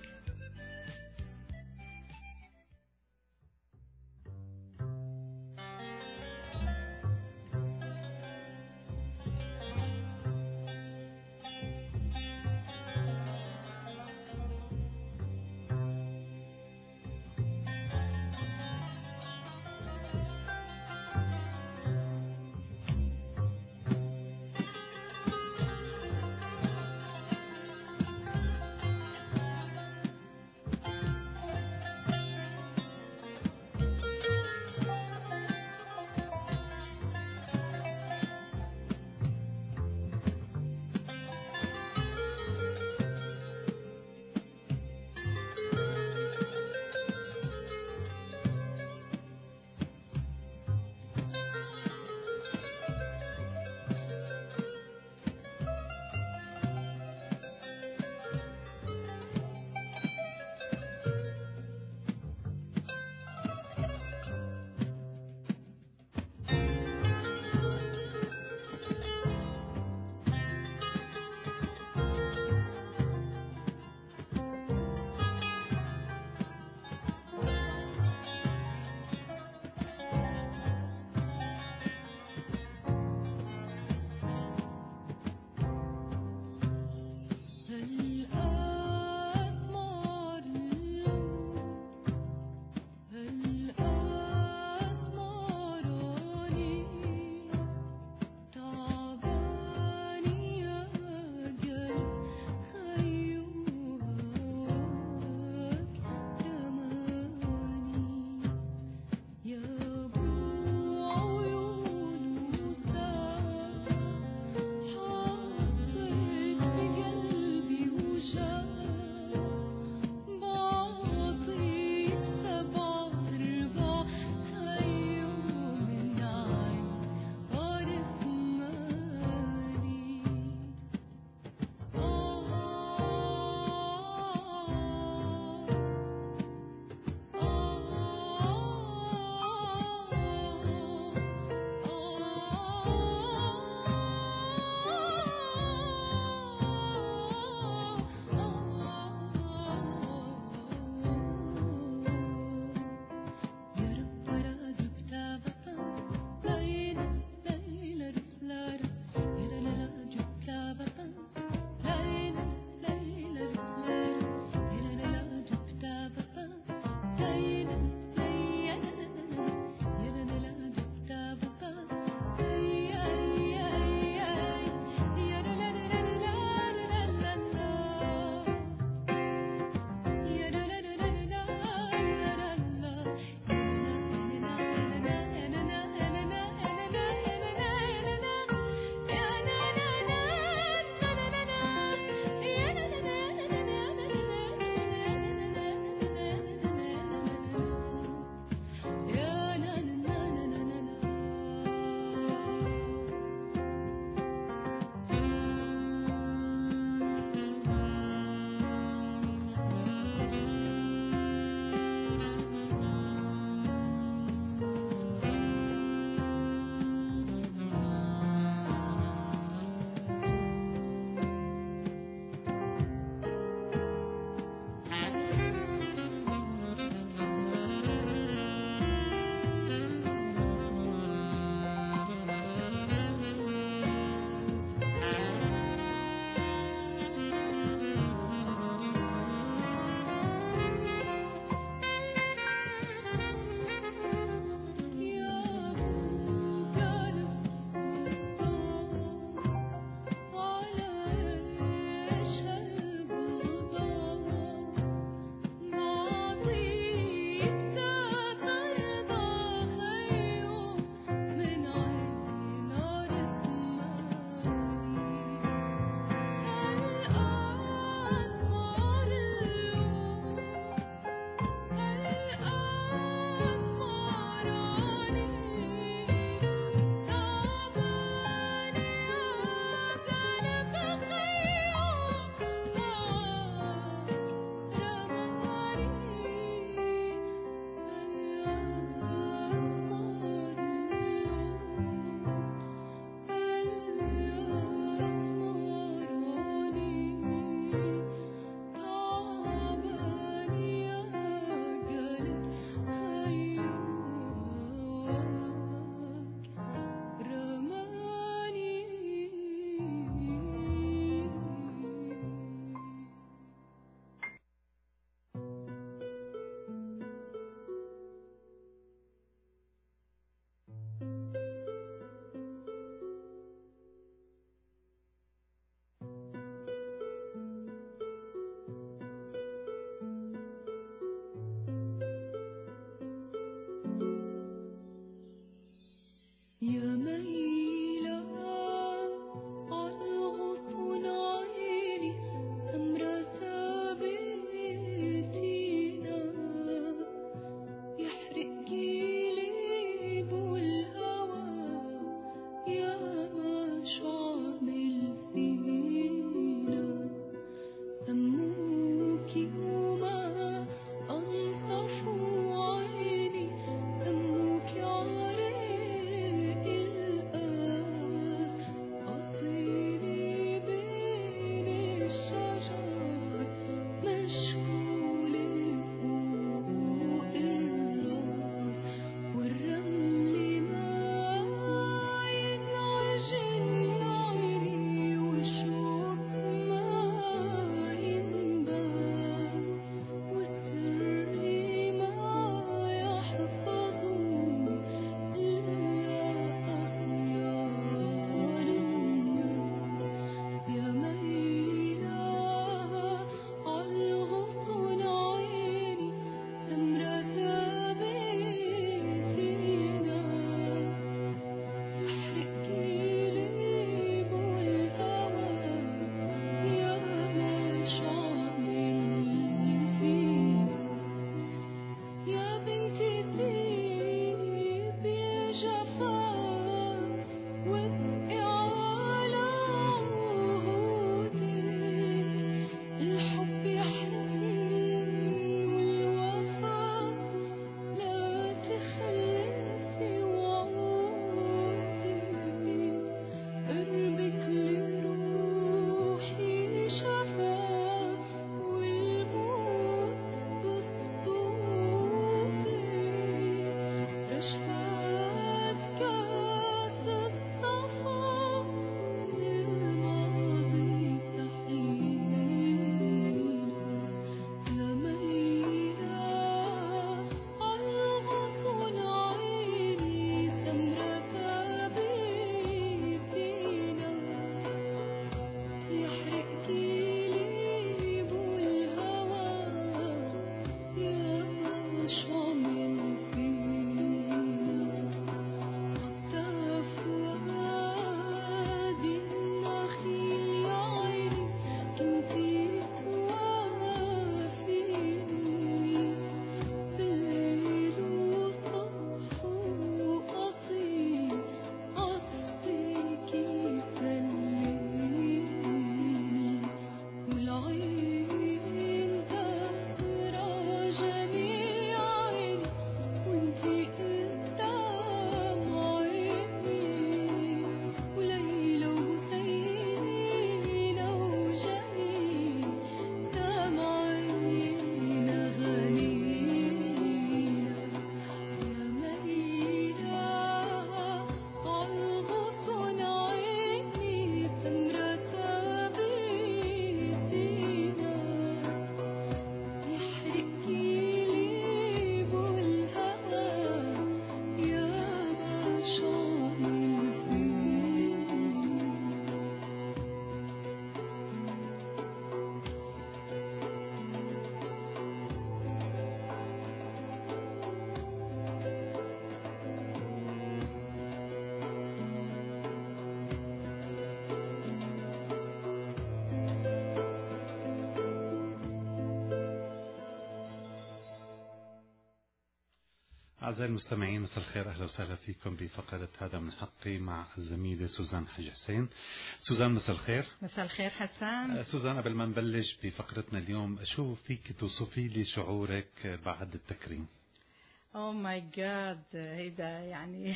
أعزائي المستمعين، مساء الخير، أهلا وسهلا فيكم بفقرة هذا من حقي مع الزميلة سوزان حاج حسين. سوزان مساء الخير. مساء الخير حسان. سوزان، قبل ما نبلش بفقرتنا اليوم، شو فيك توصفي لي شعورك بعد التكريم؟ أوه ماي جاد، هيدا يعني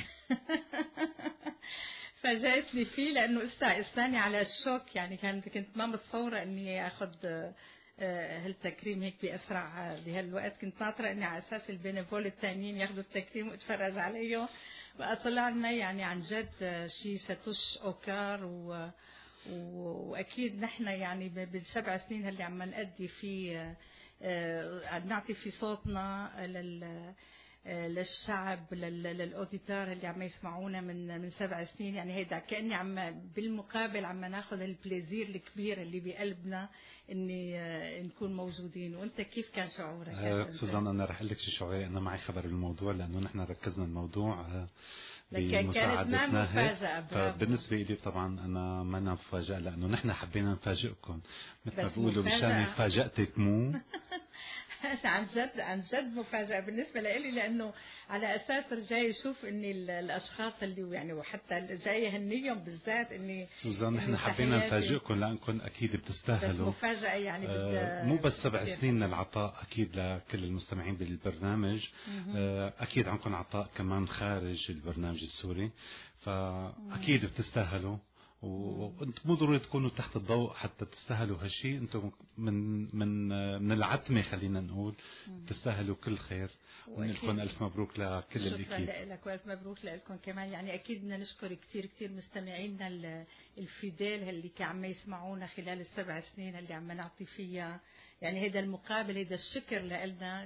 فاجأتني فيه لأنه استاني على الشوك، يعني كانت كنت ما متصورة إني أخذ هالتكريم هيك بأسرع بهالوقت. كنت ناطرة إني على أساس البينيفول التانيين ياخذوا التكريم واتفرج عليه، وأطلع لنا يعني عن جد شيء ستوش أوكار و... وأكيد نحن يعني بالسبع سنين اللي عم نأدي فيه نعطي في صوتنا لل للشعب، للأوديتار اللي عم يسمعونا من من سبع سنين. يعني هيدا كأني عم بالمقابل عم ناخذ البليزير الكبير اللي بقلبنا إني نكون موجودين. وأنت كيف كان شعورك؟ آه سوزان، أنا رح أقول لك شو شعوري. أنا معي خبر الموضوع لأنه نحن ركزنا الموضوع بمساعدتنا هيك. فبالنسبة لي طبعا أنا ما أنا مفاجأة، لأنه نحن حبينا نفاجئكم مثل ما بيقولوا مشان فاجأتك مو عن جد عن جد مفاجأة بالنسبة لي، لأنه على أساس جاي أشوف إني الأشخاص اللي يعني وحتى جاي هنيهم بالذات إني سوزان نحن حبينا نفاجئكم لأنكم أكيد بتستاهلوا. بس مفاجأة يعني آه مو بس سبع سنين العطاء أكيد لكل المستمعين بالبرنامج، آه أكيد عندكم عطاء كمان خارج البرنامج السوري، فأكيد بتستاهلوا. وانتم مو ضروري تكونوا تحت الضوء حتى تستاهلوا هالشيء. انتم من من من العتمه خلينا نقول تستاهلوا كل خير، ونلكم الف مبروك لكل اللي كيف. شكرا لك والف مبروك لكم كمان. يعني اكيد بدنا نشكر كثير كثير مستمعينا الفيديل اللي عم يسمعونا خلال السبع سنين اللي عم نعطي فيها. يعني هذا المقابل، هذا الشكر لنا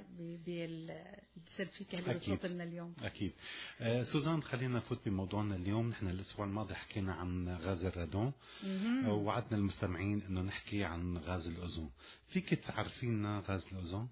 بالسيرفيكا اللي وصلت لنا اليوم. اكيد. آه سوزان، خلينا نفوت بموضوعنا اليوم. نحن الاسبوع الماضي حكينا عن غاز الرادون، ووعدنا المستمعين انه نحكي عن غاز الاوزون. فيك تعرفينا غاز الاوزون؟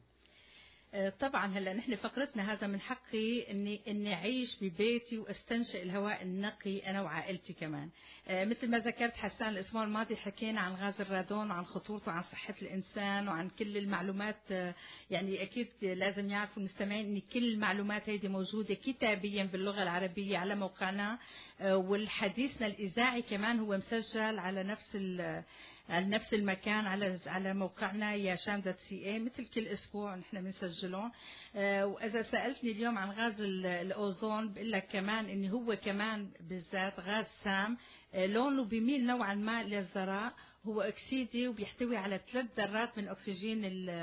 طبعا هلا نحن فقرتنا هذا من حقي اني اني اعيش ببيتي واستنشق الهواء النقي انا وعائلتي كمان. آه مثل ما ذكرت حسان، الاسبوع الماضي حكينا عن غاز الرادون وعن خطورته وعن صحه الانسان وعن كل المعلومات. آه يعني اكيد لازم يعرفوا المستمعين ان كل المعلومات هذه موجوده كتابيا باللغه العربيه على موقعنا، آه والحديثنا الاذاعي كمان هو مسجل على نفس على نفس المكان على على موقعنا يا شام دوت سي اي. مثل كل اسبوع نحن بنسجلهم. آه واذا سالتني اليوم عن غاز الاوزون بقول لك كمان انه هو كمان بالذات غاز سام، آه لونه بيميل نوعا ما للزراء، هو اكسيدي وبيحتوي على ثلاث ذرات من اكسجين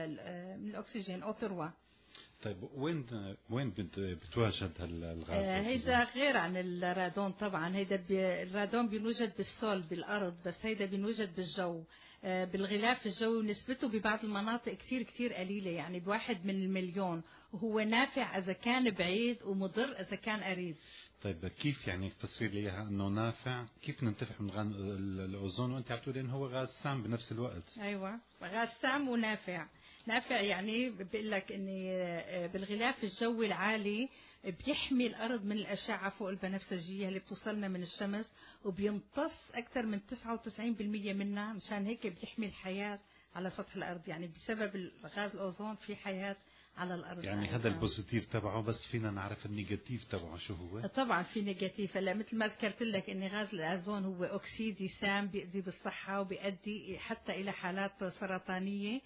من الاكسجين او تروى. طيب وين وين بتواجد هالغاز؟ آه هيدا غير عن الرادون طبعا. هيدا الرادون بينوجد بالسول بالارض، بس هيدا بينوجد بالجو، آه بالغلاف الجوي، ونسبته ببعض المناطق كثير كثير قليله، يعني بواحد من المليون، وهو نافع اذا كان بعيد ومضر اذا كان قريب. طيب كيف يعني تفسير لي اياها انه نافع؟ كيف ننتفع من غاز الاوزون وانت عم تقولي انه هو غاز سام بنفس الوقت؟ ايوه غاز سام ونافع. نافع يعني بقول لك اني بالغلاف الجوي العالي بيحمي الارض من الاشعه فوق البنفسجيه اللي بتوصلنا من الشمس، وبيمتص اكثر من تسعة وتسعين بالمئة منها، مشان هيك بيحمي الحياه على سطح الارض. يعني بسبب غاز الاوزون في حياه على الارض. يعني هذا البوزيتيف تبعه، بس فينا نعرف النيجاتيف تبعه شو هو؟ طبعا في نيجاتيف. هلا مثل ما ذكرت لك ان غاز الاوزون هو اكسيدي سام، بيؤذي بالصحه وبيؤدي حتى الى حالات سرطانيه.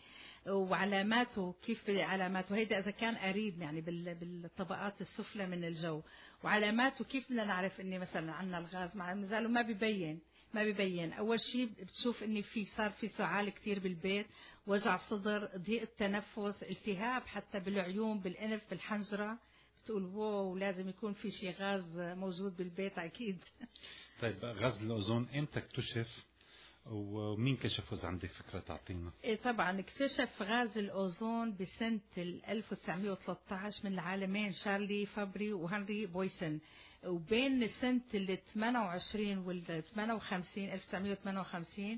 وعلاماته كيف علاماته؟ هيدا اذا كان قريب يعني بالطبقات السفلى من الجو. وعلاماته كيف بدنا نعرف اني مثلا عندنا الغاز؟ مع مازالوا ما ببين ما ببين. اول شيء بتشوف اني في صار في سعال كثير بالبيت، وجع صدر، ضيق التنفس، التهاب حتى بالعيون، بالانف، بالحنجره. بتقول واو لازم يكون في شيء غاز موجود بالبيت اكيد. طيب غاز الاوزون امتى اكتشف ومين كشفه؟ إذا عندك فكرة تعطينا. إيه طبعا اكتشف غاز الأوزون بسنة ألف وتسعمئة وثلاثة عشر من العالمين شارلي فابري وهنري بويسن، وبين سنة ال ثمانية وعشرين وال ثمانية وخمسين ألف وتسعمئة وثمانية وخمسين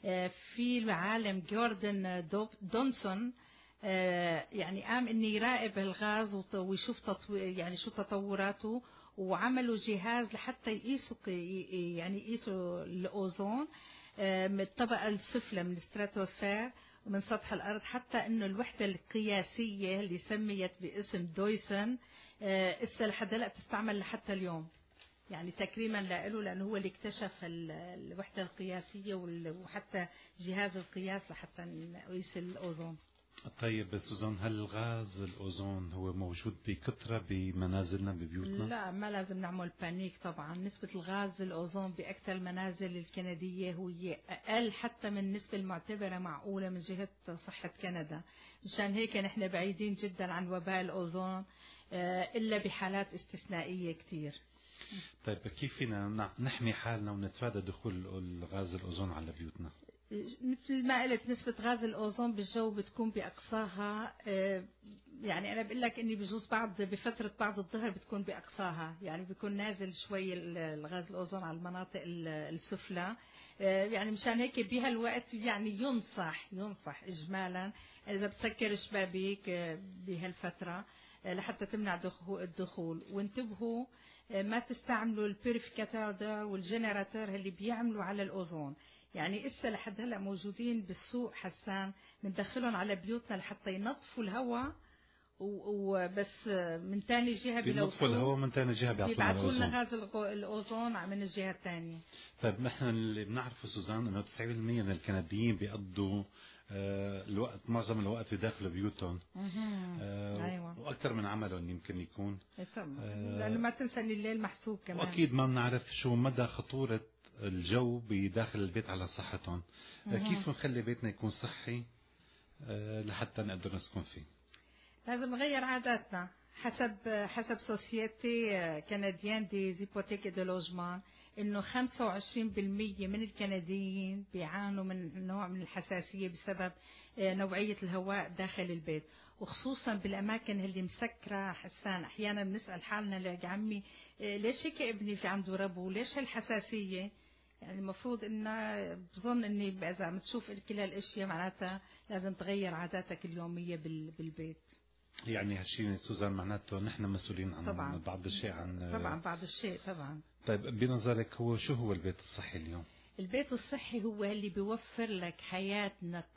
في العالم جوردن دونسون يعني قام إنه يراقب الغاز ويشوف يعني شو تطوراته، وعملوا جهاز لحتى يقيسوا يعني يقيسوا الأوزون من الطبقة السفلى من الستراتوسفير ومن سطح الأرض، حتى إنه الوحدة القياسية اللي سميت باسم دويسن إسا لحد هلا بتستعمل لحتى اليوم، يعني تكريما له لأنه هو اللي اكتشف الوحدة القياسية وحتى جهاز القياس لحتى نقيس الأوزون. طيب سوزان، هل غاز الأوزون هو موجود بكثرة بمنازلنا ببيوتنا؟ لا، ما لازم نعمل بانيك. طبعا نسبة الغاز الأوزون بأكثر المنازل الكندية هي أقل حتى من النسبة المعتبرة معقولة من جهة صحة كندا. مشان هيك نحن بعيدين جدا عن وباء الأوزون إلا بحالات استثنائية كتير. طيب كيف فينا نحمي حالنا ونتفادى دخول الغاز الأوزون على بيوتنا؟ مثل ما قلت، نسبة غاز الأوزون بالجو بتكون بأقصاها. يعني أنا بقول لك إني بجوز بعض بفترة بعض الظهر بتكون بأقصاها، يعني بيكون نازل شوي الغاز الأوزون على المناطق السفلى. يعني مشان هيك بهالوقت يعني ينصح ينصح إجمالا إذا بتسكر شبابيك بهالفترة لحتى تمنع الدخول. وانتبهوا ما تستعملوا البيريفيكاتور والجنراتور اللي بيعملوا على الأوزون. يعني إسا لحد هلا موجودين بالسوق حسان، بندخلهم على بيوتنا لحتى ينظفوا الهواء، وبس من ثاني جهة بينظفوا الهواء، من ثاني جهة بيبعثوا لنا غاز الأوزون من الجهة الثانية. طيب نحن اللي بنعرفه سوزان إنه تسعين بالمئة من الكنديين بيقضوا آه الوقت معظم الوقت بداخل بيوتهم. آه أيوة. وأكثر من عملهم يمكن يكون. آه لأنه ما تنسى إن الليل محسوب كمان. وأكيد ما بنعرف شو مدى خطورة الجو بداخل البيت على صحتهم. كيف نخلي بيتنا يكون صحي أه لحتى نقدر نسكن فيه؟ لازم نغير عاداتنا حسب حسب سوسيتي كنديان دي زيبوتيك دو لوجمان، انه خمسة وعشرين بالمئة من الكنديين بيعانوا من نوع من الحساسية بسبب نوعية الهواء داخل البيت، وخصوصا بالاماكن اللي مسكرة. حسان احيانا بنسأل حالنا يا عمي ليش هيك ابني في عنده ربو، ليش هالحساسية؟ يعني المفروض ان بظن اني اذا عم تشوف كل هالاشياء معناتها لازم تغير عاداتك اليومية بالبيت. يعني هالشيء سوزان معناته نحن مسؤولين عن طبعا. بعض الشيء عن طبعا بعض الشيء طبعا. طيب بنظرك هو شو هو البيت الصحي اليوم؟ البيت الصحي هو اللي بيوفر لك حياة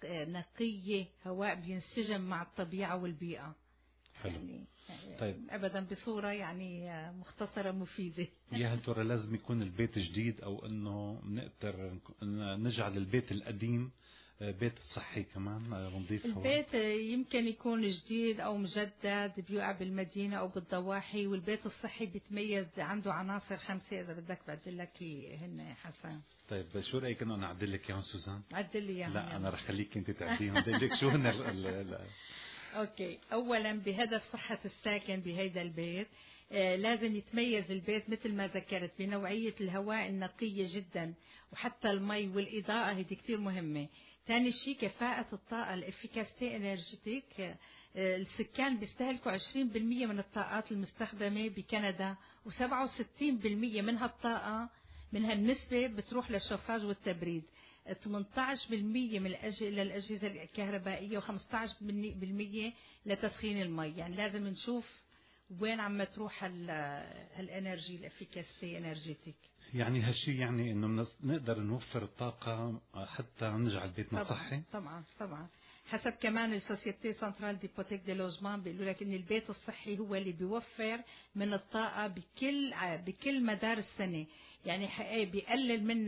نقية، هواء بينسجم مع الطبيعة والبيئة. حلو. يعني طيب ابدا بصورة يعني مختصرة مفيدة. يا هل ترى لازم يكون البيت جديد او انه نقدر نجعل البيت القديم بيت صحي كمان ونضيف هواء؟ البيت يمكن يكون جديد او مجدد بيوقع بالمدينة او بالضواحي، والبيت الصحي بيتميز عنده عناصر خمسة اذا بدك بعدل لك هن حسن. طيب شو رايك انه انا اعدل لك اياهم سوزان؟ عدل لي اياهم. لا انا رح خليك انت تعديهم. بدي لك شو هن ال اوكي. اولا بهدف صحة الساكن بهيدا البيت آه لازم يتميز البيت مثل ما ذكرت بنوعية الهواء النقية جدا، وحتى المي والإضاءة هذه كتير مهمة. ثاني شيء كفاءة الطاقة، الافيكاسيتي انرجيتيك. آه السكان بيستهلكوا عشرين بالمئة من الطاقات المستخدمة بكندا، وسبعة وستين بالمئة من هالطاقة من هالنسبة بتروح للشفاج والتبريد. ثمانية عشر بالمئة من الأج... للأجهزة الكهربائية وخمسة عشر بالمئة لتسخين المي. يعني لازم نشوف وين عم تروح هالانرجي الافيكاسيتي انرجيتيك. يعني هالشيء يعني انه نقدر نوفر الطاقة حتى نجعل بيتنا طبعًا صحي. طبعا طبعا. حسب كمان السوسيتي سنترال دي بوتيك دي لوجمان بيقولوا لك ان البيت الصحي هو اللي بيوفر من الطاقة بكل بكل مدار السنة. يعني بيقلل من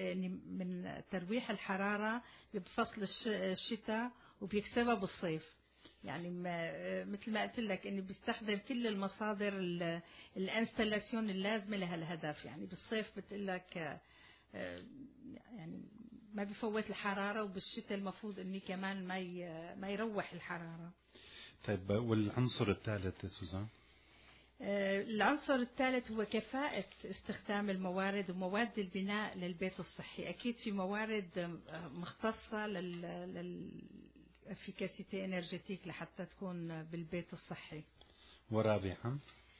من ترويح الحرارة بفصل الشتاء وبيكسبها بالصيف. يعني ما مثل ما قلت لك انه بيستخدم كل المصادر الانستلاسيون اللازمة لهالهدف. يعني بالصيف بتقول لك يعني ما بيفوت الحرارة، وبالشتاء المفروض اني كمان ما ما يروح الحرارة. طيب والعنصر الثالث سوزان؟ العنصر الثالث هو كفاءة استخدام الموارد ومواد البناء للبيت الصحي. أكيد في موارد مختصة للافيكاسيتي انرجيتيك لحتى تكون بالبيت الصحي. ورابعا؟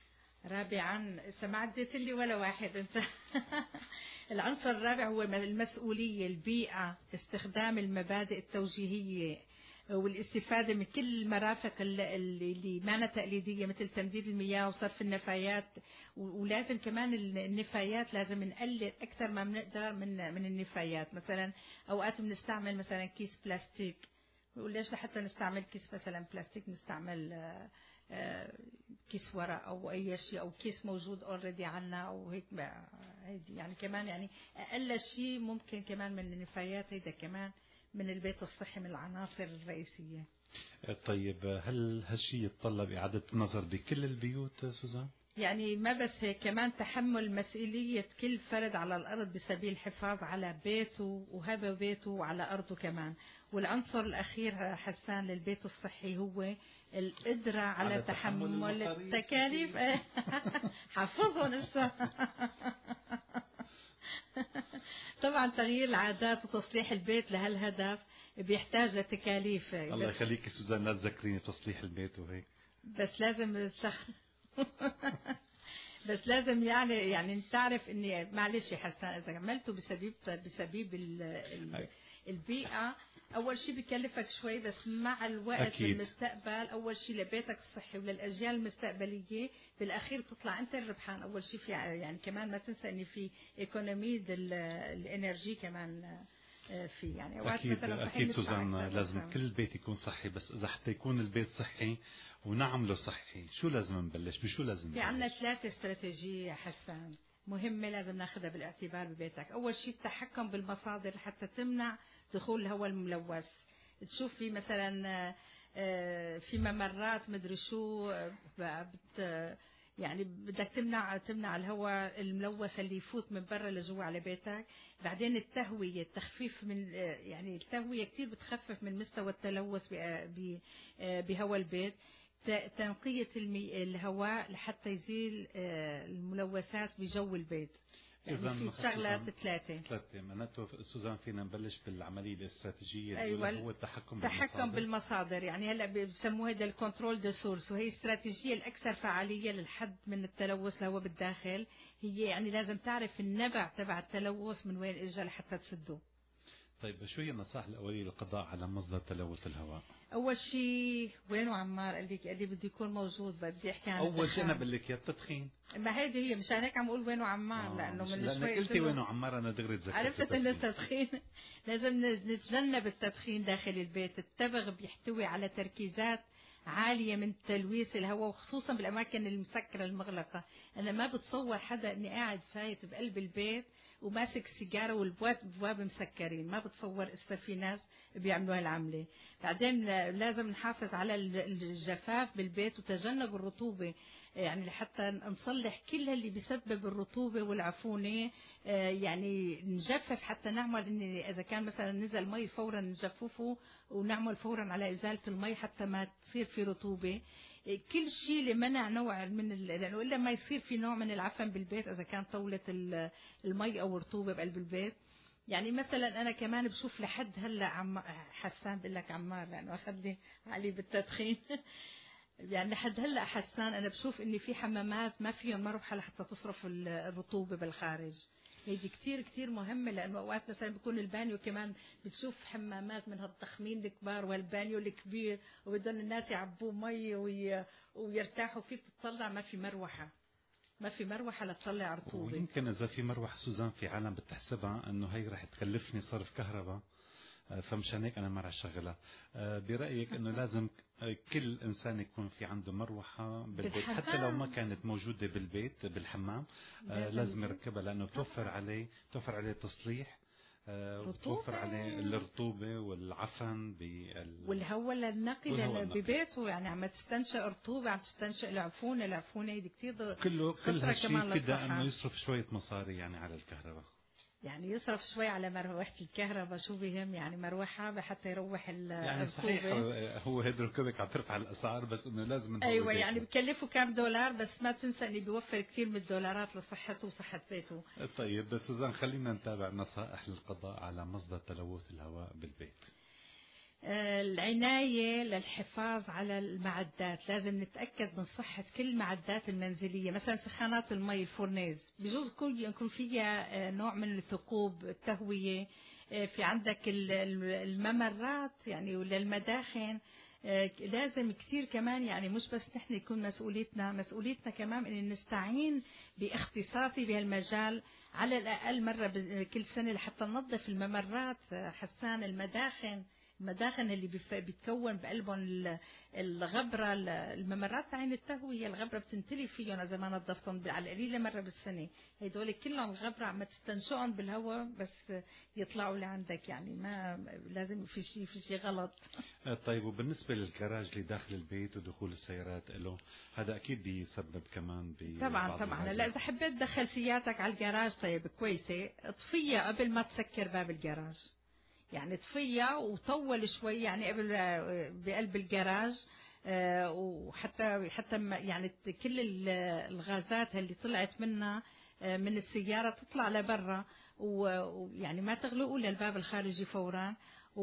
رابعا ما عديت لي ولا واحد انت. العنصر الرابع هو المسؤولية، البيئة، استخدام المبادئ التوجيهية والاستفادة من كل المرافق اللي ما تقليدية مثل تمديد المياه وصرف النفايات. ولازم كمان النفايات لازم نقلل أكثر ما بنقدر من من النفايات. مثلا أوقات بنستعمل مثلا كيس بلاستيك، وليش لحتى نستعمل كيس مثلا بلاستيك نستعمل كيس ورق او اي شيء او كيس موجود اوريدي عنا او هيك هيدي يعني كمان يعني اقل شيء ممكن كمان من النفايات هيدا كمان من البيت الصحي من العناصر الرئيسيه. طيب هل هالشيء يتطلب اعاده النظر بكل البيوت سوزان؟ يعني ما بس هيك كمان تحمل مسؤولية كل فرد على الأرض بسبيل الحفاظ على بيته وهذا بيته وعلى أرضه كمان. والعنصر الأخير حسان للبيت الصحي هو القدرة على, على تحمل التكاليف. حفظهم لسه. طبعا تغيير العادات وتصليح البيت لهالهدف بيحتاج لتكاليف. الله يخليك سوزان لا تذكريني تصليح البيت وهيك. بس لازم بس لازم يعني يعني تعرف اني معلش يا حسان اذا عملته بسبيب بسبيب البيئه اول شيء بكلفك شوي بس مع الوقت أكيد. بالمستقبل اول شيء لبيتك الصحي وللاجيال المستقبليه بالاخير بتطلع انت الربحان. اول شيء في يعني كمان ما تنسى ان في ايكونومي الانرجي كمان في يعني اوقات مثلا اكيد سوزان لازم كل البيت يكون صحي. بس اذا حتى يكون البيت صحي ونعمله صحي شو لازم نبلش بشو لازم نبلش؟ في عندنا ثلاث استراتيجيه حسان مهمه لازم ناخذها بالاعتبار ببيتك. اول شيء التحكم بالمصادر حتى تمنع دخول الهواء الملوث. تشوف في مثلا في ممرات مدري شو يعني بدك تمنع تمنع الهواء الملوث اللي يفوت من برا لجوا على بيتك. بعدين التهوية التخفيف من يعني التهوية كتير بتخفف من مستوى التلوث بهواء البيت. تنقية الهواء لحتى يزيل الملوثات بجو البيت. يعني في شغلات ثلاثة ثلاثة معناته سوزان فينا نبلش بالعملية الاستراتيجية أيوة اللي هو التحكم بالمصادر. التحكم بالمصادر يعني هلا بسموها هذا الكنترول دو سورس وهي الاستراتيجية الأكثر فعالية للحد من التلوث لهو بالداخل. هي يعني لازم تعرف النبع تبع التلوث من وين اجى لحتى تسده. طيب شو هي النصائح الأولية للقضاء على مصدر تلوث الهواء؟ أول شيء وينه عمار قال لي قال لي بده يكون موجود بدي أحكي عن أول شيء أنا بقول لك يا التدخين. ما هيدي هي مشان هيك عم أقول وينه عمار. آه لأنه من لأنك شوي قلتي وينه عمار أنا دغري تذكرت عرفت إنه التدخين. لازم نتجنب التدخين داخل البيت. التبغ بيحتوي على تركيزات عالية من تلويث الهواء وخصوصا بالأماكن المسكرة المغلقة. أنا ما بتصور حدا إني قاعد فايت بقلب البيت وماسك سيجارة والبواب مسكرين. ما بتصور إسا في ناس بيعملوا هالعملة. بعدين لازم نحافظ على الجفاف بالبيت وتجنب الرطوبة يعني لحتى نصلح كل اللي بيسبب الرطوبة والعفونة. يعني نجفف حتى نعمل إن إذا كان مثلا نزل مي فورا نجففه ونعمل فورا على إزالة المي حتى ما تصير في رطوبة. كل شيء لمنع نوع من لأنه إلا ما يصير في نوع من العفن بالبيت إذا كان طولة المي أو رطوبة بقلب البيت. يعني مثلا أنا كمان بشوف لحد هلا عم حسان بقول لك عمار لأنه أخذ لي علي بالتدخين. يعني لحد هلا حسان أنا بشوف إني في حمامات ما فيهم مروحة لحتى تصرف الرطوبة بالخارج. هيدي كتير كتير مهمة لأنه أوقات مثلا بيكون البانيو كمان بتشوف حمامات من هالضخمين الكبار والبانيو الكبير وبدهم الناس يعبوه مي وي... ويرتاحوا فيه. بتطلع ما في مروحة ما في مروحة لتطلع رطوبة. ويمكن إذا في مروحة سوزان في عالم بتحسبها إنه هي رح تكلفني صرف كهرباء فمشان هيك أنا ما رح شغلها. برأيك إنه لازم كل إنسان يكون في عنده مروحة بالبيت حتى لو ما كانت موجودة بالبيت بالحمام لازم يركبها لأنه توفر عليه توفر عليه تصليح وتوفر عليه الرطوبة والعفن بال... والهواء النقي ببيته. يعني عم تستنشق رطوبة عم تستنشق العفونة. العفونة هي كتير كله كل هالشيء كده إنه يصرف شوية مصاري يعني على الكهرباء. يعني يصرف شوي على مروحة الكهرباء شو بهم يعني مروحة حتى يروح يعني صحيح هو هيدروكوبيك عم ترفع الأسعار بس إنه لازم أيوة يعني بكلفه كام دولار بس ما تنسى إنه بيوفر كثير من الدولارات لصحته وصحة بيته. طيب بس سوزان خلينا نتابع نصائح للقضاء على مصدر تلوث الهواء بالبيت. العناية للحفاظ على المعدات. لازم نتأكد من صحة كل المعدات المنزلية. مثلا سخانات المي الفورنيز بجوز يكون فيها نوع من الثقوب التهوية. في عندك الممرات يعني ولا المداخن. لازم كتير كمان يعني مش بس نحن يكون مسؤوليتنا مسؤوليتنا كمان ان نستعين باختصاصي بهالمجال على الأقل مرة كل سنة لحتى ننظف الممرات. حسان المداخن المداخن اللي بيتكون بقلبهم الغبرة، الممرات تاعين التهوية، الغبرة بتنتلي فيهم إذا ما نظفتهم على القليلة مرة بالسنة. هيدول كلهم الغبرة عم تستنشقهم بالهواء بس يطلعوا لعندك، يعني ما لازم في شيء في شيء غلط. طيب وبالنسبة للجراج اللي داخل البيت ودخول السيارات له، هذا أكيد بيسبب كمان ب طبعا طبعا. هلا إذا حبيت تدخل سيارتك على الجراج طيب كويسة، اطفيها قبل ما تسكر باب الجراج، يعني اطفيها وطول شوي يعني قبل بقلب الجراج، آه وحتى حتى يعني كل الغازات اللي طلعت منها آه من السيارة تطلع لبرا، ويعني ما تغلقوا للباب الخارجي فورا،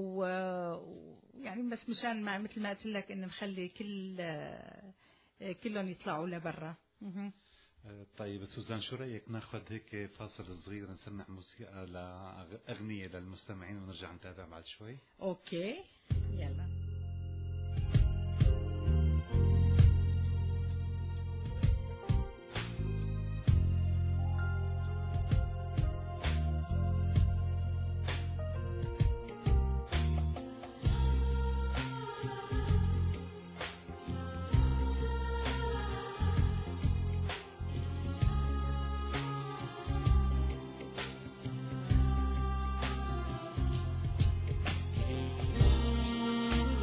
ويعني بس مشان ما مثل ما قلت لك ان نخلي كل آه كلهم يطلعوا لبرا. طيب سوزان، شو رأيك ناخذ هيك فاصل صغير نسمع موسيقى لأغنية للمستمعين ونرجع نتابع بعد شوي؟ اوكي يلا. Thank you.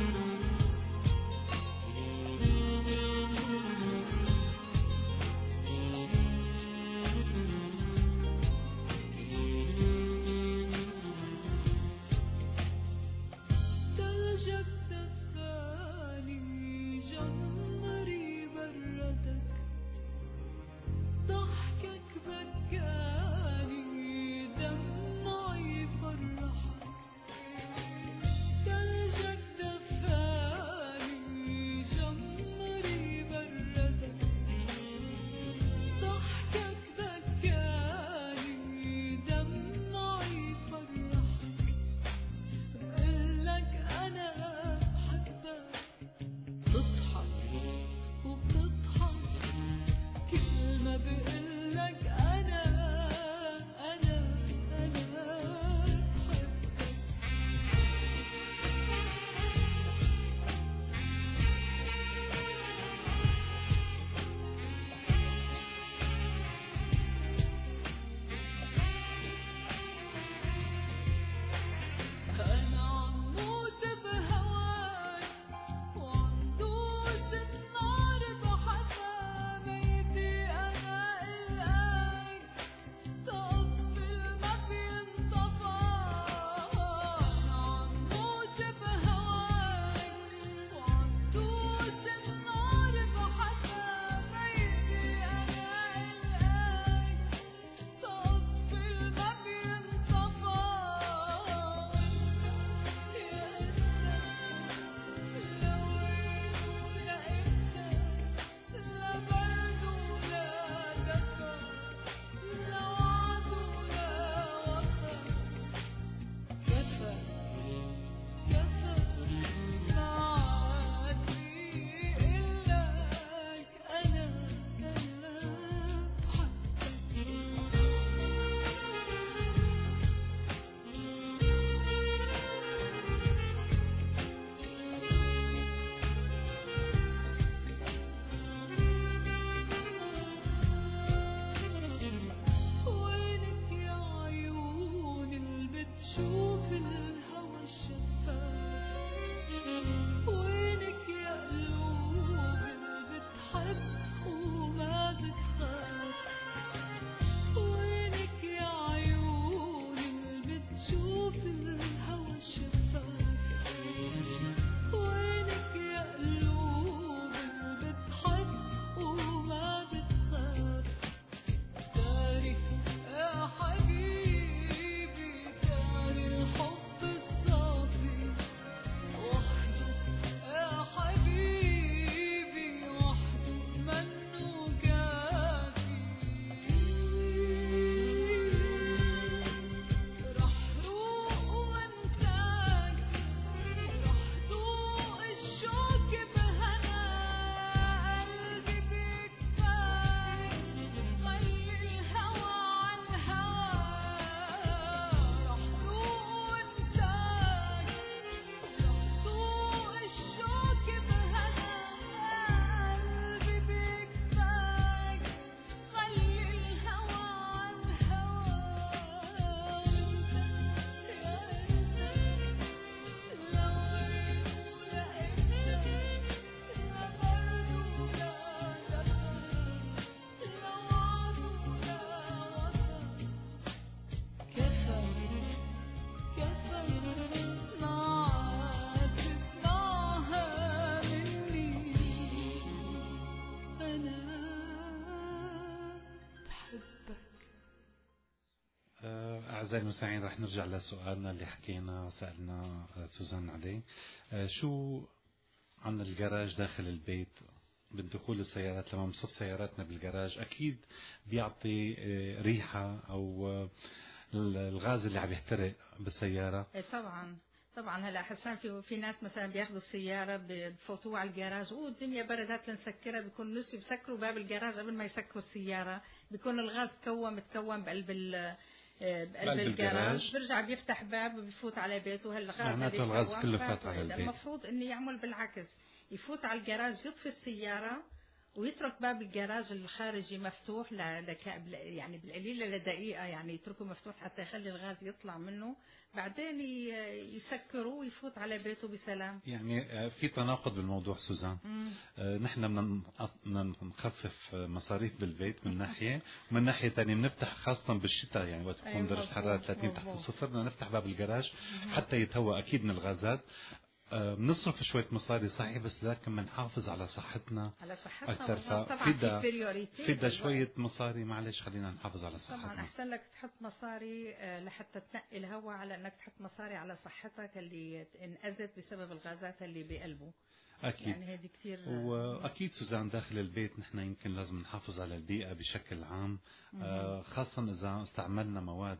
أعزائي المستمعين رح نرجع لسؤالنا اللي حكينا سألنا سوزان عليه. شو عن الجراج داخل البيت بالدخول السيارات؟ لما بنصف سياراتنا بالجراج أكيد بيعطي ريحة أو الغاز اللي عم يحترق بالسيارة. طبعا طبعا. هلا حسان في في ناس مثلا بياخذوا السياره بفوتوها على الجراج، والدنيا بردت لنسكرها، بيكون نسي بسكروا باب الجراج قبل ما يسكروا السياره، بيكون الغاز تكون متكون بقلب ال بقلب الجراج، بيرجع بيفتح باب وبيفوت على بيته. هلا معناته الغاز كله فات على البيت. المفروض انه يعمل بالعكس، يفوت على الجراج يطفي السياره ويترك باب الجراج الخارجي مفتوح لدك يعني بالقليلة لدقيقة، يعني يتركه مفتوح حتى يخلي الغاز يطلع منه، بعدين يسكره ويفوت على بيته بسلام. يعني في تناقض بالموضوع سوزان. آه نحن بدنا نخفف مصاريف بالبيت من ناحية، ومن ناحية ثانية بنفتح خاصة بالشتاء يعني وقت تكون درجة حرارة ثلاثين تحت الصفر بدنا نفتح باب الجراج حتى يتهوى أكيد من الغازات. بنصرف شوية مصاري صحيح، بس لكن بنحافظ على صحتنا على صحتنا أكثر. ففيدا فيدا شوية مصاري، معلش خلينا نحافظ على صحتنا. طبعا أحسن لك تحط مصاري لحتى تنقي الهواء على أنك تحط مصاري على صحتك اللي انأذت بسبب الغازات اللي بقلبه. أكيد. يعني هذه كثير. وأكيد سوزان داخل البيت نحن يمكن لازم نحافظ على البيئة بشكل عام، خاصة إذا استعملنا مواد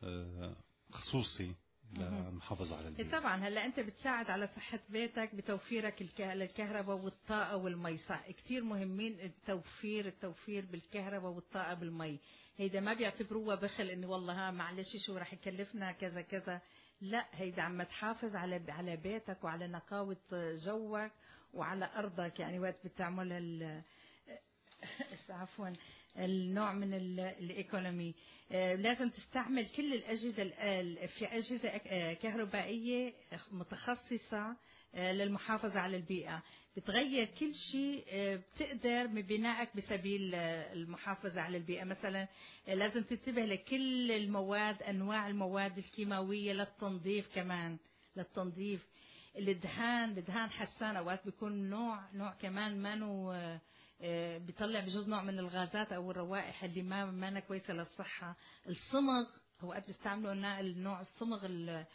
خصوصي لنحافظ على البيئة. طبعا هلا انت بتساعد على صحة بيتك بتوفيرك الكهرباء والطاقة والمي، كثير مهمين التوفير التوفير بالكهرباء والطاقة بالمي. هيدا ما بيعتبروها بخل انه والله ها معلش شو راح يكلفنا كذا كذا، لا هيدا عم تحافظ على على بيتك وعلى نقاوة جوك وعلى ارضك. يعني وقت بتعمل ال عفوا النوع من الايكونومي لازم تستعمل كل الأجهزة. في أجهزة كهربائية متخصصة للمحافظة على البيئة، بتغير كل شيء بتقدر من بنائك بسبيل المحافظة على البيئة. مثلا لازم تنتبه لكل المواد، أنواع المواد الكيماوية للتنظيف، كمان للتنظيف. الدهان الدهان حسان أوقات بيكون نوع نوع كمان ما بيطلع بجوز نوع من الغازات او الروائح اللي ما ما كويسه للصحه. الصمغ اوقات بيستعملوا النوع الصمغ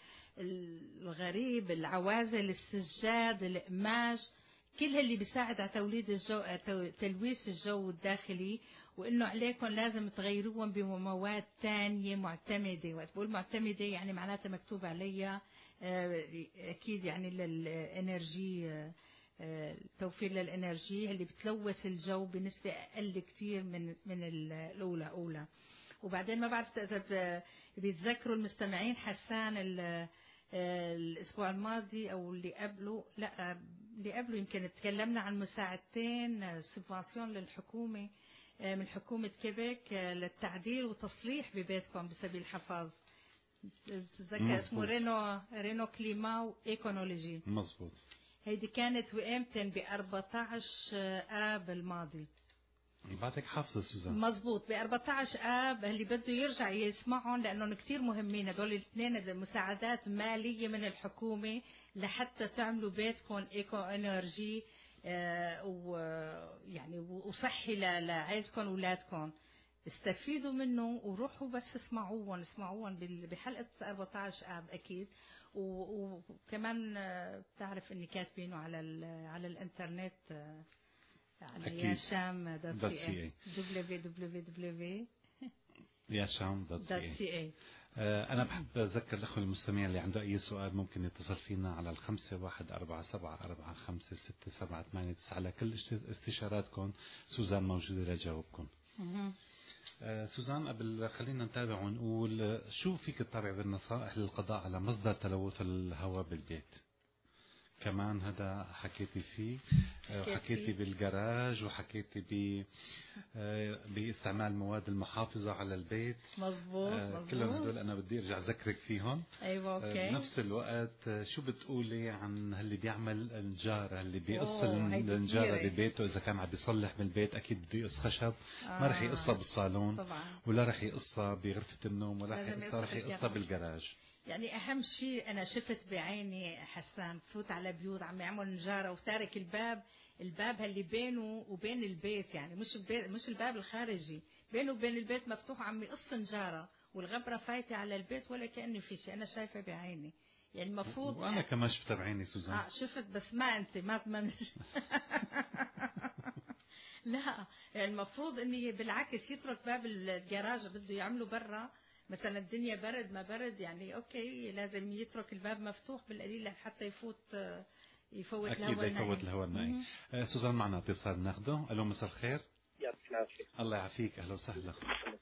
الغريب، العوازل، السجاد، القماش، كل اللي بيساعد على توليد الجو، تلويث الجو الداخلي، وانه عليكم لازم تغيروهم بمواد ثانيه معتمده. وقت بقول معتمده يعني معناتها مكتوب عليها اكيد يعني للانرجي، توفير للإنرجي اللي بتلوث الجو بنسبة أقل كتير من من الأولى أولى. وبعدين ما بعرف إذا بيتذكروا المستمعين حسان الأسبوع الماضي أو اللي قبله، لا اللي قبله يمكن تكلمنا عن مساعدتين سبفانسيون للحكومة من حكومة كيبيك للتعديل وتصليح ببيتكم بسبيل الحفاظ. تتذكر اسمه رينو رينو كليما وإيكونولوجي. مظبوط. هيدي كانت وقامتن ب أربعة عشر آب الماضي. بعدك حافظة سوزان. مزبوط، ب أربعة عشر آب اللي بده يرجع يسمعهم لأنهم كتير مهمين. هدول الاثنين مساعدات مالية من الحكومة لحتى تعملوا بيتكم ايكو انرجي آه ويعني وصحي لعائلتكم واولادكم. استفيدوا منه وروحوا بس اسمعوهم اسمعوهم بحلقة أربعة عشر آب أكيد. وكمان بتعرف اني كاتبينه على على الانترنت على ياشام دوت سي اي دبليو دبليو دبليو ياشام دوت سي اي. أنا بحب أذكر الأخوة المستمعين اللي عنده أي سؤال ممكن يتصل فينا على الخمسة واحد أربعة سبعة أربعة خمسة ستة سبعة ثمانية تسعة. على كل استشاراتكم سوزان موجودة لجاوبكم. سوزان قبل خلينا نتابع ونقول شو فيك تتابع بالنصائح للقضاء على مصدر تلوث الهواء بالبيت؟ كمان هذا حكيتي فيه، وحكيتي بالجراج، وحكيتي ب باستعمال مواد المحافظة على البيت. مظبوط مظبوط. كلهم هدول أنا بدي أرجع أذكرك فيهم. أيوة أوكي. بنفس الوقت شو بتقولي عن اللي بيعمل النجار اللي بيقص النجارة ببيته؟ إذا كان عم بيصلح بالبيت أكيد بده يقص خشب، آه. ما رح يقصها بالصالون طبعا، ولا رح يقصها بغرفة النوم، ولا رح يقصها رح يقصها بالجراج. يعني أهم شيء أنا شفت بعيني حسان، فوت على بيوت عم يعمل نجارة وتارك الباب الباب اللي بينه وبين البيت، يعني مش البيت مش الباب الخارجي، بينه وبين البيت مفتوح، عم يقص نجارة والغبرة فايتة على البيت ولا كأنه في شيء. أنا شايفة بعيني يعني المفروض. وأنا كمان شفتها بعيني سوزان. آه شفت بس ما أنت ما ما لا المفروض إني بالعكس يترك باب الجراج بده يعملوا برا مثلا الدنيا برد ما برد يعني أوكي لازم يترك الباب مفتوح بالقليل حتى يفوت يفوت الهواء النائي. أكيد يفوت الهواء النائي. آه سوزان معنا اتصال ناخده. ألو مساء الخير. يعطيك العافية. الله يعافيك. أهلا وسهلا.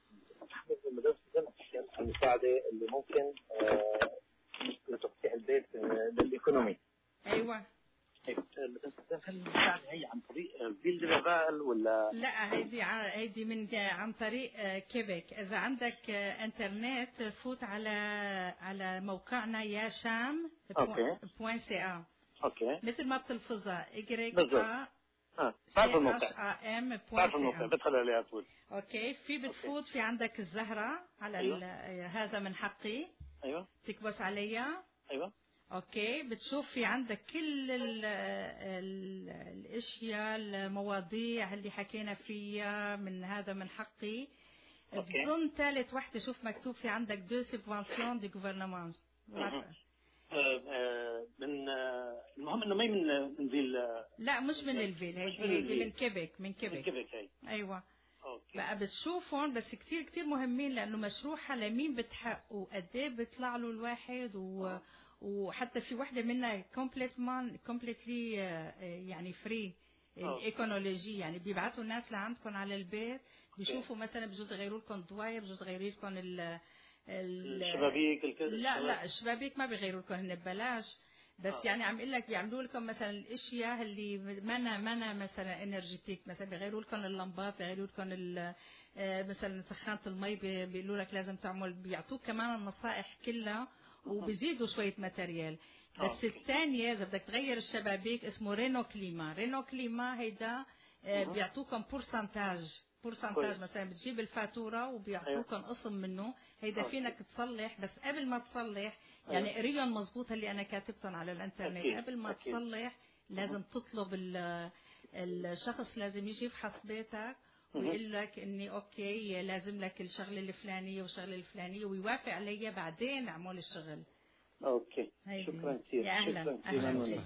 المساعدة اللي ممكن آه لتفتيح البيت آه للإيكونومي. أيوة. هل المساعدة هي عن طريق فيل ديفال ولا؟ لا هيدي هيدي من عن طريق كيبك. إذا عندك إنترنت فوت على على موقعنا يا شام بوين سي آ. أوكي. مثل ما بتلفظها إجريك آ. اه بعرف الموقع. ام بعرف الموقع بدخل عليها طول. اوكي في بتفوت في عندك الزهرة على أيوة. هذا من حقي. ايوه تكبس عليها. ايوه اوكي بتشوف في عندك كل ال ال الاشياء المواضيع اللي حكينا فيها من هذا من حقي. بظن ثالث وحده شوف مكتوب في عندك دو سبفانسيون دي غوفرنمون. من المهم انه ما من من فيل. لا مش من الفيل هيدي من كيبك من كيبك. من كيبك هي. ايوه. أوكي. بقى بتشوفهم بس كتير كتير مهمين لانه مشروحه لمين بتحق وقد ايه بيطلع له الواحد و آه. وحتى في وحده منها كومبليتمان كومبليتلي يعني فري الايكونولوجي يعني بيبعتوا الناس لعندكم على البيت بيشوفوا مثلا بجوز يغيروا لكم ضوايا بجوز يغيروا لكم ال الشبابيك الكذا. لا لا الشبابيك ما بيغيروا لكم هن ببلاش بس آه. يعني عم اقول لك بيعملوا لكم مثلا الاشياء اللي منا منا مثلا انرجيتيك مثلا بيغيروا لكم اللمبات بيغيروا لكم مثلا سخانه المي بيقولوا لك لازم تعمل بيعطوك كمان النصائح كلها وبيزيدوا شويه ماتريال بس الثانيه اذا بدك تغير الشبابيك اسمه رينو كليما. رينو كليما هيدا بيعطوكم بورسنتاج بورسنتاج مثلا بتجيب الفاتوره وبيعطوكم قسم منه هيدا فينك تصلح بس قبل ما تصلح يعني قريهم مزبوط اللي انا كاتبتهم على الانترنت أكيد. قبل ما أكيد. تصلح لازم تطلب الشخص لازم يجي يفحص بيتك ويقول لك اني اوكي لازم لك الشغله الفلانيه والشغله الفلانيه ويوافق عليها بعدين اعمل الشغل. اوكي شكرا كثير. يا اهلا اهلا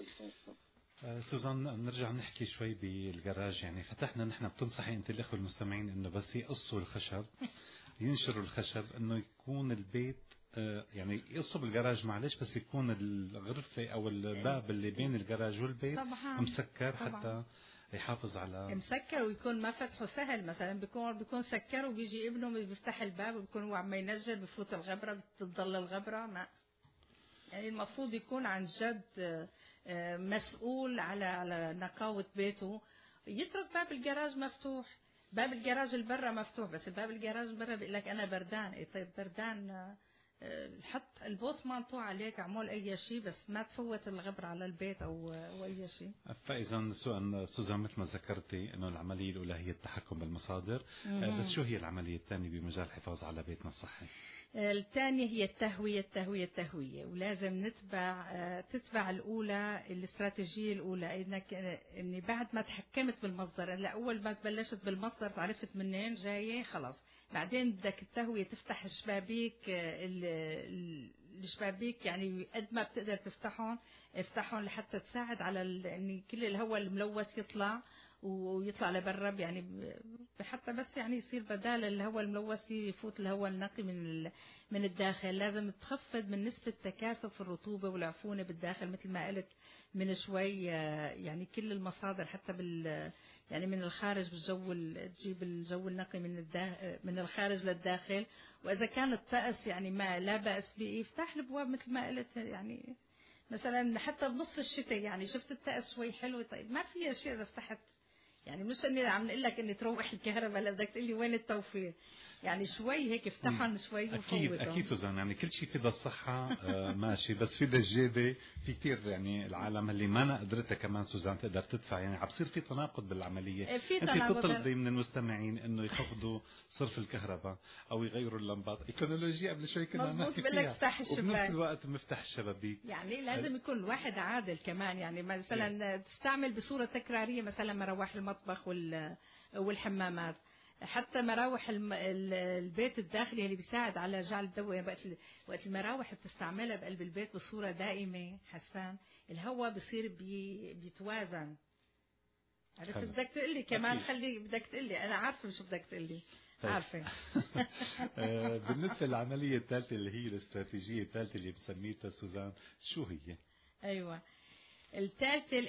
سوزان نرجع نحكي شوي بالجراج يعني فتحنا نحن بتنصحي انت الاخوه المستمعين انه بس يقصوا الخشب ينشروا الخشب انه يكون البيت يعني يقصوا بالجراج معلش بس يكون الغرفه او الباب اللي بين الجراج والبيت طبعا. مسكر طبعا. حتى يحافظ على مسكر ويكون ما فتحه سهل مثلا بيكون بيكون سكر وبيجي ابنه بيفتح الباب وبيكون هو عم ينزل بفوت الغبره بتضل الغبره ما يعني المفروض يكون عن جد مسؤول على على نقاوة بيته يترك باب الجراج مفتوح. باب الجراج البرة مفتوح بس باب الجراج البرة بيقول لك أنا بردان. إيه طيب بردان حط البوس مانطو عليك اعمل أي شيء بس ما تفوت الغبر على البيت أو أو أي شيء. فإذا سوزان مثل ما ذكرتي إنه العملية الأولى هي التحكم بالمصادر بس شو هي العملية الثانية بمجال الحفاظ على بيتنا الصحي؟ الثانية هي التهوية التهوية التهوية ولازم نتبع تتبع الأولى الاستراتيجية الأولى إنك إني بعد ما تحكمت بالمصدر لا أول ما تبلشت بالمصدر عرفت منين جاية خلاص بعدين بدك التهوية تفتح الشبابيك الشبابيك يعني قد ما بتقدر تفتحهم افتحهم لحتى تساعد على إن كل الهواء الملوث يطلع ويطلع لبرا يعني حتى بس يعني يصير بدال الهواء الملوث يفوت الهواء النقي من من الداخل. لازم تخفض من نسبة تكاثف الرطوبة والعفونة بالداخل مثل ما قلت من شوي يعني كل المصادر حتى بال يعني من الخارج بالجو تجيب الجو النقي من الداخل من الخارج للداخل. وإذا كان الطقس يعني ما لا بأس به يفتح الابواب مثل ما قلت يعني مثلا حتى بنص الشتاء يعني شفت الطقس شوي حلو طيب ما في شيء إذا فتحت يعني مش اني عم نقول لك اني تروح الكهرباء لا بدك تقول لي وين التوفير يعني شوي هيك افتحهم شوي وفوتهم. اكيد اكيد سوزان يعني كل شيء في الصحه آه ماشي بس في الجاده في كثير يعني العالم اللي ما أنا قدرتها كمان سوزان تقدر تدفع يعني عم بصير في تناقض بالعمليه. في انت تطلبي من المستمعين انه يخفضوا صرف الكهرباء او يغيروا اللمبات ايكونولوجيا قبل شوي كنا نحكي فيها وبنفس الوقت بنفتح الشبابيك يعني لازم يكون الواحد عادل كمان يعني مثلا تستعمل بصوره تكراريه مثلا مراوح المطبخ وال والحمامات حتى مراوح الم... البيت الداخلي اللي بيساعد على جعل الضوء وقت وقت المراوح بتستعملها بقلب البيت بصورة دائمة حسان الهواء بصير بي... بيتوازن. عرفت بدك تقول لي كمان خلي بدك تقول لي أنا عارفة شو بدك تقول لي. عارفة. بالنسبة للعملية الثالثة اللي هي الاستراتيجية الثالثة اللي بسميتها سوزان شو هي؟ أيوة الثالثة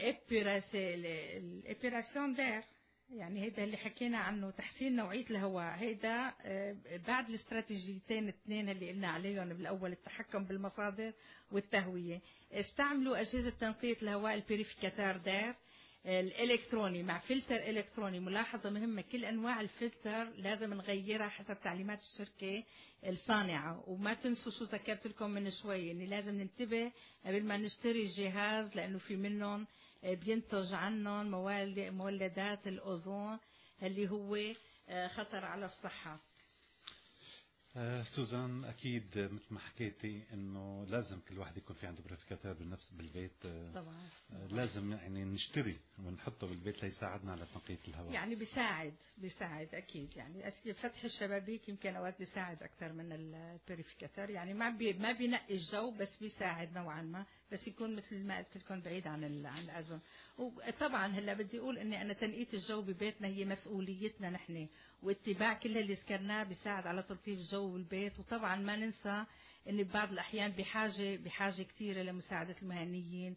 الإبيراسيون دير يعني هيدا اللي حكينا عنه تحسين نوعية الهواء. هيدا بعد الاستراتيجيتين الاثنين اللي قلنا عليهم بالأول التحكم بالمصادر والتهوية استعملوا أجهزة تنقية الهواء البيريفيكاتور دير الإلكتروني مع فلتر إلكتروني. ملاحظة مهمة كل أنواع الفلتر لازم نغيرها حسب تعليمات الشركة الصانعة. وما تنسوا شو ذكرت لكم من شوي إن لازم ننتبه قبل ما نشتري الجهاز لأنه في منهم بينتج عنهم مولدات الأوزون اللي هو خطر على الصحة. آه سوزان أكيد مثل ما حكيتي إنه لازم كل واحد يكون في عنده بريفيكاتور بالنفس بالبيت. آه طبعا. آه لازم يعني نشتري ونحطه بالبيت ليساعدنا على تنقية الهواء. يعني بيساعد بيساعد أكيد يعني فتح الشبابيك يمكن أوقات بيساعد أكثر من البريفيكاتور يعني ما بي ما بينقي الجو بس بيساعد نوعا ما بس يكون مثل ما قلت لكم بعيد عن عن الأذن. وطبعا هلا بدي أقول إني أنا تنقية الجو ببيتنا هي مسؤوليتنا نحن واتباع كل اللي ذكرناه بيساعد على تلطيف الجو بالبيت. وطبعا ما ننسى ان ببعض الاحيان بحاجه بحاجه كثيره لمساعده المهنيين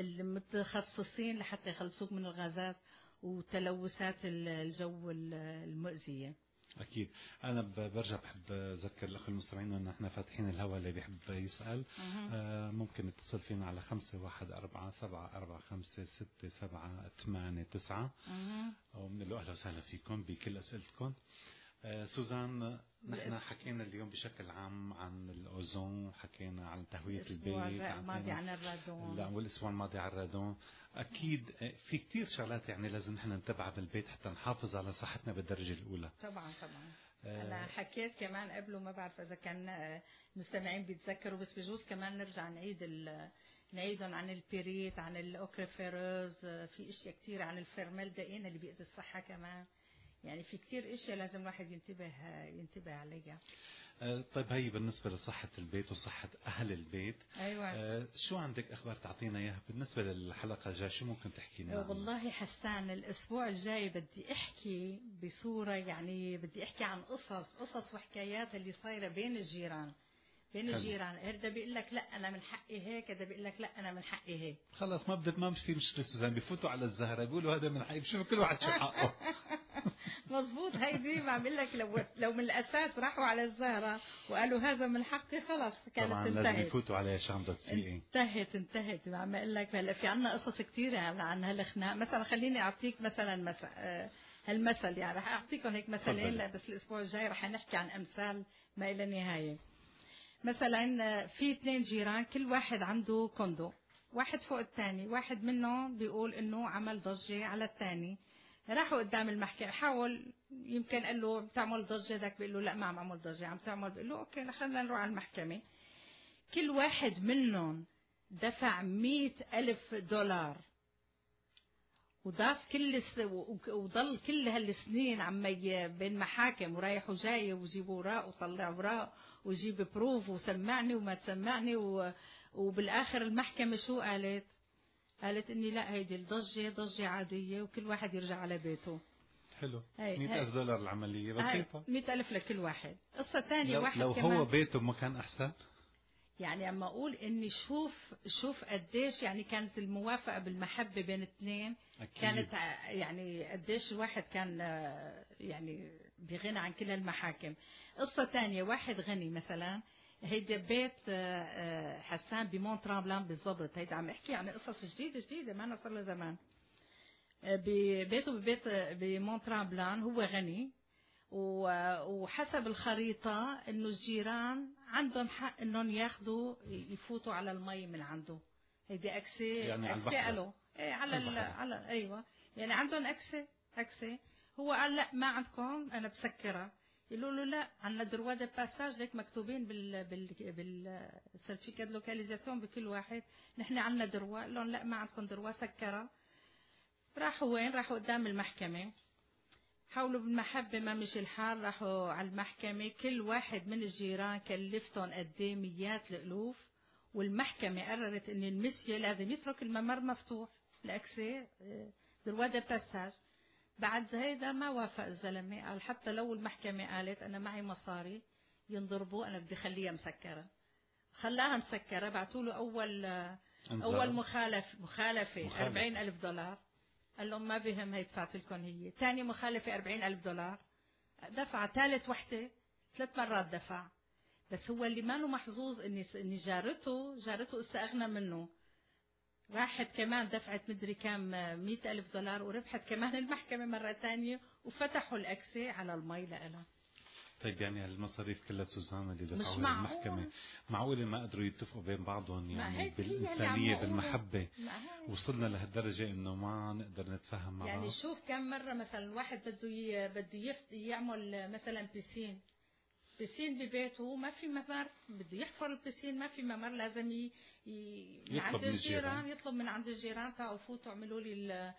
المتخصصين لحتى يخلصوك من الغازات وتلوثات الجو المؤذيه. أكيد. أنا برجع بحب أذكر الأخ المستمعين إن إحنا فاتحين الهواء اللي بيحب يسأل آه ممكن يتصل فينا على خمسة واحد أربعة سبعة أربعة خمسة ستة سبعة ثمانية تسعة ومن له أهلا وسهلا فيكم بكل أسئلتكم. آه سوزان نحن حكينا اليوم بشكل عام عن الأوزون حكينا عن تهوية البيت الأسبوع الماضي عن الرادون لا والأسبوع الماضي عن الرادون. أكيد في كتير شغلات يعني لازم نحن نتبعها بالبيت حتى نحافظ على صحتنا بالدرجة الأولى. طبعا طبعا. آه أنا حكيت كمان قبله ما بعرف إذا كان مستمعين بيتذكروا بس بجوز كمان نرجع نعيد نعيدهم عن البيريت عن الأوكريفيروز في اشياء كتير عن الفيرمالدهين اللي بيأذي الصحة كمان يعني في كتير اشياء لازم الواحد ينتبه ينتبه عليها. أه طيب هي بالنسبة لصحة البيت وصحة أهل البيت. أيوة. أه شو عندك أخبار تعطينا إياها بالنسبة للحلقة الجاية شو ممكن تحكي لنا؟ والله حسان الأسبوع الجاي بدي أحكي بصورة يعني بدي أحكي عن قصص قصص وحكايات اللي صايرة بين الجيران بين الجيران. هذا بيقول لك لا أنا من حقي هيك هذا بيقول لك لا أنا من حقي هيك. خلص ما بدك ما مش في مشكلة سوزان بيفوتوا على الزهرة بيقولوا هذا من حقي بشوف كل واحد شو حقه. مظبوط هيدي ما بقول لك لو لو من الأساس راحوا على الزهرة وقالوا هذا من حقي خلاص كانت طبعا انتهت. لازم يفوتوا على شو عم تسيقي. انتهت انتهت ما عم اقول لك هلا في عنا قصص كثيرة عن هالخناق. مثلا خليني أعطيك مثلا مثل هالمثل يعني رح أعطيكم هيك مثلين لا بس الأسبوع الجاي رح نحكي عن أمثال ما إلى نهاية. مثلا في اثنين جيران كل واحد عنده كوندو واحد فوق الثاني. واحد منهم بيقول إنه عمل ضجة على الثاني راحوا قدام المحكمة حاول يمكن قال له بتعمل ضجة ذاك بيقول له لا ما عم عمل ضجة عم تعمل بيقول له أوكي خلينا نروح على المحكمة. كل واحد منهم دفع مئة ألف دولار وضاف كل الس... وضل كل هالسنين عم بين محاكم ورايح وجاي وجيب وراء وطلع وراء وجيب بروف وسمعني وما تسمعني و... وبالآخر المحكمة شو قالت؟ قالت إني لا هيدي الضجة ضجة عادية وكل واحد يرجع على بيته. حلو. مئة ألف دولار العملية بسيطة. مئة ألف لكل واحد. قصة ثانية لو, واحد لو كمان هو بيته بمكان أحسن. يعني أما أقول إني شوف شوف قديش يعني كانت الموافقة بالمحبة بين اثنين كانت يعني قديش الواحد كان يعني بغنى عن كل المحاكم. قصة ثانية واحد غني مثلا هيدا بيت حسان بمون ترامبلان بالضبط. هيدا عم احكي عن قصص جديدة جديدة ما صار له زمان. ببيته ببيت بمون ترامبلان هو غني وحسب الخريطة انه الجيران عندهم حق انهم ياخذوا يفوتوا على المي من عنده. هيدي اكسي يعني اكسي قالوا ايه على ال... على ايوه يعني عندهم اكسي اكسي. هو قال لا ما عندكم انا بسكرها. يقولوا له لا عندنا دروا دي باساج ليك مكتوبين بال بال بالسيرتيفيكات دو لوكاليزاسيون بكل واحد نحن عندنا دروا. قال لهم لا ما عندكم دروا سكرها. راحوا وين؟ راحوا قدام المحكمة. حاولوا بالمحبة ما مشي الحال، راحوا على المحكمة، كل واحد من الجيران كلفتهم قديه ميات الألوف، والمحكمة قررت إن المسيو لازم يترك الممر مفتوح الأكسي دروا دي باساج. بعد هيدا ما وافق الزلمة، قال حتى لو المحكمة قالت أنا معي مصاري ينضربوا أنا بدي خليها مسكرة. خلاها مسكرة، بعتوا له أول أول مخالف مخالفة أربعين ألف دولار، قال لهم ما بهم هي دفعت لكم هي. ثاني مخالفة أربعين ألف دولار دفع، ثالث وحدة ثلاث مرات دفع. بس هو اللي ما له محظوظ إن إن جارته جارته إسا أغنى منه، راحت كمان دفعت مدري كام مئة ألف دولار وربحت كمان المحكمة مرة ثانية وفتحوا الأكسي على المي لها. طيب يعني هالمصاريف كلها سوزان اللي دفعوها المحكمة معقولة ما قدروا يتفقوا بين بعضهم يعني بالإنسانية بالمحبة؟ وصلنا لهالدرجة إنه ما نقدر نتفاهم مع بعض. يعني شوف كم مرة مثلا واحد بده بده يعمل مثلا بيسين بيسين ببيته ما في ممر، بده يحفر البيسين ما في ممر، لازم ي... ي... من عند الجيران يطلب من عند الجيران تعالوا فوتوا اعملوا لي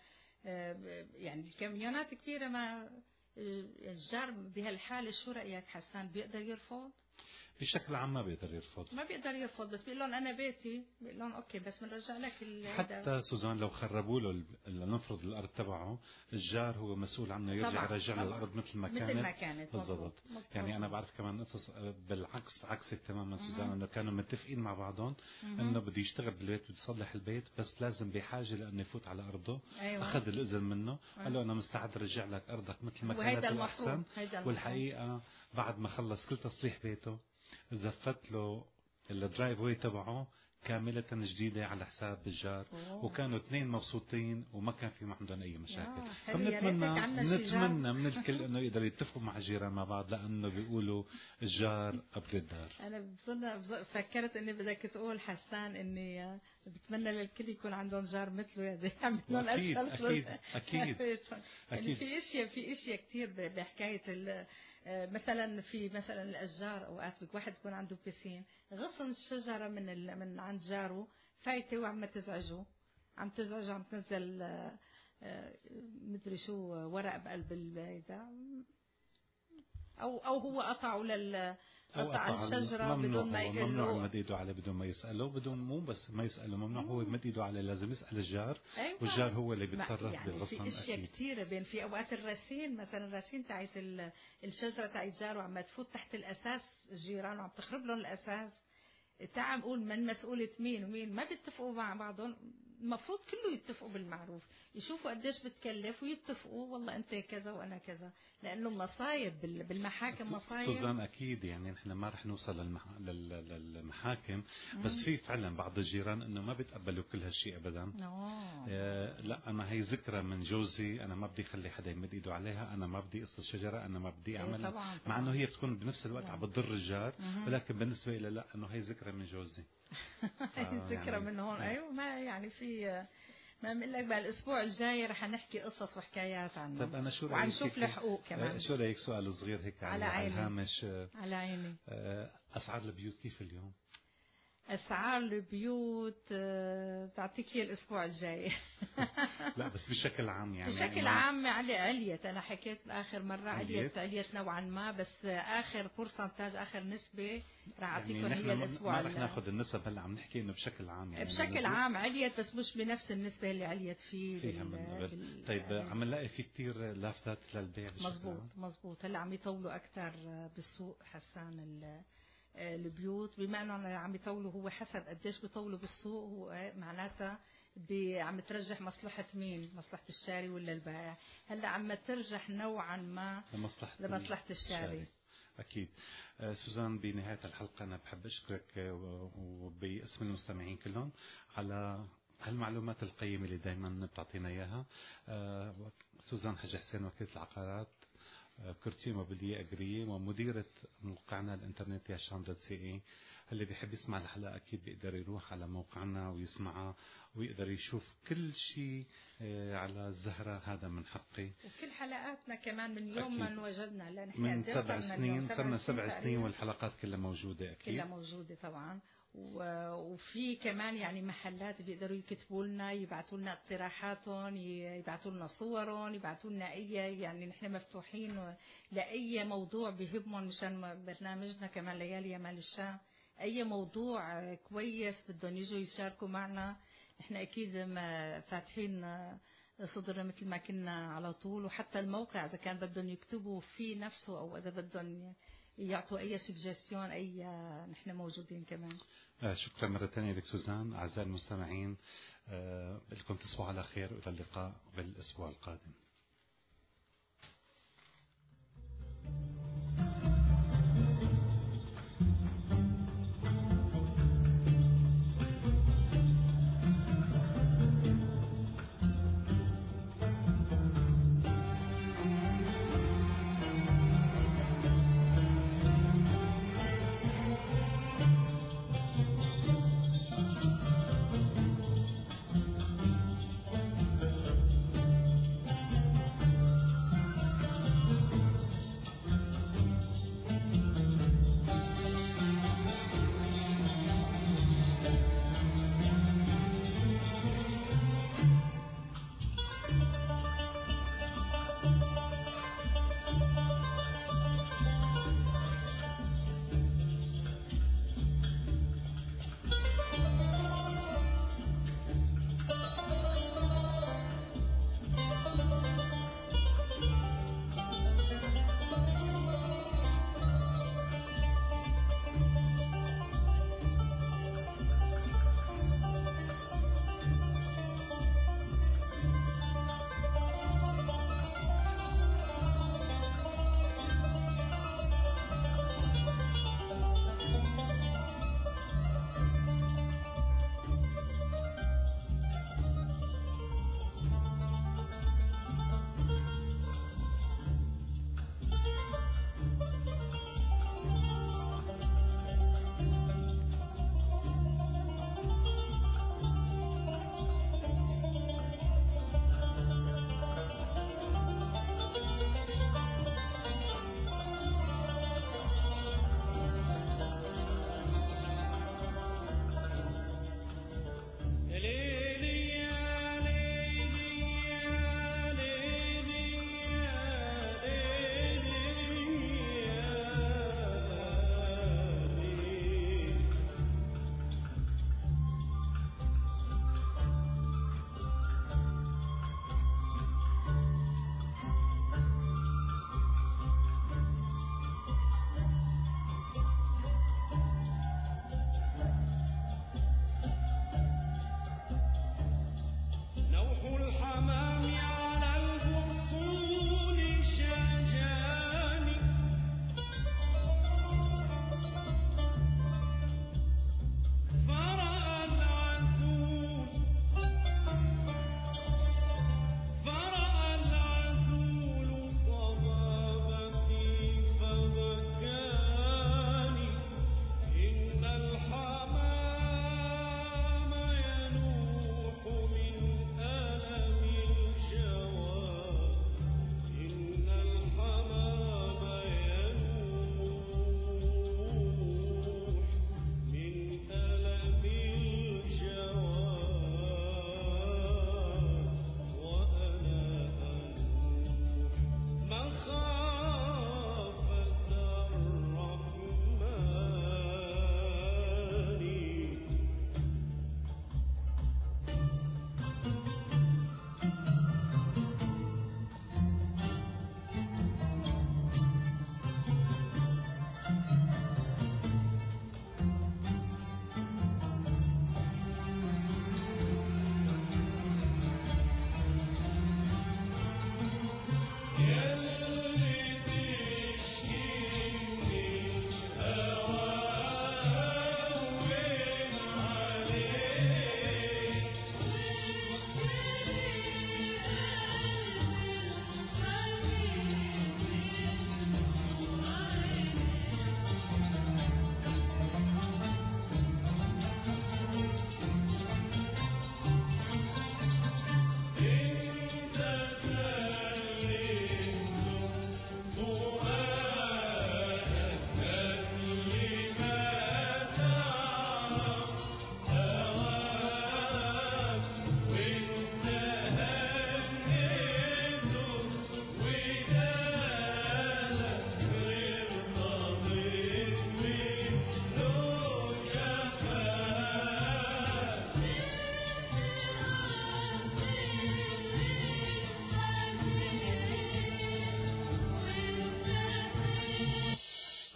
يعني الكاميونات كبيرة. ما الجار بهالحالة شو رأيك حسان، بيقدر يرفض؟ بشكل عام ما بيقدر يرفض، ما بيقدر يرفض، بس بيقول لهم أنا بيتي، بيقول لهم أوكي بس بنرجع لك. حتى سوزان لو خربوا له لنفرض الأرض تبعه، الجار هو مسؤول عنه يرجع يرجع له الأرض مثل ما كانت. مثل ما كانت بالضبط. يعني أنا بعرف كمان قصص بالعكس عكسك تماما سوزان، إنه كانوا متفقين مع بعضهم إنه بده يشتغل بالبيت بده يصلح البيت، بس لازم بحاجة لأنه يفوت على أرضه. أيوة. أخذ الإذن منه، قال له أنا مستعد أرجع لك أرضك مثل ما كانت وأحسن. والحقيقة بعد ما خلص كل تصليح بيته زفت له الدرايف واي تبعه كاملة جديدة على حساب الجار. أوه. وكانوا اثنين مبسوطين وما كان في عندهم أي مشاكل. فبنتمنى نتمنى من الكل إنه يقدروا يتفقوا مع الجيران مع بعض، لأنه بيقولوا الجار قبل الدار. أنا بظن فكرت إني بدك تقول حسان إني بتمنى للكل يكون عندهم جار مثله، يا زي عندهم أكيد أكيد أكيد أكيد. في أشياء في أشياء كتير بحكاية مثلا في مثلا الاشجار، اوقات واحد يكون عنده بيسين غصن الشجره من من عند جاره فايته وعم تزعجه، عم تزعجه عم تنزل مدري شو ورق بقلب البيضة، او او هو قطعه لل قطع الشجرة بدون ما يقول ممنوع يمد ايده عليه بدون ما يسأله، بدون مو بس ما يسأله ممنوع هو يمد ايده عليه، لازم يسأل الجار. أيوة. والجار هو اللي بيتصرف يعني بالغصن. في اشياء كثيرة بين في اوقات الراسين، مثلا الراسين تاعت الشجرة تاعت جار وعم تفوت تحت الاساس الجيران وعم تخرب لهم الاساس، تعال نقول من مسؤولية مين ومين، ما بيتفقوا مع بعضهم. المفروض كله يتفقوا بالمعروف، يشوفوا قديش بتكلف ويتفقوا والله انت كذا وانا كذا، لانه مصايب بالمحاكم مصايب. سوزان اكيد يعني نحن ما رح نوصل للمح... للمحاكم، بس في فعلا بعض الجيران انه ما بيتقبلوا كل هالشيء ابدا. آه لا انا هي ذكرى من جوزي، انا ما بدي اخلي حدا يمد ايده عليها، انا ما بدي قص الشجره، انا ما بدي اعمل، طبعاً مع انه هي بتكون بنفس الوقت عم بتضر الجار، ولكن بالنسبه لي لا، انه هي ذكرى من جوزي. ذكرى يعني من هون. ايوه ما يعني في ما بقول لك بقى الاسبوع الجاي رح نحكي قصص وحكايات عنه. طب انا شو رايك وعنشوف الحقوق كمان. شو رايك سؤال صغير هيك على, على الهامش؟ على عيني. اسعار البيوت كيف اليوم؟ اسعار البيوت بعطيك اياها الاسبوع الجاي. لا بس بشكل عام يعني بشكل عام علي عليت، انا حكيت باخر مره عليت عليت نوعا ما، بس اخر بورسنتاج اخر نسبه راح اعطيكم يعني هي الاسبوع. ما رح ناخذ النسب هلا، عم نحكي انه بشكل عام يعني بشكل عام عليت بس مش بنفس النسبه اللي عليت فيه. فيها بال... بال... طيب يعني عم نلاقي في كثير لافتات للبيع بشكل مزبوط مزبوط. هلا عم يطولوا اكثر بالسوق حسان ال البيوت، بما انه عم يطولوا هو حسب قديش بيطولوا بالسوق، هو معناتها عم ترجح مصلحة مين، مصلحة الشاري ولا البائع. هلا عم ترجح نوعا ما لمصلحة, لمصلحة الشاري, الشاري. أكيد. آه سوزان بنهاية الحلقة أنا بحب أشكرك وباسم المستمعين كلهم على هالمعلومات القيمة اللي دائما بتعطينا إياها. آه سوزان حاج حسين وكيلة العقارات، كورتيه موبيلية أجرية، ومديرة موقعنا الانترنت يا شان دوت سي اي. اللي بيحب يسمع الحلقة أكيد بيقدر يروح على موقعنا ويسمعها ويقدر يشوف كل شيء على الزهرة. هذا من حقي. وكل حلقاتنا كمان من يوم ما وجدنا، لأن من سبع سنين صرنا سبع سنين والحلقات كلها موجودة أكيد. كلها موجودة طبعا. وفي كمان يعني محلات بيقدروا يكتبوا لنا، يبعثوا لنا اقتراحاتهم، يبعثوا لنا صورهم، يبعثوا لنا اي، يعني نحن مفتوحين لاي موضوع بيهمهم مشان برنامجنا كمان ليالي يمال الشام. اي موضوع كويس بدهم يجوا يشاركوا معنا، نحن اكيد فاتحين صدرنا مثل ما كنا على طول. وحتى الموقع اذا كان بدهم يكتبوا فيه نفسه او اذا بدهم يعطوا اي سجستيون اي، نحن موجودين كمان. آه شكرا مرة ثانية لك سوزان. اعزائي المستمعين آه لكم تصبحوا على خير، والى اللقاء بالاسبوع القادم.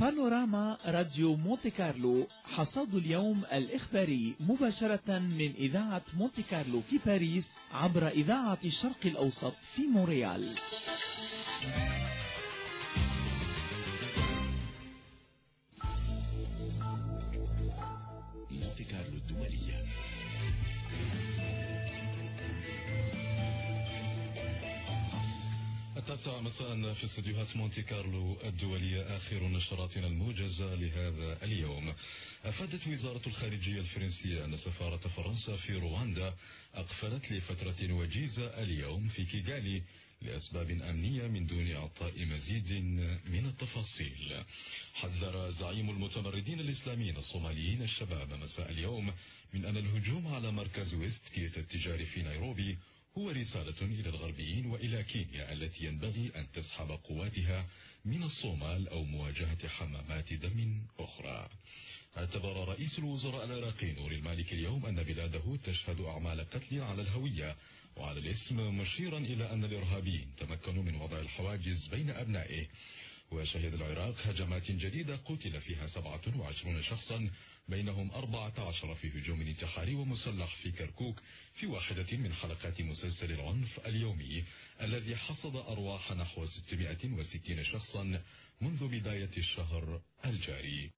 بانوراما راديو مونتي كارلو، حصاد اليوم الإخباري مباشرة من إذاعة مونتي كارلو في باريس عبر إذاعة الشرق الأوسط في مونريال. مونتي كارلو الدولية. التاسعة مساء في استديوهات مونتي كارلو الدولية، آخر نشراتنا الموجزة لهذا اليوم. أفادت وزارة الخارجية الفرنسية أن سفارة فرنسا في رواندا أقفلت لفترة وجيزة اليوم في كيغالي لأسباب أمنية من دون إعطاء مزيد من التفاصيل. حذر زعيم المتمردين الإسلاميين الصوماليين الشباب مساء اليوم من أن الهجوم على مركز ويست كيت التجاري في نيروبي هو رسالة إلى الغربيين وإلى كينيا التي ينبغي أن تسحب قواتها من الصومال أو مواجهة حمامات دم أخرى. اعتبر رئيس الوزراء العراقي نور المالكي اليوم أن بلاده تشهد أعمال قتل على الهوية وعلى الاسم، مشيرا إلى أن الإرهابيين تمكنوا من وضع الحواجز بين أبنائه. وشهد العراق هجمات جديدة قتل فيها سبعة وعشرين شخصا، بينهم أربعة عشر في هجوم انتحاري ومسلح في كركوك في واحدة من حلقات مسلسل العنف اليومي الذي حصد أرواح نحو ستمائة وستين شخصا منذ بداية الشهر الجاري.